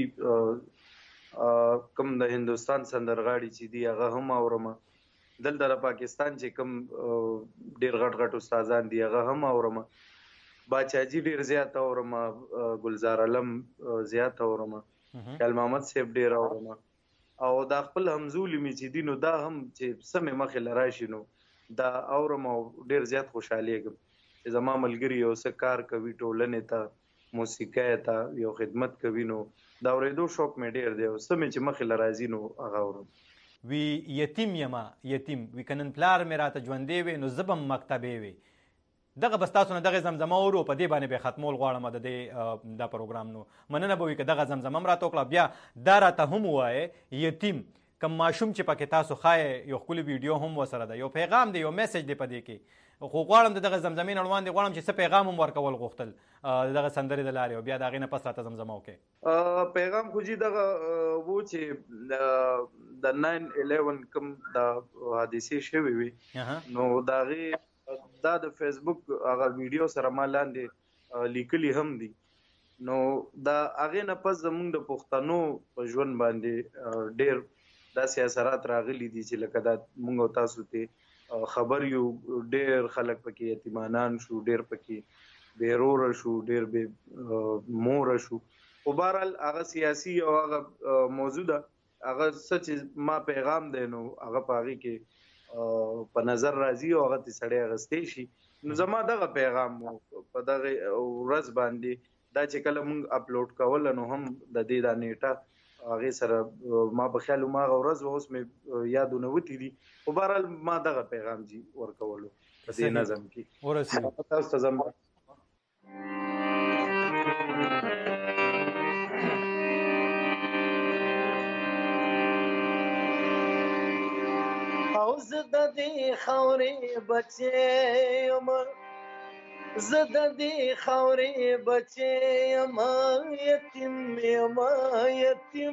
کم د هندوستان سندرغاړي چې دي هغه هم اورم. دلته د پاکستان چې کم ډېر غټ غټ استادان دي هغه هم اورم. باچاجي ډېر زیات اورم، ګلزار علم زیات اورم، خیال محمد صاحب ډېر اورم او دا خپل همزولي مې چې دي نو دا هم چې څه مې مخې له راشي نو دا اورم او ډېر زیات خوشحالېږم چې زما ملګري یو څه کار کوي ټولنې ته موسیقۍ ته یو خدمت کوي نو دا اورېدو شوق مې ډېر دی او څه مې چې مخې له راځي نو هغه اورم. وی یتیم یمه یتیم وی که نن پلار مې راته ژوندی وی نو زه به هم مکتبې وی. دغه بس تاسو نه دغه زمزمه اورو په دې باندې به ختمول غواړم د دې دا پروګرام نو مننه به وي که دغه زمزمه هم راته وکړه. بیا دا راته هم ووایې یتیم کم ماشوم چې پکې تاسو ښایې یو ښکلي ویډیو هم ورسره ده، یو پیغام دی یو میسج دی په دې کې خو غواړم د دغه زمزمې نه وړاندې غواړم چې څه پیغام هم ورکول غوښتل دغه سندرې د لارې او بیا د هغې نه پس راته زمزمه وکړې. پیغام خو جي دغه و چې د ناین الیون کوم د حادثې شوې وي نو د هغې دا د فیسبوک هغه ویډیو سره ما لاندې لیکلي هم دي نو دا هغې نه پس زموږ د پښتنو په ژوند باندې ډېر داسې اثرات راغلي دي چې لکه دا موږ او تاسو ته خبر یو ډېر خلک پکې یتیمانان شو، ډېر پکې بېروره شو، ډېر بې موره شو. خو بهرحال هغه سیاسي او هغه موضوع ده هغه څه چې ما پیغام دی نو هغه په هغې کې په نظر راځي او هغه ته سړی اخیستی شي. نو زما دغه پیغام په دغه ورځ باندې دا چې کله موږ اپلوډ کوله نو هم د دې دا نیټه هغې سره ما په خیال ما هغه ورځ اوس مې یادونه وتي دي خو بهرحال ما دغه پیغام جي ورکولو په دې نظم کې تاسو ته زما او زه د دې خاورې بچی یم، زه د دې خاورې بچی یم، یتیم یم یتیم.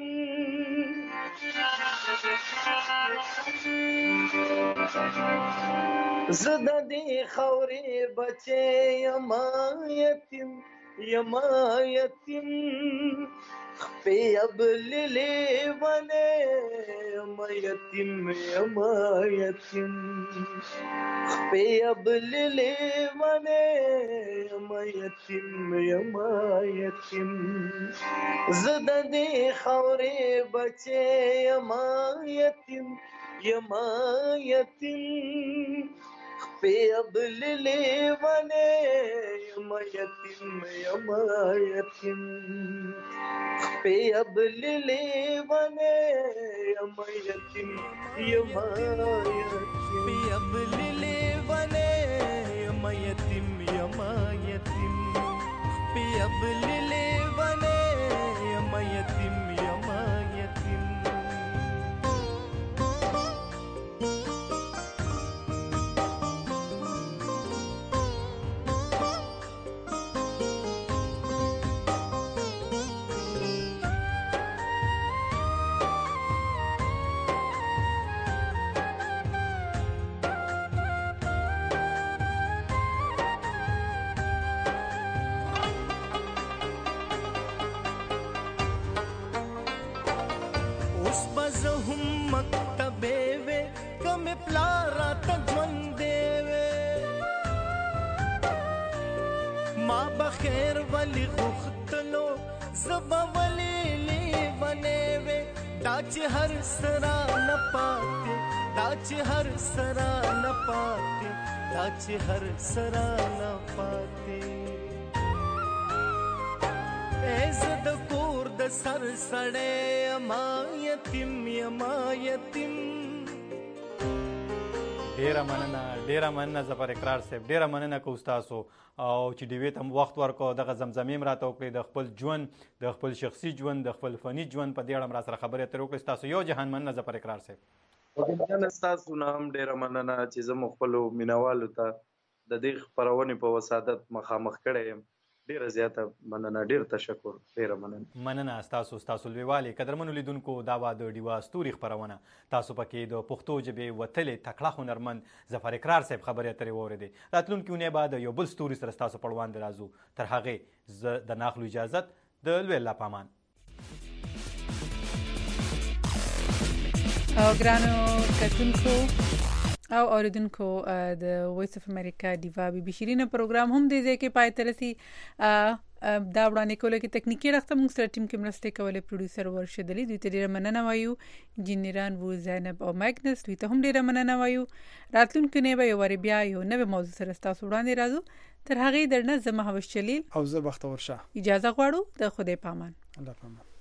زه د دې خاورې بچی یم یتیم، یما یتیم خپې ابللې ونه یما یتیم یما یتیم خپې ابللې ونه یما یتیم یما یتیم زه د دې خاورې بچې یما یتیم یما یتیم خپې ابللې ونه یما یتیم یما یتیم خپې ابللې ونه یما یتیم یما یتیم خپې ابللې ونه یما یتیم یما یتیم خپې ابللې ونه یما یتیم یما یتیم چې هر سرا نه پاتې دا چې هر سرا نه پاتې دا چې هر سرا نه پاتې ایز د کور د سر سړې ما یتیم یما یتیم ډیره مننه ډیره مننه ظفر اقرار صاحب ډیره مننه کو تاسو او چې ډیوې ته وخت ورکو دغه زمزمې راته وکړې د خپل ژوند د خپل شخصي ژوند د خپل فني ژوند په دې اړه را سره خبرې اترې وکړې تاسو یو جهان مننه ظفر اقرار صاحب تاسو نه هم ډیره مننه چې زه مو خپلو مینوالو ته د دې خپرونې په وسادت مخامخ کړی یم ډیره زیاته مننه ډیر تشکر ډیره مننه مننه تاسو تاسو لویوالي قدرمنو لیدونکو دا و د ډیوا ستوري خبرونه تاسو پکې د پښتو ژبې وتلې تکړه هنرمند ظفر اقرار صاحب خبرې اترې واورېدې راتلونکي اونۍ بعد یو بل ستوري سره تاسو په وړاندې راځو تر هغې زه د ناخلو اجازت د لوی الله پامان او ګرانو کتونکو او اوریدونکو د وایس اف امریکا دیوا بي بي شیرینه پروګرام هم دې ځکه پای تر سي دا وړاندې کوله کې تکنیکی رخصت موږ سره ټیم کې مرسته کوله پروډوسر ورشد علي دوی ته ډیره مننه وایو انجینران وو زینب او ماګنس دوی ته هم ډیره مننه وایو راتلونکي نه به یو ور بیا یو نوې موضوع سره تاسو وړاندې راځو تر هغه درنه زما هوس چلیل او زه بختور شاه اجازه غواړو د خدای پامان الله پامان